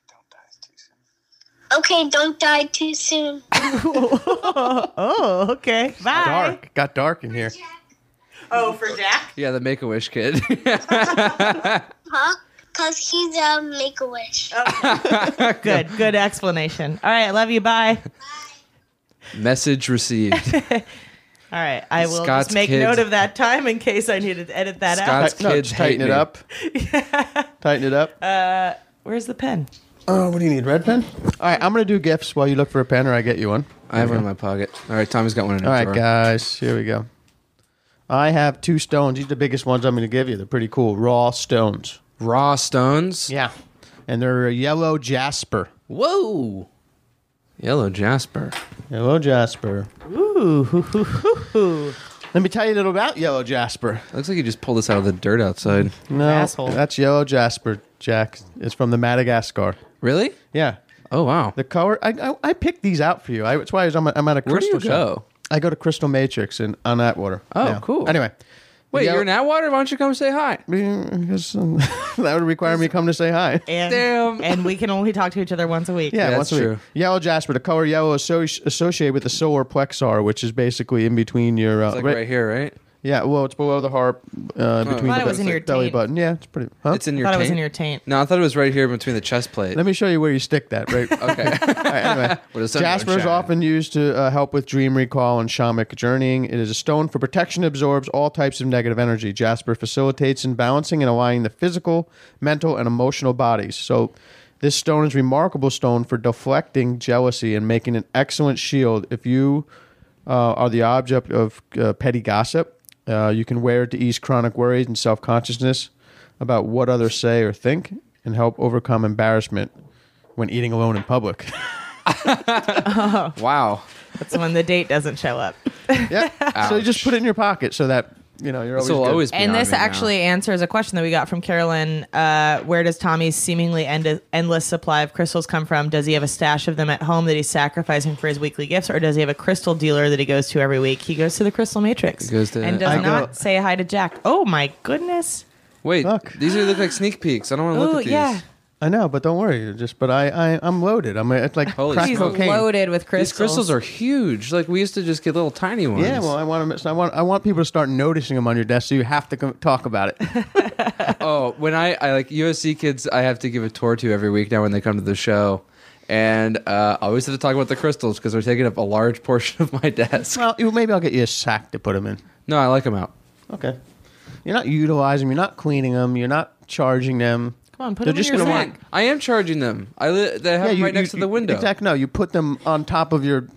Speaker 13: Okay, don't die too soon.
Speaker 1: Oh, okay. Bye.
Speaker 2: Dark. Got dark in here.
Speaker 1: Oh, for Jack?
Speaker 3: Yeah, the Make-A-Wish kid.
Speaker 13: Huh? Because he's a Make-A-Wish.
Speaker 1: Good explanation. All right. I love you. Bye.
Speaker 3: Message received.
Speaker 1: All right. I will
Speaker 3: Scott's
Speaker 1: just make
Speaker 3: kids-
Speaker 1: note of that time in case I need to edit that
Speaker 3: Scott's
Speaker 1: out.
Speaker 3: kids
Speaker 2: just tighten
Speaker 3: hate
Speaker 2: it
Speaker 3: me.
Speaker 2: up. Tighten it up.
Speaker 1: Where's the pen?
Speaker 2: Oh, what do you need? Red pen? All right, I'm going to do gifts while you look for a pen or I get you one.
Speaker 3: I have one in my pocket. All right, Tommy's got one in his
Speaker 2: All right,
Speaker 3: drawer.
Speaker 2: guys, here we go. I have 2 stones. These are the biggest ones I'm going to give you. They're pretty cool. Raw stones.
Speaker 3: Raw stones?
Speaker 2: Yeah. And they're a yellow jasper.
Speaker 3: Whoa. Yellow jasper.
Speaker 2: Yellow jasper.
Speaker 1: Ooh.
Speaker 2: Let me tell you a little about yellow jasper.
Speaker 3: Looks like you just pulled this out of the dirt outside.
Speaker 2: No,
Speaker 1: Asshole.
Speaker 2: that's yellow jasper, Jack. It's from the Madagascar.
Speaker 3: Really?
Speaker 2: Yeah.
Speaker 3: Oh, wow.
Speaker 2: The color, I picked these out for you. That's why I'm at a
Speaker 3: Where do
Speaker 2: crystal
Speaker 3: you
Speaker 2: show.
Speaker 3: go?
Speaker 2: I go to Crystal Matrix on Atwater.
Speaker 3: Oh,
Speaker 2: Yeah.
Speaker 3: cool.
Speaker 2: Anyway.
Speaker 3: Wait,
Speaker 2: Yeah.
Speaker 3: you're in Atwater? Why don't you come say hi?
Speaker 2: Because, that would require me to come to say hi.
Speaker 1: And,
Speaker 3: Damn.
Speaker 1: And we can only talk to each other once a week.
Speaker 2: Yeah,
Speaker 3: Yeah,
Speaker 2: once
Speaker 3: that's
Speaker 2: a week.
Speaker 3: true.
Speaker 2: Yellow jasper, the color yellow is associated with the solar plexar, which is basically in between your...
Speaker 3: It's like right here, right?
Speaker 2: Yeah, well, it's below the heart, between
Speaker 1: I
Speaker 2: the
Speaker 1: thought it was in your
Speaker 2: belly
Speaker 1: taint.
Speaker 2: button. Yeah, it's pretty... Huh?
Speaker 3: It's in
Speaker 1: I
Speaker 3: your
Speaker 1: thought
Speaker 3: taint?
Speaker 1: it was in your taint.
Speaker 3: No, I thought it was right here between the chest plate.
Speaker 2: Let me show you where you stick that. Right.
Speaker 3: Okay.
Speaker 2: All right, anyway,
Speaker 3: With a sun
Speaker 2: jasper is
Speaker 3: shine.
Speaker 2: often used to help with dream recall and shamanic journeying. It is a stone for protection, absorbs all types of negative energy. Jasper facilitates in balancing and aligning the physical, mental, and emotional bodies. So this stone is a remarkable stone for deflecting jealousy and making an excellent shield. If you are the object of petty gossip, you can wear it to ease chronic worries and self-consciousness about what others say or think and help overcome embarrassment when eating alone in public.
Speaker 3: Wow.
Speaker 1: That's when the date doesn't show up.
Speaker 2: Yeah. So you just put it in your pocket so that, you're always
Speaker 3: This will
Speaker 2: good.
Speaker 3: always be
Speaker 1: And
Speaker 3: on
Speaker 1: this
Speaker 3: me now.
Speaker 1: actually answers a question that we got from Carolyn. Where does Tommy's seemingly endless supply of crystals come from? Does he have a stash of them at home that he's sacrificing for his weekly gifts, or does he have a crystal dealer that he goes to every week? He goes to the Crystal Matrix
Speaker 3: He goes to-
Speaker 1: and
Speaker 2: I
Speaker 1: does
Speaker 2: go-
Speaker 1: not say hi to Jack. Oh my goodness!
Speaker 3: Wait,
Speaker 2: Look.
Speaker 3: these look like sneak peeks. I don't want to look
Speaker 1: Oh
Speaker 3: at these.
Speaker 1: yeah,
Speaker 2: I know, but don't worry. But I'm loaded. It's like
Speaker 3: Holy
Speaker 2: crack
Speaker 3: shit.
Speaker 1: he's
Speaker 2: cocaine.
Speaker 1: loaded with
Speaker 3: These
Speaker 1: crystals.
Speaker 3: crystals are huge. Like we used to just get little tiny ones.
Speaker 2: Yeah, well, I want people to start noticing them on your desk, so you have to talk about it.
Speaker 3: Oh, when I like USC kids, I have to give a tour to every week now when they come to the show, and I always have to talk about the crystals because they're taking up a large portion of my desk.
Speaker 2: Well, maybe I'll get you a sack to put them in.
Speaker 3: No, I like them out.
Speaker 2: Okay. You're not utilizing them. You're not cleaning them. You're not charging them.
Speaker 1: Come on, put
Speaker 2: They're
Speaker 1: them in
Speaker 2: just
Speaker 1: your
Speaker 2: gonna
Speaker 1: sack.
Speaker 2: want-
Speaker 3: I am charging them. They have them right next to the window.
Speaker 2: Exactly. No, you put them on top of your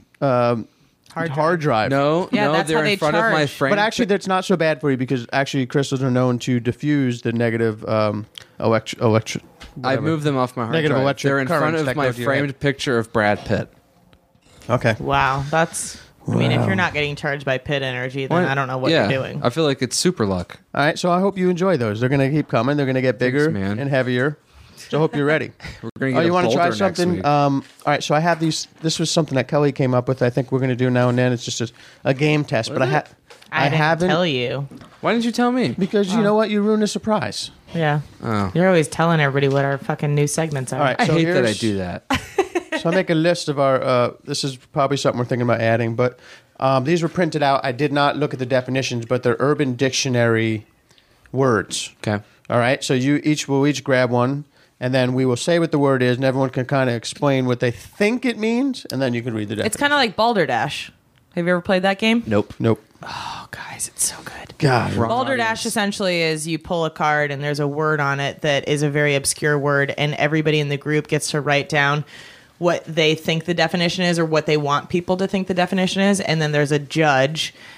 Speaker 2: hard drive.
Speaker 3: No,
Speaker 1: Yeah,
Speaker 3: no,
Speaker 1: that's
Speaker 3: they're
Speaker 1: how they
Speaker 3: in front of my
Speaker 1: charge.
Speaker 3: frame.
Speaker 2: But actually, that's not so bad for you because actually crystals are known to diffuse the negative electric.
Speaker 3: I moved them off my hard
Speaker 2: Negative
Speaker 3: drive.
Speaker 2: electric
Speaker 3: They're in front
Speaker 2: currents
Speaker 3: of
Speaker 2: that
Speaker 3: my
Speaker 2: go to your
Speaker 3: framed
Speaker 2: head.
Speaker 3: picture of Brad Pitt.
Speaker 2: Okay.
Speaker 1: Wow, that's. I mean, if
Speaker 2: Wow.
Speaker 1: you're not getting charged by pit energy, then I don't know what
Speaker 3: yeah,
Speaker 1: you're doing.
Speaker 3: I feel like it's super luck.
Speaker 2: All right. So I hope you enjoy those. They're going to keep coming. They're going to get bigger
Speaker 3: man.
Speaker 2: and heavier. So I hope you're ready.
Speaker 3: We're gonna
Speaker 2: Oh,
Speaker 3: get
Speaker 2: you
Speaker 3: a
Speaker 2: want to try
Speaker 3: boulder next
Speaker 2: something?
Speaker 3: week.
Speaker 2: All right. So I have these. This was something that Kelly came up with. I think we're going to do now and then. It's just a game test.
Speaker 3: What
Speaker 2: but
Speaker 3: is it?
Speaker 1: I didn't
Speaker 2: haven't
Speaker 1: tell you.
Speaker 3: Why didn't you tell me?
Speaker 2: because you know what? You ruined the surprise.
Speaker 1: Yeah,
Speaker 3: Oh,
Speaker 1: you're always telling everybody what our fucking new segments are.
Speaker 2: All right.
Speaker 3: I
Speaker 2: So
Speaker 3: hate that I
Speaker 2: here's-
Speaker 3: do that.
Speaker 2: So I make a list of our. This is probably something we're thinking about adding, but these were printed out. I did not look at the definitions, but they're Urban Dictionary words.
Speaker 3: Okay.
Speaker 2: All right. So we'll each grab one, and then we will say what the word is, and everyone can kind of explain what they think it means, and then you can read the definition.
Speaker 1: It's kind of like Balderdash. Have you ever played that game?
Speaker 3: Nope.
Speaker 2: Nope.
Speaker 1: Oh, guys, it's so good.
Speaker 2: God.
Speaker 1: Balderdash essentially is you pull a card and there's a word on it that is a very obscure word, and everybody in the group gets to write down what they think the definition is or what they want people to think the definition is, and then there's a judge,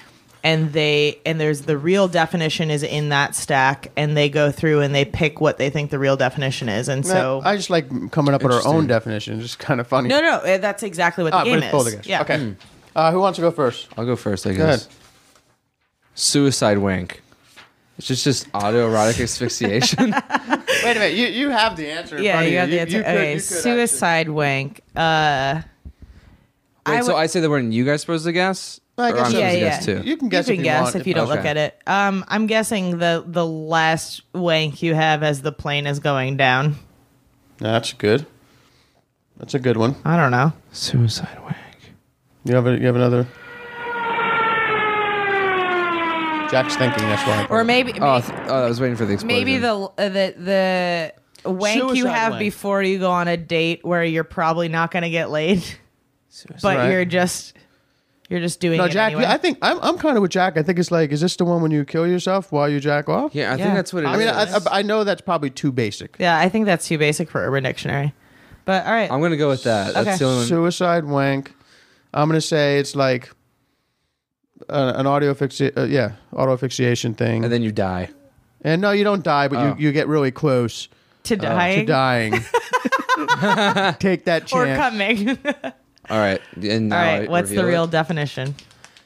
Speaker 1: and there's the real definition is in that stack, and they go through and they pick what they think the real definition is, and so
Speaker 2: I just like coming up with our own definition. It's just kind of funny.
Speaker 1: no, that's exactly what the game
Speaker 2: but it's both
Speaker 1: is.
Speaker 2: against.
Speaker 1: Yeah.
Speaker 2: Okay. Who wants to go first?
Speaker 3: I'll go first, I
Speaker 2: Go
Speaker 3: guess.
Speaker 2: ahead.
Speaker 3: Suicide wank. It's just autoerotic asphyxiation.
Speaker 2: Wait a minute. You have the answer.
Speaker 1: Yeah,
Speaker 2: in
Speaker 1: you
Speaker 2: front
Speaker 1: have
Speaker 2: of
Speaker 1: the answer. Okay, suicide wank.
Speaker 3: Wait, so I say the word and you guys supposed to guess?
Speaker 2: I
Speaker 3: Or
Speaker 2: guess
Speaker 3: I'm
Speaker 2: so.
Speaker 3: supposed to
Speaker 1: Yeah,
Speaker 3: guess too?
Speaker 2: You can guess
Speaker 1: you can guess if you don't
Speaker 3: Okay.
Speaker 1: look at it. I'm guessing the last wank you have as the plane is going down.
Speaker 2: That's good. That's a good one.
Speaker 1: I don't know.
Speaker 3: Suicide wank.
Speaker 2: You have another. Jack's thinking. That's why.
Speaker 1: Or maybe
Speaker 3: I was waiting for the explosion.
Speaker 1: maybe the wank you
Speaker 2: Suicide
Speaker 1: have
Speaker 2: wank.
Speaker 1: before you go on a date where you're probably not going to get laid, but
Speaker 2: Right.
Speaker 1: you're just doing
Speaker 2: No,
Speaker 1: it
Speaker 2: Jack.
Speaker 1: anyway.
Speaker 2: I think I'm kind of with Jack. I think it's like, is this the one when you kill yourself while you jack off?
Speaker 3: Yeah, I think that's what it is.
Speaker 2: I mean, I know that's probably too basic.
Speaker 1: Yeah, I think that's too basic for Urban Dictionary. But all right,
Speaker 3: I'm going to go with that.
Speaker 1: Okay.
Speaker 3: That's the only one.
Speaker 2: Suicide wank. I'm gonna say it's like an auto asphyxiation thing.
Speaker 3: And then you die.
Speaker 2: And no, you don't die, but you get really close
Speaker 1: to dying,
Speaker 2: to dying. Take that chance.
Speaker 1: or coming.
Speaker 3: All right. And now
Speaker 1: All right,
Speaker 3: I
Speaker 1: what's the
Speaker 3: reveal
Speaker 1: real
Speaker 3: it.
Speaker 1: definition?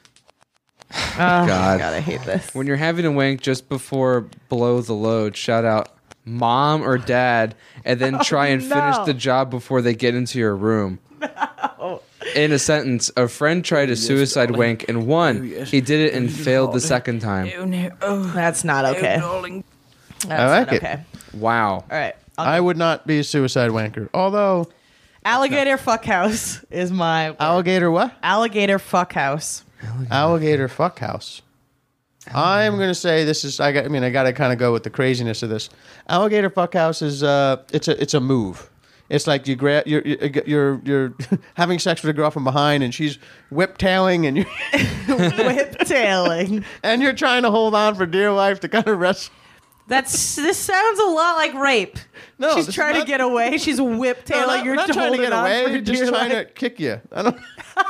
Speaker 1: Oh,
Speaker 3: God.
Speaker 1: I hate this.
Speaker 3: When you're having a wank just before below the load, shout out mom or dad, and then try and finish the job before they get into your room. In a sentence, a friend tried a suicide wank and won. He did it and failed the second time.
Speaker 1: That's not okay. That's
Speaker 2: I like
Speaker 1: not
Speaker 2: it.
Speaker 1: okay.
Speaker 3: Wow.
Speaker 1: All right.
Speaker 2: I would not be a suicide wanker. Although
Speaker 1: Alligator fuckhouse is my
Speaker 2: alligator what?
Speaker 1: alligator fuckhouse.
Speaker 2: Alligator fuckhouse. I'm gonna say this is. I got to kind of go with the craziness of this. Alligator fuckhouse is. It's a move. It's like you grab you're having sex with a girl from behind, and she's whip-tailing, and you
Speaker 1: Whip-tailing.
Speaker 2: and you're trying to hold on for dear life to kind of rest.
Speaker 1: This sounds a lot like rape.
Speaker 2: No,
Speaker 1: she's
Speaker 2: this is
Speaker 1: trying to
Speaker 2: not-
Speaker 1: get away. She's whip-tailing. You're
Speaker 2: not trying to
Speaker 1: holding
Speaker 2: get
Speaker 1: on
Speaker 2: away.
Speaker 1: for
Speaker 2: Just
Speaker 1: dear
Speaker 2: trying
Speaker 1: life.
Speaker 2: to kick you. I don't.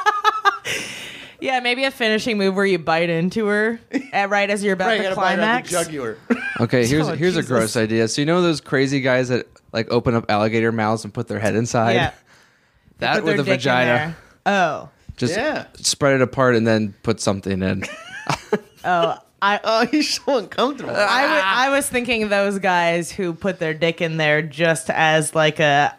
Speaker 1: Yeah, maybe a finishing move where you bite into her right as you're about to climax.
Speaker 2: Jugular.
Speaker 3: Okay, here's
Speaker 1: Oh,
Speaker 3: a
Speaker 1: Jesus.
Speaker 3: gross idea. So you know those crazy guys that like open up alligator mouths and put their head inside?
Speaker 1: Yeah.
Speaker 3: That
Speaker 1: Put their
Speaker 3: with a
Speaker 1: dick in
Speaker 3: vagina.
Speaker 1: there. Oh.
Speaker 3: Just
Speaker 2: Yeah.
Speaker 3: spread it apart and then put something in.
Speaker 2: Oh, he's so uncomfortable.
Speaker 1: I was thinking those guys who put their dick in there just as like a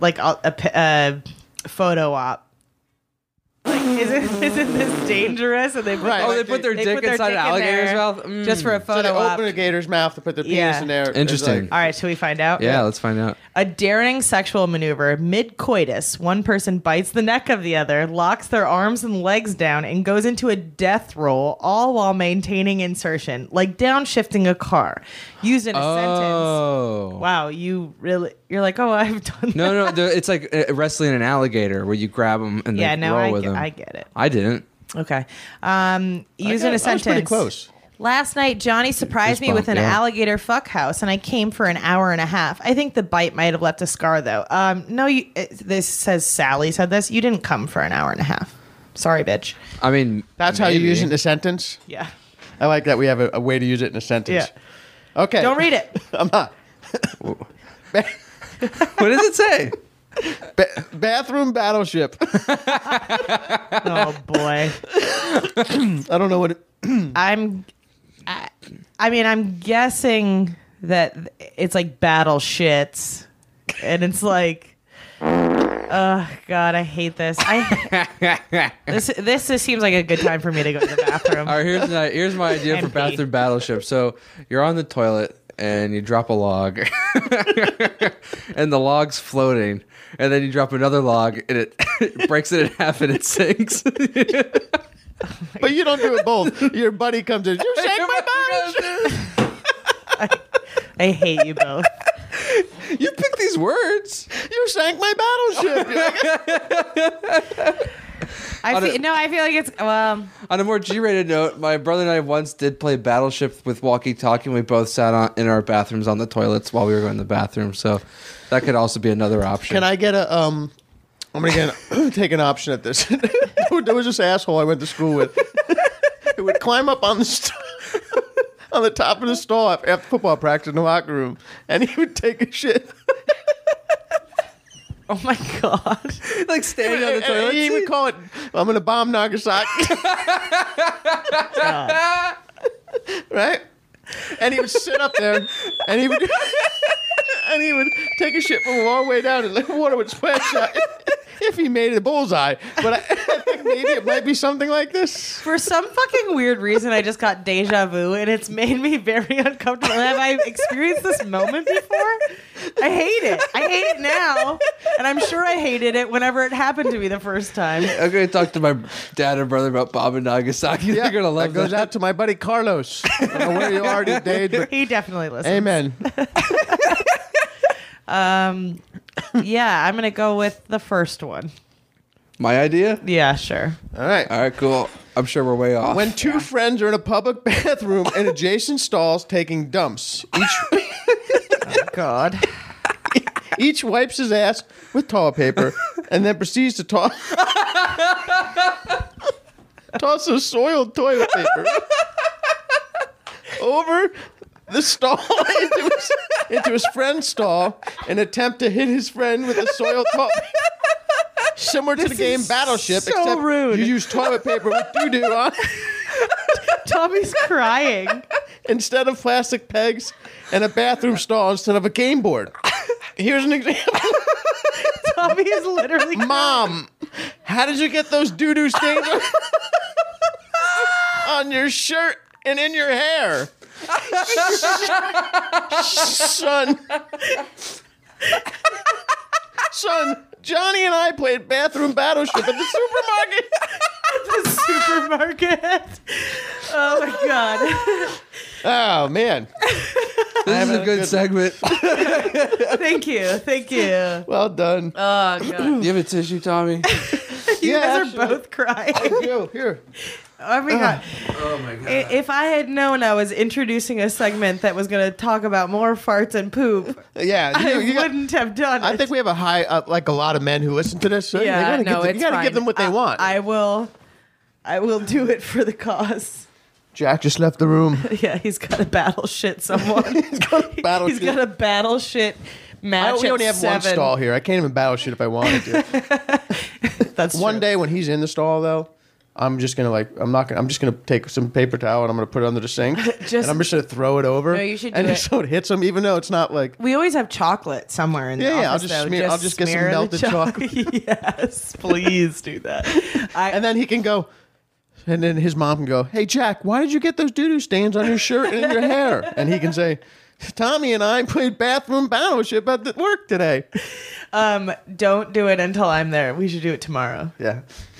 Speaker 1: photo op. Like, isn't this dangerous? And they put,
Speaker 2: Right.
Speaker 3: They put their dick inside an alligator's
Speaker 1: there
Speaker 3: mouth?
Speaker 1: just for a
Speaker 2: So
Speaker 1: photo
Speaker 2: they
Speaker 1: op.
Speaker 2: open a gator's mouth to put their penis
Speaker 1: Yeah.
Speaker 2: in there. It's
Speaker 3: Interesting.
Speaker 2: like-
Speaker 1: All right, should we find out?
Speaker 3: Yeah, let's find out.
Speaker 1: A daring sexual maneuver mid-coitus. One person bites the neck of the other, locks their arms and legs down, and goes into a death roll, all while maintaining insertion, like downshifting a car. Used in a sentence.
Speaker 3: Oh.
Speaker 1: Wow, you're like, oh, I've done that.
Speaker 3: No, it's like wrestling an alligator where you grab them and
Speaker 1: Yeah,
Speaker 3: then
Speaker 1: no,
Speaker 3: roll with them.
Speaker 1: I get it.
Speaker 3: I didn't.
Speaker 1: Okay. Used in a
Speaker 2: I was
Speaker 1: sentence.
Speaker 2: pretty close.
Speaker 1: Last night, Johnny surprised me with an alligator fuck house, and I came for an hour and a half. I think the bite might have left a scar, though. No, this says Sally said this. You didn't come for an hour and a half. Sorry, bitch.
Speaker 3: I mean,
Speaker 2: That's how you
Speaker 3: maybe.
Speaker 2: use it in a sentence?
Speaker 1: Yeah.
Speaker 2: I like that we have a way to use it in a sentence.
Speaker 1: Yeah.
Speaker 2: Okay.
Speaker 1: Don't read it.
Speaker 2: I'm not.
Speaker 3: What does it say?
Speaker 2: Bathroom battleship.
Speaker 1: Oh boy.
Speaker 2: I don't know what it.
Speaker 1: I'm guessing that it's like battle shits, and it's like, oh god, I hate this. This seems like a good time for me to go to the bathroom.
Speaker 3: All right, here's my idea for
Speaker 1: And pee.
Speaker 3: bathroom battleship. So you're on the toilet and you drop a log, and the log's floating, and then you drop another log and it breaks it in half and it sinks.
Speaker 2: But you don't do it both. Your buddy comes in. You sank my battleship.
Speaker 1: I hate you both.
Speaker 3: You pick these words.
Speaker 2: You sank my battleship.
Speaker 1: I feel like it's
Speaker 3: On a more G-rated note, my brother and I once did play Battleship with walkie-talkie, and we both sat in our bathrooms on the toilets while we were going to the bathroom. So that could also be another option.
Speaker 2: Can I get a I'm gonna take an option at this. There was this asshole I went to school with. would climb up on the on the top of the stall after football practice in the locker room, and he would take a shit.
Speaker 1: Oh my god!
Speaker 3: Like standing on the toilet
Speaker 2: He would call it, "I'm gonna bomb Nagasaki." Right? And he would sit up there, and he would take a shit from a long way down, and the water would splash out if he made a bullseye. But I think maybe it might be something like this.
Speaker 1: For some fucking weird reason, I just got deja vu, and it's made me very uncomfortable. Have I experienced this moment before? I hate it. I hate it now, and I'm sure I hated it whenever it happened to me the first time.
Speaker 3: I'm going to talk to my dad and brother about Bob and Nagasaki. They're going to love
Speaker 2: that. Goes out to my buddy Carlos. I don't know where you are these days, but
Speaker 1: He definitely listens.
Speaker 2: amen.
Speaker 1: Yeah, I'm gonna go with the first one.
Speaker 3: My idea?
Speaker 1: Yeah, sure.
Speaker 2: All right.
Speaker 3: All right, cool. I'm sure we're way off.
Speaker 2: When two friends are in a public bathroom and adjacent stalls taking dumps,
Speaker 1: God.
Speaker 2: Each wipes his ass with toilet paper and then proceeds to toss a soiled toilet paper over the stall into his friend's stall in an attempt to hit his friend with a soiled toilet paper. Similar to the game Battleship,
Speaker 1: so
Speaker 2: except
Speaker 1: rude.
Speaker 2: you use toilet paper with doo-doo on
Speaker 1: Tommy's crying.
Speaker 2: instead of plastic pegs and a bathroom stall instead of a game board. Here's an example.
Speaker 1: Tommy is literally
Speaker 2: Mom, how did you get those doo-doo stains on your shirt and in your hair? Son, Johnny and I played bathroom Battleship at the
Speaker 1: supermarket. Oh my god.
Speaker 2: Oh man,
Speaker 3: this is a good segment.
Speaker 1: Thank you.
Speaker 2: well done.
Speaker 1: Oh god.
Speaker 3: You have a tissue, Tommy?
Speaker 1: You guys
Speaker 2: actually.
Speaker 1: are both crying.
Speaker 2: I do. Here.
Speaker 1: Oh my god.
Speaker 3: Oh my god.
Speaker 1: If I had known I was introducing a segment that was going to talk about more farts and poop,
Speaker 2: Yeah,
Speaker 1: I
Speaker 2: you got-
Speaker 1: wouldn't have done it.
Speaker 2: I think we have a high, like a lot of men who listen to this. So
Speaker 1: yeah,
Speaker 2: you
Speaker 1: it's
Speaker 2: gotta
Speaker 1: fine.
Speaker 2: give them what they want.
Speaker 1: I will do it for the cause.
Speaker 2: Jack just left the room.
Speaker 1: Yeah, he's got to battle shit someone.
Speaker 2: He's got
Speaker 1: to battle shit match
Speaker 2: we
Speaker 1: at
Speaker 2: only have
Speaker 1: 7.
Speaker 2: one stall here. I can't even battle shit if I wanted to.
Speaker 1: That's
Speaker 2: One
Speaker 1: true.
Speaker 2: day when he's in the stall, though, I'm just gonna I'm just gonna take some paper towel and I'm gonna put it under the sink, and I'm just gonna throw it over.
Speaker 1: No, you should
Speaker 2: and
Speaker 1: do it.
Speaker 2: so it hits him, even though it's not like.
Speaker 1: We always have chocolate somewhere in the
Speaker 2: Yeah,
Speaker 1: office.
Speaker 2: I'll just
Speaker 1: though.
Speaker 2: I'll just get some
Speaker 1: smear the
Speaker 2: melted chocolate.
Speaker 1: Yes, please do that.
Speaker 2: And then he can go. And then his mom can go, "Hey Jack, why did you get those doo-doo stains on your shirt and in your hair?" And he can say, "Tommy and I played bathroom Battleship at the work today."
Speaker 1: Don't do it until I'm there. We should do it tomorrow.
Speaker 2: Yeah,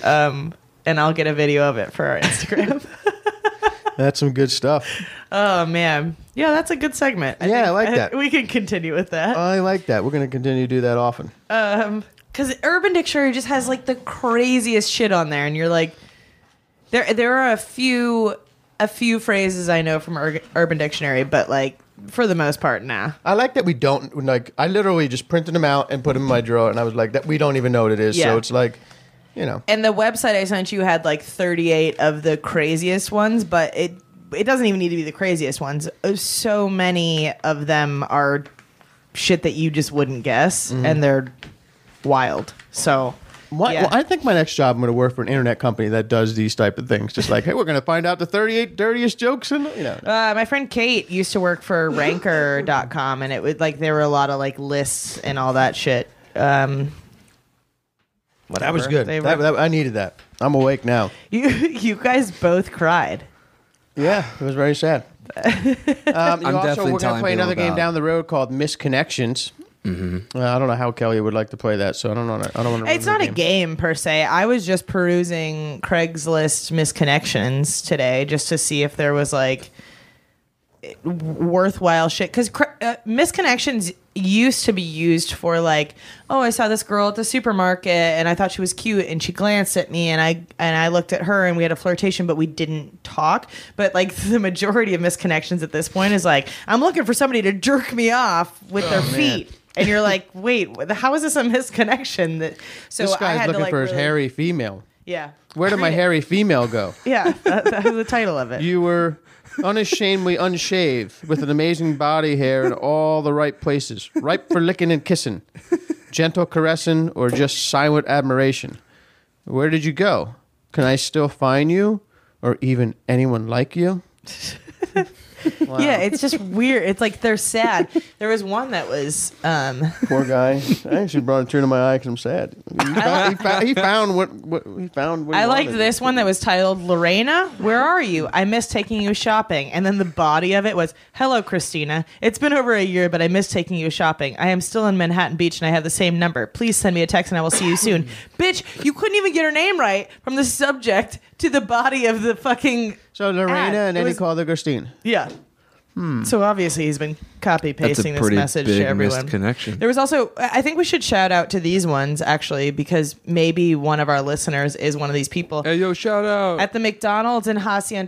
Speaker 1: and I'll get a video of it for our Instagram.
Speaker 2: that's some good stuff.
Speaker 1: Oh man, yeah, that's a good segment.
Speaker 2: I like that.
Speaker 1: We can continue with that.
Speaker 2: I like that. We're gonna continue to do that often.
Speaker 1: Because Urban Dictionary just has like the craziest shit on there, and you're like, there are a few phrases I know from Urban Dictionary, but like for the most part, nah.
Speaker 2: I like that we don't like. I literally just printed them out and put them in my drawer, and I was like, "That we don't even know what it is."
Speaker 1: Yeah.
Speaker 2: So it's like, you know.
Speaker 1: And the website I sent you had like 38 of the craziest ones, but it doesn't even need to be the craziest ones. So many of them are shit that you just wouldn't guess, and they're wild. So. Yeah.
Speaker 2: Well, I think my next job I'm going to work for an internet company that does these type of things. Just like, hey, we're going to find out the 38 dirtiest jokes, and you know.
Speaker 1: My friend Kate used to work for Ranker.com, and it would like there were a lot of like lists and all that shit.
Speaker 2: That was good.
Speaker 1: They were-
Speaker 2: I needed that. I'm awake now.
Speaker 1: You guys both cried.
Speaker 2: Yeah, it was very sad.
Speaker 3: definitely
Speaker 2: we're going to
Speaker 3: telling
Speaker 2: play another
Speaker 3: people
Speaker 2: game
Speaker 3: about-
Speaker 2: down the road called Misconnections. Mm-hmm. I don't know how Kelly would like to play that, so I don't know. I don't want to.
Speaker 1: It's not a game per se. I was just perusing Craigslist Misconnections today just to see if there was like worthwhile shit, because Misconnections used to be used for like, oh, I saw this girl at the supermarket and I thought she was cute and she glanced at me and I looked at her and we had a flirtation but we didn't talk. But like the majority of Misconnections at this point is like, I'm looking for somebody to jerk me off with their feet. And you're like, wait, how is this a misconnection? So
Speaker 2: this
Speaker 1: I
Speaker 2: guy's
Speaker 1: had
Speaker 2: looking
Speaker 1: to, like,
Speaker 2: for his
Speaker 1: really-
Speaker 2: hairy female.
Speaker 1: Yeah.
Speaker 2: Where did my hairy female go?
Speaker 1: Yeah, that was the title of it.
Speaker 2: You were unashamedly unshaved with an amazing body hair in all the right places, ripe for licking and kissing, gentle caressing, or just silent admiration. Where did you go? Can I still find you, or even anyone like you? Wow.
Speaker 1: Yeah, it's just weird. It's like they're sad. There was one that was
Speaker 2: Poor guy. I actually brought a tear to my eye because I'm sad. He found what he found. What he
Speaker 1: I liked
Speaker 2: wanted.
Speaker 1: this one that was titled Lorena, where are you? I miss taking you shopping. And then the body of it was, hello, Christina. It's been over a year, but I miss taking you shopping. I am still in Manhattan Beach and I have the same number. Please send me a text and I will see you soon. Bitch, you couldn't even get her name right from the subject to the body of the fucking
Speaker 2: So Lorena,
Speaker 1: ad.
Speaker 2: and then
Speaker 1: It
Speaker 2: he
Speaker 1: was-
Speaker 2: called her Christine.
Speaker 1: Yeah. So obviously he's been copy pasting
Speaker 3: That's a
Speaker 1: this
Speaker 3: pretty
Speaker 1: message
Speaker 3: big
Speaker 1: to everyone.
Speaker 3: missed connection.
Speaker 1: There was also, I think we should shout out to these ones actually, because maybe one of our listeners is one of these people.
Speaker 3: Hey, yo, shout out.
Speaker 1: At the McDonald's in Hacienda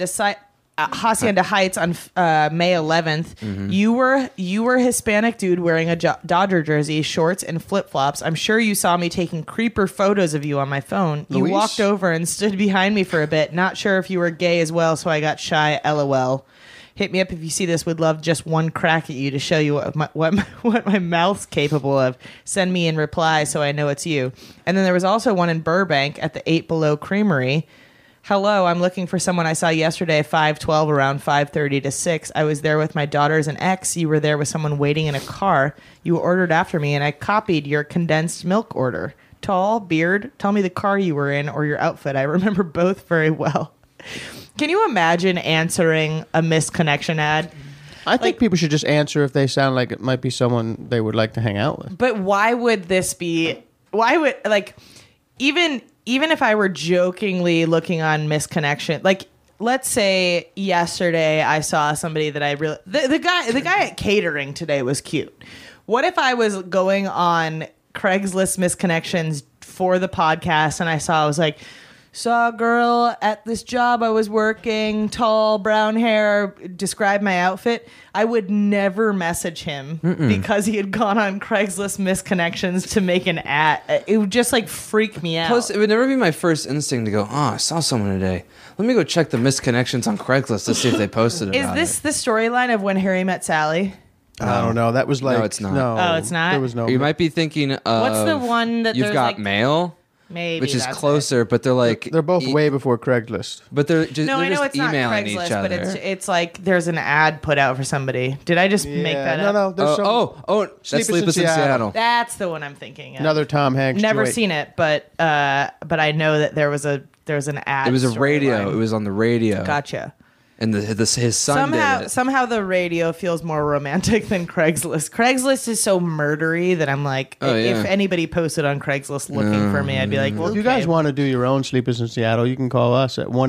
Speaker 1: Heights on May 11th,
Speaker 3: Mm-hmm.
Speaker 1: you were a Hispanic dude wearing a Dodger jersey, shorts, and flip flops. I'm sure you saw me taking creeper photos of you on my phone. You
Speaker 2: Luis?
Speaker 1: walked over and stood behind me for a bit. Not sure if you were gay as well, so I got shy. LOL. Hit me up if you see this. Would love just one crack at you to show you what my mouth's capable of. Send me in reply so I know it's you. And then there was also one in Burbank at the 8 Below Creamery. Hello, I'm looking for someone I saw yesterday, 5:12 around 5:30 to 6. I was there with my daughters and ex. You were there with someone waiting in a car. You ordered after me, and I copied your condensed milk order. Tall, beard, tell me the car you were in or your outfit. I remember both very well. Can you imagine answering a misconnection ad?
Speaker 2: I think people should just answer if they sound like it might be someone they would like to hang out with.
Speaker 1: But why would this be? Why would even if I were jokingly looking on misconnection, like let's say yesterday I saw somebody that I really the guy at catering today was cute. What if I was going on Craigslist misconnections for the podcast and I was like, saw a girl at this job I was working, tall, brown hair, describe my outfit. I would never message him because he had gone on Craigslist misconnections to make an ad. It would just like freak me out.
Speaker 3: Plus, it would never be my first instinct to go, I saw someone today. Let me go check the misconnections on Craigslist to see if they posted
Speaker 1: Is
Speaker 3: about
Speaker 1: this
Speaker 3: it.
Speaker 1: the storyline of When Harry Met Sally?
Speaker 2: I don't know. That was like
Speaker 3: No, it's not.
Speaker 2: No,
Speaker 1: Oh, it's not?
Speaker 2: There was no.
Speaker 3: You might be thinking of...
Speaker 1: What's the one that
Speaker 3: You've
Speaker 1: there's,
Speaker 3: got
Speaker 1: like-
Speaker 3: mail,
Speaker 1: Maybe
Speaker 3: which is
Speaker 1: that's
Speaker 3: closer, but they're like...
Speaker 2: They're both way before Craigslist.
Speaker 3: But they're just,
Speaker 1: No,
Speaker 3: they're
Speaker 1: I know
Speaker 3: just
Speaker 1: it's not
Speaker 3: emailing each
Speaker 1: Craigslist,
Speaker 3: other.
Speaker 1: but it's like there's an ad put out for somebody. Did I just make that up?
Speaker 2: No. There's
Speaker 3: That's Sleepless in Seattle.
Speaker 1: That's the one I'm thinking of.
Speaker 2: Another Tom Hanks.
Speaker 1: Never
Speaker 2: joint.
Speaker 1: seen it, but I know that there was an ad.
Speaker 3: It was a radio.
Speaker 1: storyline.
Speaker 3: It was on the radio.
Speaker 1: Gotcha.
Speaker 3: And his son did it.
Speaker 1: Somehow the radio feels more romantic than Craigslist. Craigslist is so murdery that I'm like,
Speaker 2: Oh, yeah.
Speaker 1: if anybody posted on Craigslist looking for me, I'd be like,
Speaker 2: Well, if you guys want to do your own Sleepers in Seattle, you can call us at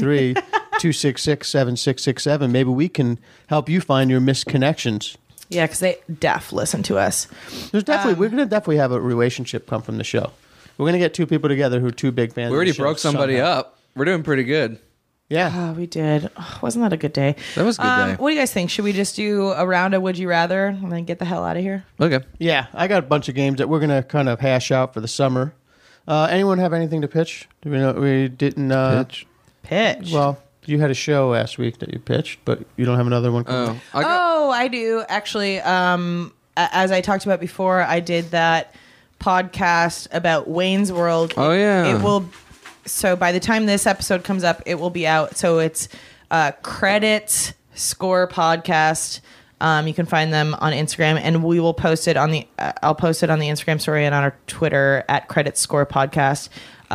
Speaker 2: 1-833-266-7667. Maybe we can help you find your misconnections.
Speaker 1: yeah, because they listen to us.
Speaker 2: There's definitely we're going to definitely have a relationship come from the show. We're going to get two people together who are two big fans.
Speaker 3: We already
Speaker 2: of the show
Speaker 3: broke somebody
Speaker 2: somehow.
Speaker 3: up. We're doing pretty good.
Speaker 2: Yeah.
Speaker 1: Oh, we did. Oh, wasn't that a good day?
Speaker 3: That was a good day.
Speaker 1: What do you guys think? Should we just do a round of Would You Rather and then get the hell out of here?
Speaker 3: Okay.
Speaker 2: Yeah, I got a bunch of games that we're going to kind of hash out for the summer. Anyone have anything to pitch? Do we know we didn't
Speaker 1: pitch?
Speaker 2: Well, you had a show last week that you pitched, but you don't have another one coming.
Speaker 1: I do actually. As I talked about before, I did that podcast about Wayne's World.
Speaker 3: Oh, yeah.
Speaker 1: It will. So by the time this episode comes up, it will be out. So it's Credits Score Podcast. You can find them on Instagram, and we will post it on the. I'll post it on the Instagram story and on our Twitter at Credits Score Podcast.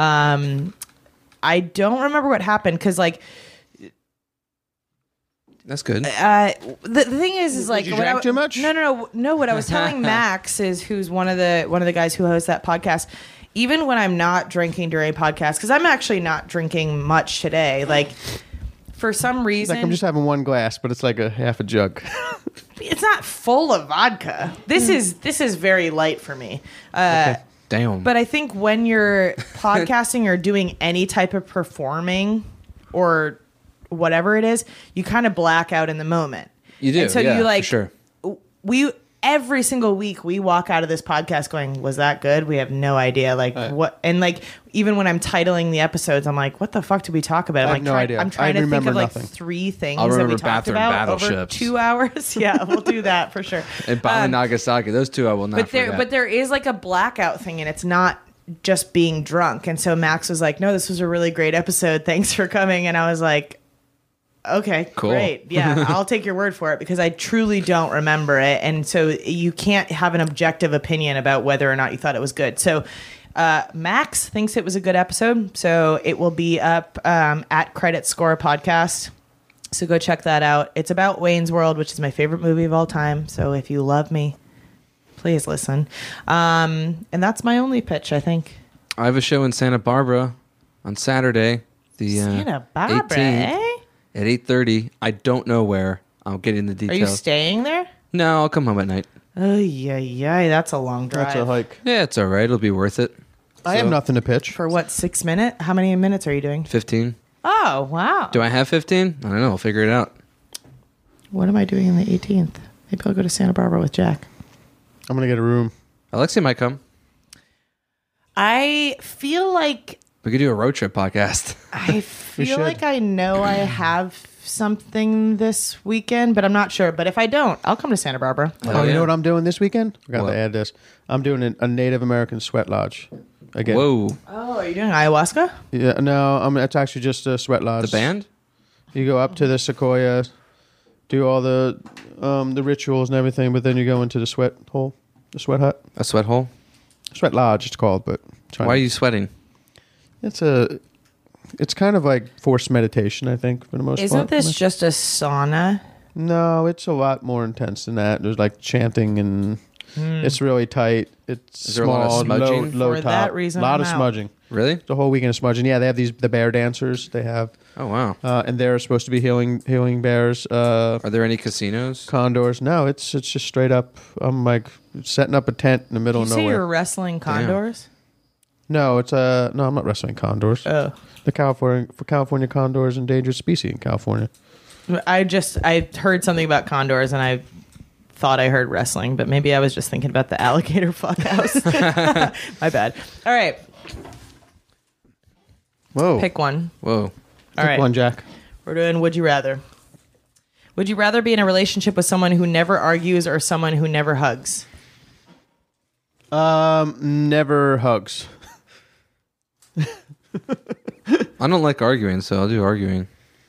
Speaker 1: I don't remember what happened because
Speaker 3: That's good.
Speaker 1: the thing is like
Speaker 2: you
Speaker 1: what
Speaker 2: drank
Speaker 1: I-
Speaker 2: too much?
Speaker 1: No. What I was telling Max is who's one of the guys who hosts that podcast. Even when I'm not drinking during podcasts, because I'm actually not drinking much today. Like for some reason,
Speaker 2: Like I'm just having one glass, but it's like a half a jug.
Speaker 1: it's not full of vodka. This is very light for me.
Speaker 3: Damn.
Speaker 1: But I think when you're podcasting or doing any type of performing or whatever it is, you kind of black out in the moment.
Speaker 3: You do,
Speaker 1: And so
Speaker 3: yeah,
Speaker 1: you like
Speaker 3: for sure.
Speaker 1: every single week we walk out of this podcast going, was that good? We have no idea. Like what, and like, even when I'm titling the episodes, I'm like, what the fuck did we talk about?
Speaker 2: I have no idea.
Speaker 1: I'm trying to think of like
Speaker 2: nothing.
Speaker 1: 3 things
Speaker 3: I'll
Speaker 1: that we
Speaker 3: remember
Speaker 1: talked
Speaker 3: bathroom
Speaker 1: about over
Speaker 3: battleships.
Speaker 1: 2 hours. Yeah, we'll do that for sure.
Speaker 3: And Bomb and Nagasaki, those two I will not forget.
Speaker 1: But there is like a blackout thing, and it's not just being drunk. And so Max was like, no, this was a really great episode. Thanks for coming. And I was like, okay,
Speaker 3: Cool.
Speaker 1: great. Yeah, I'll take your word for it because I truly don't remember it. And so you can't have an objective opinion about whether or not you thought it was good. So Max thinks it was a good episode. So it will be up at Credit Score Podcast. So go check that out. It's about Wayne's World, which is my favorite movie of all time. So if you love me, please listen. And that's my only pitch, I think.
Speaker 3: I have a show in Santa Barbara on Saturday, the
Speaker 1: Santa Barbara,
Speaker 3: 18th,
Speaker 1: eh?
Speaker 3: at 8:30. I don't know where. I'll get in the
Speaker 1: Are
Speaker 3: details.
Speaker 1: you staying there?
Speaker 3: No, I'll come home at night.
Speaker 1: Oh, yeah, that's a long drive.
Speaker 2: That's a hike.
Speaker 3: Yeah, it's all right. It'll be worth it.
Speaker 2: I have nothing to pitch.
Speaker 1: For what, 6 minutes? How many minutes are you doing?
Speaker 3: 15.
Speaker 1: Oh, wow.
Speaker 3: Do I have 15? I don't know. I'll figure it out.
Speaker 1: What am I doing on the 18th? Maybe I'll go to Santa Barbara with Jack.
Speaker 2: I'm going to get a room.
Speaker 3: Alexia might come.
Speaker 1: I feel like
Speaker 3: We could do a road trip podcast.
Speaker 1: I feel like I know I have something this weekend, but I'm not sure. But if I don't, I'll come to Santa Barbara.
Speaker 2: Oh, you know what I'm doing this weekend? Forgot to add this. I'm doing a Native American sweat lodge. Again.
Speaker 3: Whoa.
Speaker 1: Oh, are you doing ayahuasca?
Speaker 2: Yeah, no, it's actually just a sweat lodge.
Speaker 3: The band?
Speaker 2: You go up to the sequoia, do all the rituals and everything, but then you go into the sweat hole, the sweat hut.
Speaker 3: A sweat hole?
Speaker 2: Sweat lodge, it's called. But
Speaker 3: why are you sweating?
Speaker 2: It's kind of like forced meditation, I think, for the most part.
Speaker 1: Isn't this just a sauna?
Speaker 2: No, it's a lot more intense than that. There's like chanting and it's really tight. It's
Speaker 3: Is there
Speaker 2: small,
Speaker 3: a lot of smudging?
Speaker 2: low
Speaker 1: For
Speaker 2: top.
Speaker 1: that reason,
Speaker 2: a lot
Speaker 1: I'm
Speaker 2: of
Speaker 1: out.
Speaker 2: smudging.
Speaker 3: Really?
Speaker 2: The whole weekend of smudging. Yeah, they have the bear dancers. They have.
Speaker 3: Oh wow!
Speaker 2: And they're supposed to be healing bears.
Speaker 3: Are there any casinos?
Speaker 2: Condors? No, it's just straight up. I'm like setting up a tent in the middle
Speaker 1: You
Speaker 2: of
Speaker 1: say
Speaker 2: nowhere.
Speaker 1: you're wrestling condors?
Speaker 2: No, it's no, I'm not wrestling condors.
Speaker 1: Oh.
Speaker 2: The California condors, endangered species in California.
Speaker 1: I heard something about condors and I thought I heard wrestling, but maybe I was just thinking about the alligator fuck house. My bad. All right.
Speaker 2: Whoa.
Speaker 1: Pick one.
Speaker 3: Whoa.
Speaker 1: All right.
Speaker 2: Pick one, Jack.
Speaker 1: We're doing Would You Rather. Would you rather be in a relationship with someone who never argues or someone who never hugs?
Speaker 2: Never hugs.
Speaker 3: I don't like arguing, so I'll do arguing.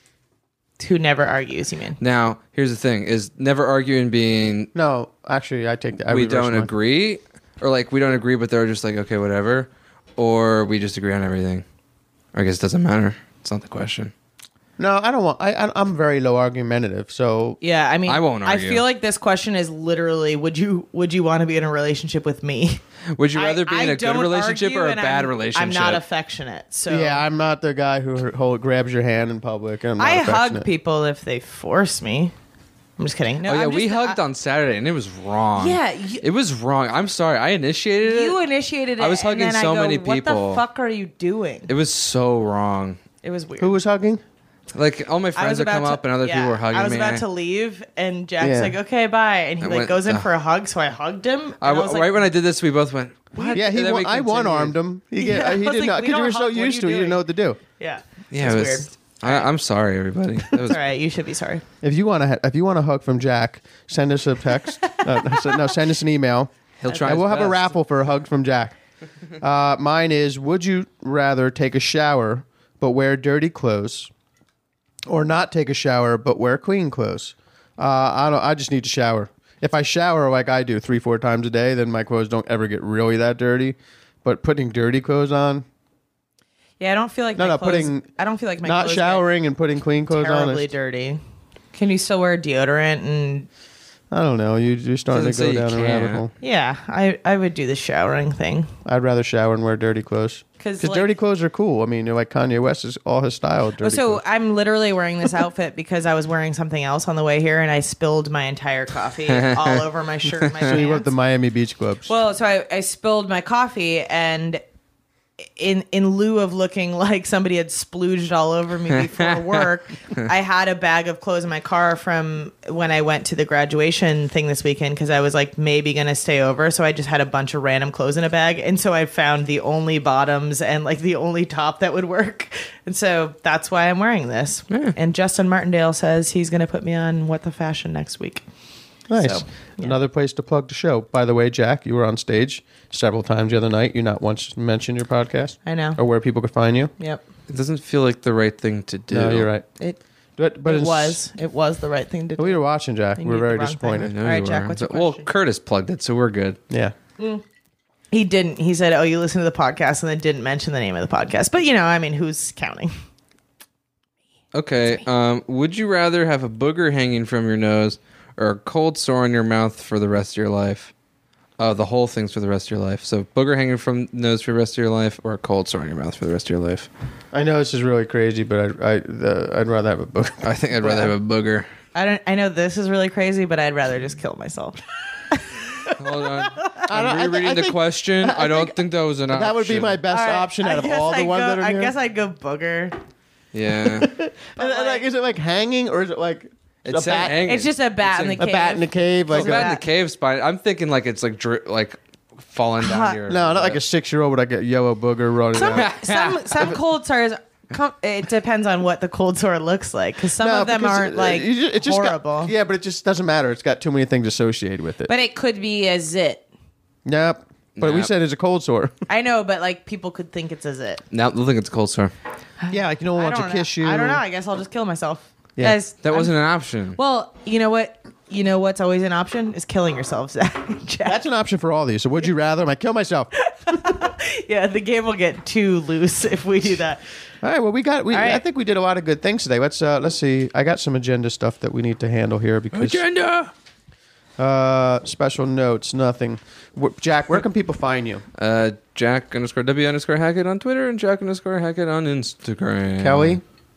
Speaker 1: Who never argues, you mean?
Speaker 3: Now, here's the thing: is never arguing being
Speaker 2: No, actually, I take that. I
Speaker 3: we
Speaker 2: reverse
Speaker 3: don't
Speaker 2: mine.
Speaker 3: agree, or like we don't agree, but they're just like okay, whatever, or we just agree on everything. Or I guess it doesn't matter. It's not the question.
Speaker 2: No, I don't want. I'm very low argumentative, so
Speaker 1: Yeah, I mean,
Speaker 3: I won't argue.
Speaker 1: I feel like this question is literally, would you want to be in a relationship with me?
Speaker 3: Would you rather be in a good
Speaker 1: don't
Speaker 3: relationship
Speaker 1: argue
Speaker 3: or a
Speaker 1: and
Speaker 3: bad
Speaker 1: I'm
Speaker 3: relationship?
Speaker 1: not affectionate, so
Speaker 2: yeah, I'm not the guy who grabs your hand in public. I'm not
Speaker 1: I hug
Speaker 2: affectionate.
Speaker 1: people if they force me. I'm just kidding. No,
Speaker 3: Oh yeah,
Speaker 1: I'm
Speaker 3: we
Speaker 1: just-
Speaker 3: hugged on Saturday and it was wrong.
Speaker 1: Yeah,
Speaker 3: it was wrong. I'm sorry. I initiated it.
Speaker 1: You initiated it.
Speaker 3: I was hugging
Speaker 1: and then
Speaker 3: so
Speaker 1: I go,
Speaker 3: many
Speaker 1: What
Speaker 3: people.
Speaker 1: the fuck are you doing?
Speaker 3: It was so wrong.
Speaker 1: It was weird.
Speaker 2: Who was hugging?
Speaker 3: Like all my
Speaker 1: I was
Speaker 3: friends would come
Speaker 1: about
Speaker 3: up and other people were hugging
Speaker 1: I was
Speaker 3: me.
Speaker 1: about to leave, and Jack's
Speaker 2: Yeah.
Speaker 1: like, "Okay, bye," and he
Speaker 3: I
Speaker 1: like
Speaker 3: went,
Speaker 1: goes in
Speaker 3: ugh.
Speaker 1: for a hug, so I hugged him. And I was like,
Speaker 3: right when I did this, we both went. What?
Speaker 2: Yeah,
Speaker 3: And then we
Speaker 2: I one armed him. He
Speaker 1: Yeah, I
Speaker 2: he
Speaker 1: was
Speaker 2: did
Speaker 1: like,
Speaker 2: not
Speaker 1: we
Speaker 2: because you
Speaker 1: don't
Speaker 2: were so
Speaker 1: hug, what are
Speaker 2: used
Speaker 1: you
Speaker 2: to it, you
Speaker 1: doing?
Speaker 2: didn't know what to do.
Speaker 1: Yeah,
Speaker 3: Yeah,
Speaker 1: it's
Speaker 3: it was,
Speaker 1: weird.
Speaker 3: I'm sorry, everybody. That was,
Speaker 1: It's all right. You should be sorry.
Speaker 2: If you want a hug from Jack, send us a text. Send us an email.
Speaker 3: He'll try
Speaker 2: And
Speaker 3: his
Speaker 2: we'll have a
Speaker 3: best.
Speaker 2: raffle for a hug from Jack. Mine is: would you rather take a shower but wear dirty clothes, or not take a shower but wear clean clothes? I just need to shower. If I shower like I do 3-4 times a day, then my clothes don't ever get really that dirty. But putting dirty clothes on,
Speaker 1: Yeah, I don't feel like
Speaker 2: No,
Speaker 1: my
Speaker 2: no,
Speaker 1: clothes,
Speaker 2: putting-
Speaker 1: I don't feel like my
Speaker 2: not
Speaker 1: clothes
Speaker 2: showering and putting clean
Speaker 1: get
Speaker 2: clothes on.
Speaker 1: terribly dirty. Can you still wear deodorant and?
Speaker 2: I don't know. You're starting to
Speaker 3: Doesn't
Speaker 2: go
Speaker 3: say
Speaker 2: down
Speaker 3: you
Speaker 2: a rabbit
Speaker 3: can't.
Speaker 2: hole.
Speaker 1: Yeah, I would do the showering thing.
Speaker 2: I'd rather shower and wear dirty clothes.
Speaker 1: 'Cause,
Speaker 2: Because
Speaker 1: like-
Speaker 2: dirty clothes are cool. I mean, like Kanye West is all his style. Dirty
Speaker 1: So
Speaker 2: clothes.
Speaker 1: I'm literally wearing this outfit because I was wearing something else on the way here, and I spilled my entire coffee all over my shirt and my
Speaker 2: So you went
Speaker 1: pants.
Speaker 2: the Miami Beach clubs.
Speaker 1: Well, so I spilled my coffee, and in lieu of looking like somebody had splooged all over me before work, I had a bag of clothes in my car from when I went to the graduation thing this weekend because I was like maybe going to stay over. So I just had a bunch of random clothes in a bag. And so I found the only bottoms and like the only top that would work. And so that's why I'm wearing this. And Justin Martindale says he's going to put me on What the Fashion next week.
Speaker 2: Nice.
Speaker 1: So,
Speaker 2: Another place to plug the show. By the way, Jack, you were on stage several times the other night. You not once mentioned your podcast.
Speaker 1: I know.
Speaker 2: Or where people could find you.
Speaker 1: Yep.
Speaker 3: It doesn't feel like the right thing to do.
Speaker 2: No, you're right.
Speaker 1: It
Speaker 2: it's-
Speaker 1: was the right thing to do.
Speaker 2: We were watching, Jack.
Speaker 1: You
Speaker 2: We were
Speaker 1: did
Speaker 2: very
Speaker 1: the wrong
Speaker 2: disappointed.
Speaker 1: thing. All right, Jack, what's your
Speaker 3: Well,
Speaker 1: question?
Speaker 3: Curtis plugged it, so we're good.
Speaker 2: Yeah.
Speaker 1: He didn't. He said, "Oh, you listened to the podcast," and then didn't mention the name of the podcast. But I mean, who's counting?
Speaker 3: Okay. Would you rather have a booger hanging from your nose or a cold sore in your mouth for the rest of your life? The whole thing's for the rest of your life. So booger hanging from nose for the rest of your life or a cold sore in your mouth for the rest of your life?
Speaker 2: I know this is really crazy, but I'd rather have a booger.
Speaker 3: I think I'd rather have a booger.
Speaker 1: I know this is really crazy, but I'd rather just kill myself.
Speaker 3: Hold on. I'm rereading the question. I don't think that was an option.
Speaker 2: That would be my best option out of all the ones that are here.
Speaker 1: I guess I'd go booger.
Speaker 3: Yeah.
Speaker 2: Is it like hanging or is it like
Speaker 3: It's
Speaker 2: a bat?
Speaker 3: hanging.
Speaker 1: It's just a bat in the cave.
Speaker 2: A bat in the cave, like
Speaker 3: a bat in the cave spine. I'm thinking like it's like falling down your.
Speaker 2: No, not like a 6-year-old would like a yellow booger running out.
Speaker 1: Some cold sores. It depends on what the cold sore looks like because some of them aren't like horrible.
Speaker 2: Yeah, but it just doesn't matter. It's got too many things associated with it.
Speaker 1: But it could be a zit.
Speaker 2: Nope. But we
Speaker 3: Nope.
Speaker 2: said it's a cold sore.
Speaker 1: I know, but like people could think it's a zit.
Speaker 3: Now they'll think it's a cold sore.
Speaker 2: Yeah, like no one wants to kiss you.
Speaker 1: I don't know. I guess I'll just kill myself.
Speaker 2: Yeah.
Speaker 1: Guys,
Speaker 3: That wasn't an option.
Speaker 1: Well, you know what? You know what's always an option is killing yourself, Zach.
Speaker 2: That's an option for all these. So would you rather? I kill myself.
Speaker 1: Yeah, the game will get too loose if we do that.
Speaker 2: All right. Well,
Speaker 1: right.
Speaker 2: I think we did a lot of good things today. Let's see. I got some agenda stuff that we need to handle here because
Speaker 3: Agenda.
Speaker 2: Special notes. Nothing. Jack, where can people find you?
Speaker 3: Jack_W_Hackett on Twitter and Jack_Hackett on Instagram.
Speaker 2: Kelly.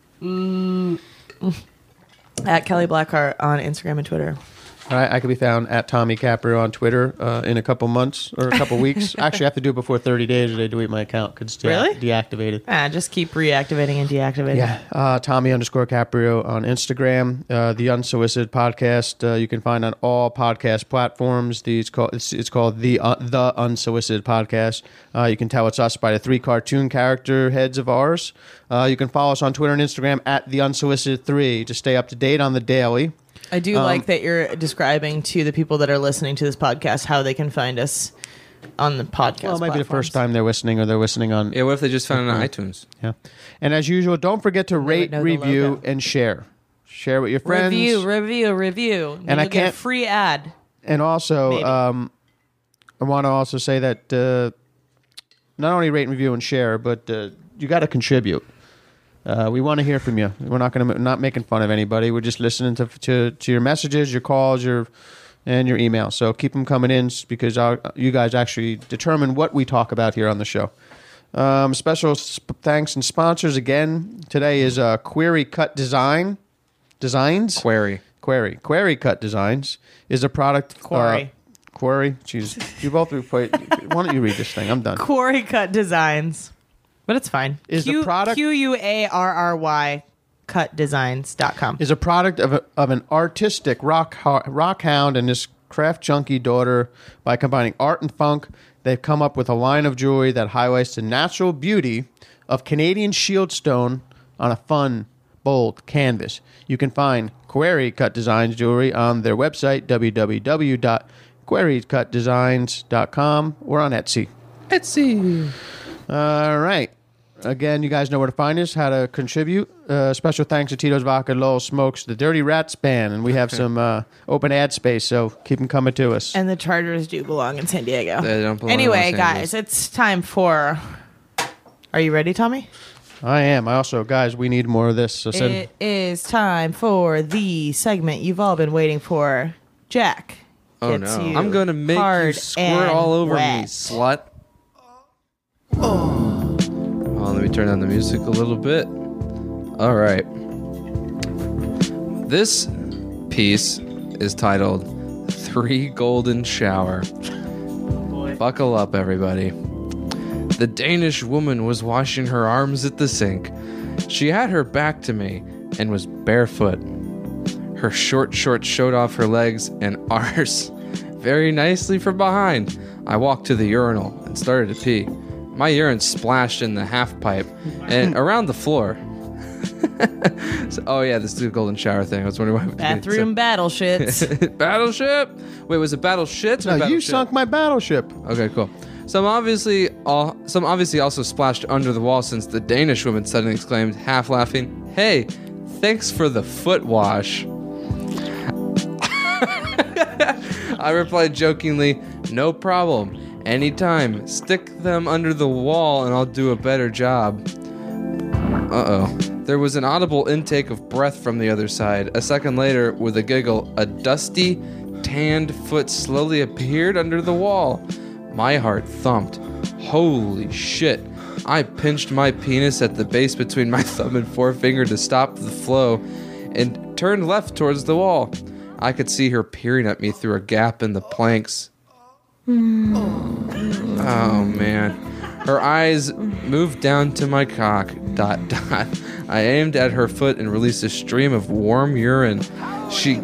Speaker 1: At Kelly Blackheart on Instagram and Twitter.
Speaker 2: All right, I can be found at Tommy Caprio on Twitter in a couple months or a couple weeks. Actually, I have to do it before 30 days or they delete my account because it's deactivated.
Speaker 1: Just keep reactivating and deactivating.
Speaker 2: Yeah, Tommy_Caprio on Instagram. The Unsolicited Podcast you can find on all podcast platforms. It's called the Unsolicited Podcast. You can tell it's us by the 3 cartoon character heads of ours. You can follow us on Twitter and Instagram at the Unsolicited3 to stay up to date on the daily.
Speaker 1: I do like that you're describing to the people that are listening to this podcast how they can find us on the podcast.
Speaker 2: Well, it might be the first time they're listening, or they're listening on.
Speaker 3: Yeah, what if they just found it on iTunes?
Speaker 2: Yeah, and as usual, don't forget to rate,
Speaker 1: know the
Speaker 2: review,
Speaker 1: logo.
Speaker 2: and share. Share with your friends.
Speaker 1: Review.
Speaker 2: And I
Speaker 1: you'll get a
Speaker 2: can't-
Speaker 1: free ad.
Speaker 2: And also,
Speaker 1: Maybe.
Speaker 2: I want to also say that not only rate, review, and share, but you got to contribute. We want to hear from you. We're not making fun of anybody. We're just listening to your messages, your calls, and your emails. So keep them coming in because you guys actually determine what we talk about here on the show. Special thanks and sponsors again. Today is Query Cut Designs. Query Cut Designs is a product. Query. Jeez, you both why don't you read this thing? I'm done.
Speaker 1: Quarry Cut Designs. But it's fine.
Speaker 2: Is the product
Speaker 1: QUARRY cutdesigns.com.
Speaker 2: is a product of an artistic rock hound and his craft junkie daughter. By combining art and funk, they've come up with a line of jewelry that highlights the natural beauty of Canadian shieldstone on a fun, bold canvas. You can find Query Cut Designs jewelry on their website, www.querycutdesigns.com, or on Etsy. All right. Again, you guys know where to find us, how to contribute. Special thanks to Tito's Vodka, Lowell Smokes, the Dirty Rats Band, and we have some open ad space, so keep them coming to us.
Speaker 1: And the Chargers do belong in San Diego.
Speaker 3: They don't belong in
Speaker 1: Anyway,
Speaker 3: Los
Speaker 1: guys,
Speaker 3: Angeles.
Speaker 1: it's time for... Are you ready, Tommy?
Speaker 2: I am. I also, guys, we need more of this. So
Speaker 1: It is time for the segment you've all been waiting for. Jack.
Speaker 3: Oh
Speaker 1: gets
Speaker 3: no!
Speaker 1: you
Speaker 3: I'm gonna make you
Speaker 1: hard
Speaker 3: squirt
Speaker 1: and
Speaker 3: all over
Speaker 1: wet.
Speaker 3: me, slut. Oh, let me turn down the music a little bit. All right. This piece is titled 3 Golden Shower. Buckle up, everybody. The Danish woman was washing her arms at the sink. She had her back to me and was barefoot. Her short shorts showed off her legs and arse very nicely from behind. I walked to the urinal and started to pee. My urine splashed in the half pipe and around the floor. So, oh yeah, this is the golden shower thing. I was wondering why.
Speaker 1: Bathroom battle shits.
Speaker 3: Battleship? Wait, was it battleship?
Speaker 2: No, you sunk my battleship.
Speaker 3: Okay, cool. Some obviously also splashed under the wall since the Danish woman suddenly exclaimed, half laughing, "Hey, thanks for the foot wash." I replied jokingly, "No problem. Anytime. Stick them under the wall and I'll do a better job." Uh-oh. There was an audible intake of breath from the other side. A second later, with a giggle, a dusty, tanned foot slowly appeared under the wall. My heart thumped. Holy shit. I pinched my penis at the base between my thumb and forefinger to stop the flow and turned left towards the wall. I could see her peering at me through a gap in the planks. Oh, man. Her eyes moved down to my cock. ... I aimed at her foot and released a stream of warm urine. She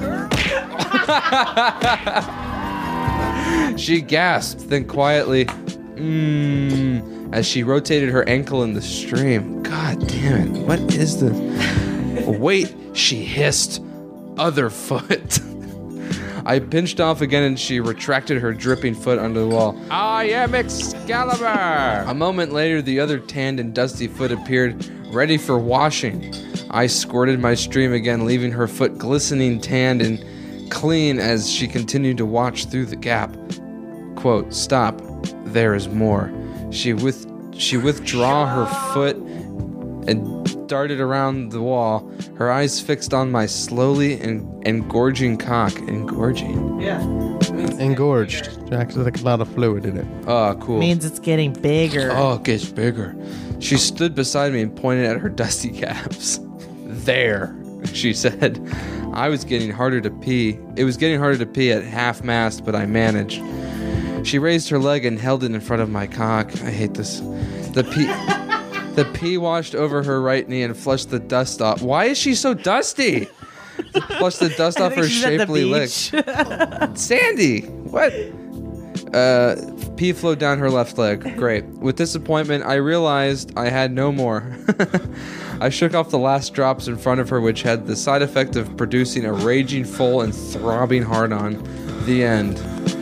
Speaker 3: gasped, then quietly, as she rotated her ankle in the stream. God damn it. What is this? Wait, she hissed. Other foot. I pinched off again and she retracted her dripping foot under the wall. I am Excalibur! A moment later, the other tanned and dusty foot appeared, ready for washing. I squirted my stream again, leaving her foot glistening, tanned, and clean as she continued to watch through the gap. Quote, "Stop. There is more." She withdraw her foot and darted around the wall, her eyes fixed on my slowly engorging cock. Engorging?
Speaker 1: Yeah.
Speaker 2: Engorged. Jack's like a lot of fluid in it.
Speaker 3: Oh, cool.
Speaker 1: Means it's getting bigger.
Speaker 3: Oh, it gets bigger. She stood beside me and pointed at her dusty calves. "There," she said. I was getting harder to pee. It was getting harder to pee at half-mast, but I managed. She raised her leg and held it in front of my cock. I hate this. The pee washed over her right knee and flushed the dust off. Why is she so dusty? Flushed the dust off her shapely legs. Sandy, what? Pee flowed down her left leg. Great. With disappointment, I realized I had no more. I shook off the last drops in front of her, which had the side effect of producing a raging full and throbbing hard-on. The end.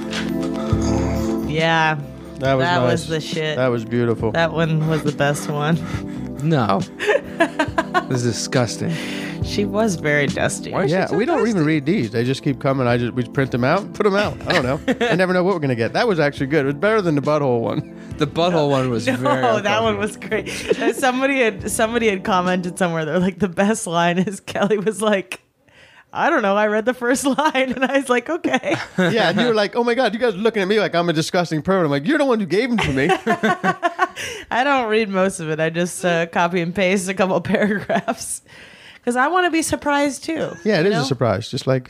Speaker 1: Yeah.
Speaker 2: That was nice.
Speaker 1: Was the shit.
Speaker 2: That was beautiful.
Speaker 1: That one was the best one.
Speaker 3: No. This is disgusting.
Speaker 1: She was very dusty.
Speaker 2: We don't even read these. They just keep coming. We print them out, put them out. I don't know. I never know what we're gonna get. That was actually good. It was better than the butthole one.
Speaker 3: The butthole one was very.
Speaker 1: Oh, that one was great. Somebody had commented somewhere. They're like, the best line is Kelly was like, "I don't know. I read the first line," and I was like, "Okay."
Speaker 2: Yeah, and you were like, "Oh my god, you guys are looking at me like I'm a disgusting pervert." I'm like, "You're the one who gave them to me."
Speaker 1: I don't read most of it. I just copy and paste a couple paragraphs because I want to be surprised too.
Speaker 2: Yeah, it is a surprise. Just like,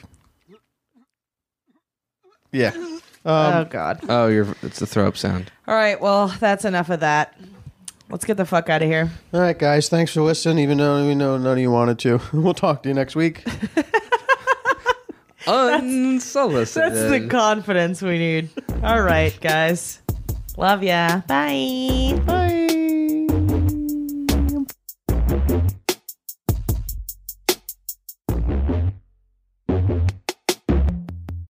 Speaker 2: yeah.
Speaker 1: Oh God.
Speaker 3: Oh, it's the throw up sound.
Speaker 1: All right. Well, that's enough of that. Let's get the fuck out of here.
Speaker 2: All right, guys. Thanks for listening. Even though we know none of you wanted to, we'll talk to you next week.
Speaker 3: Unsolicited.
Speaker 1: That's the confidence we need. All right, guys. Love ya. Bye.
Speaker 2: Bye.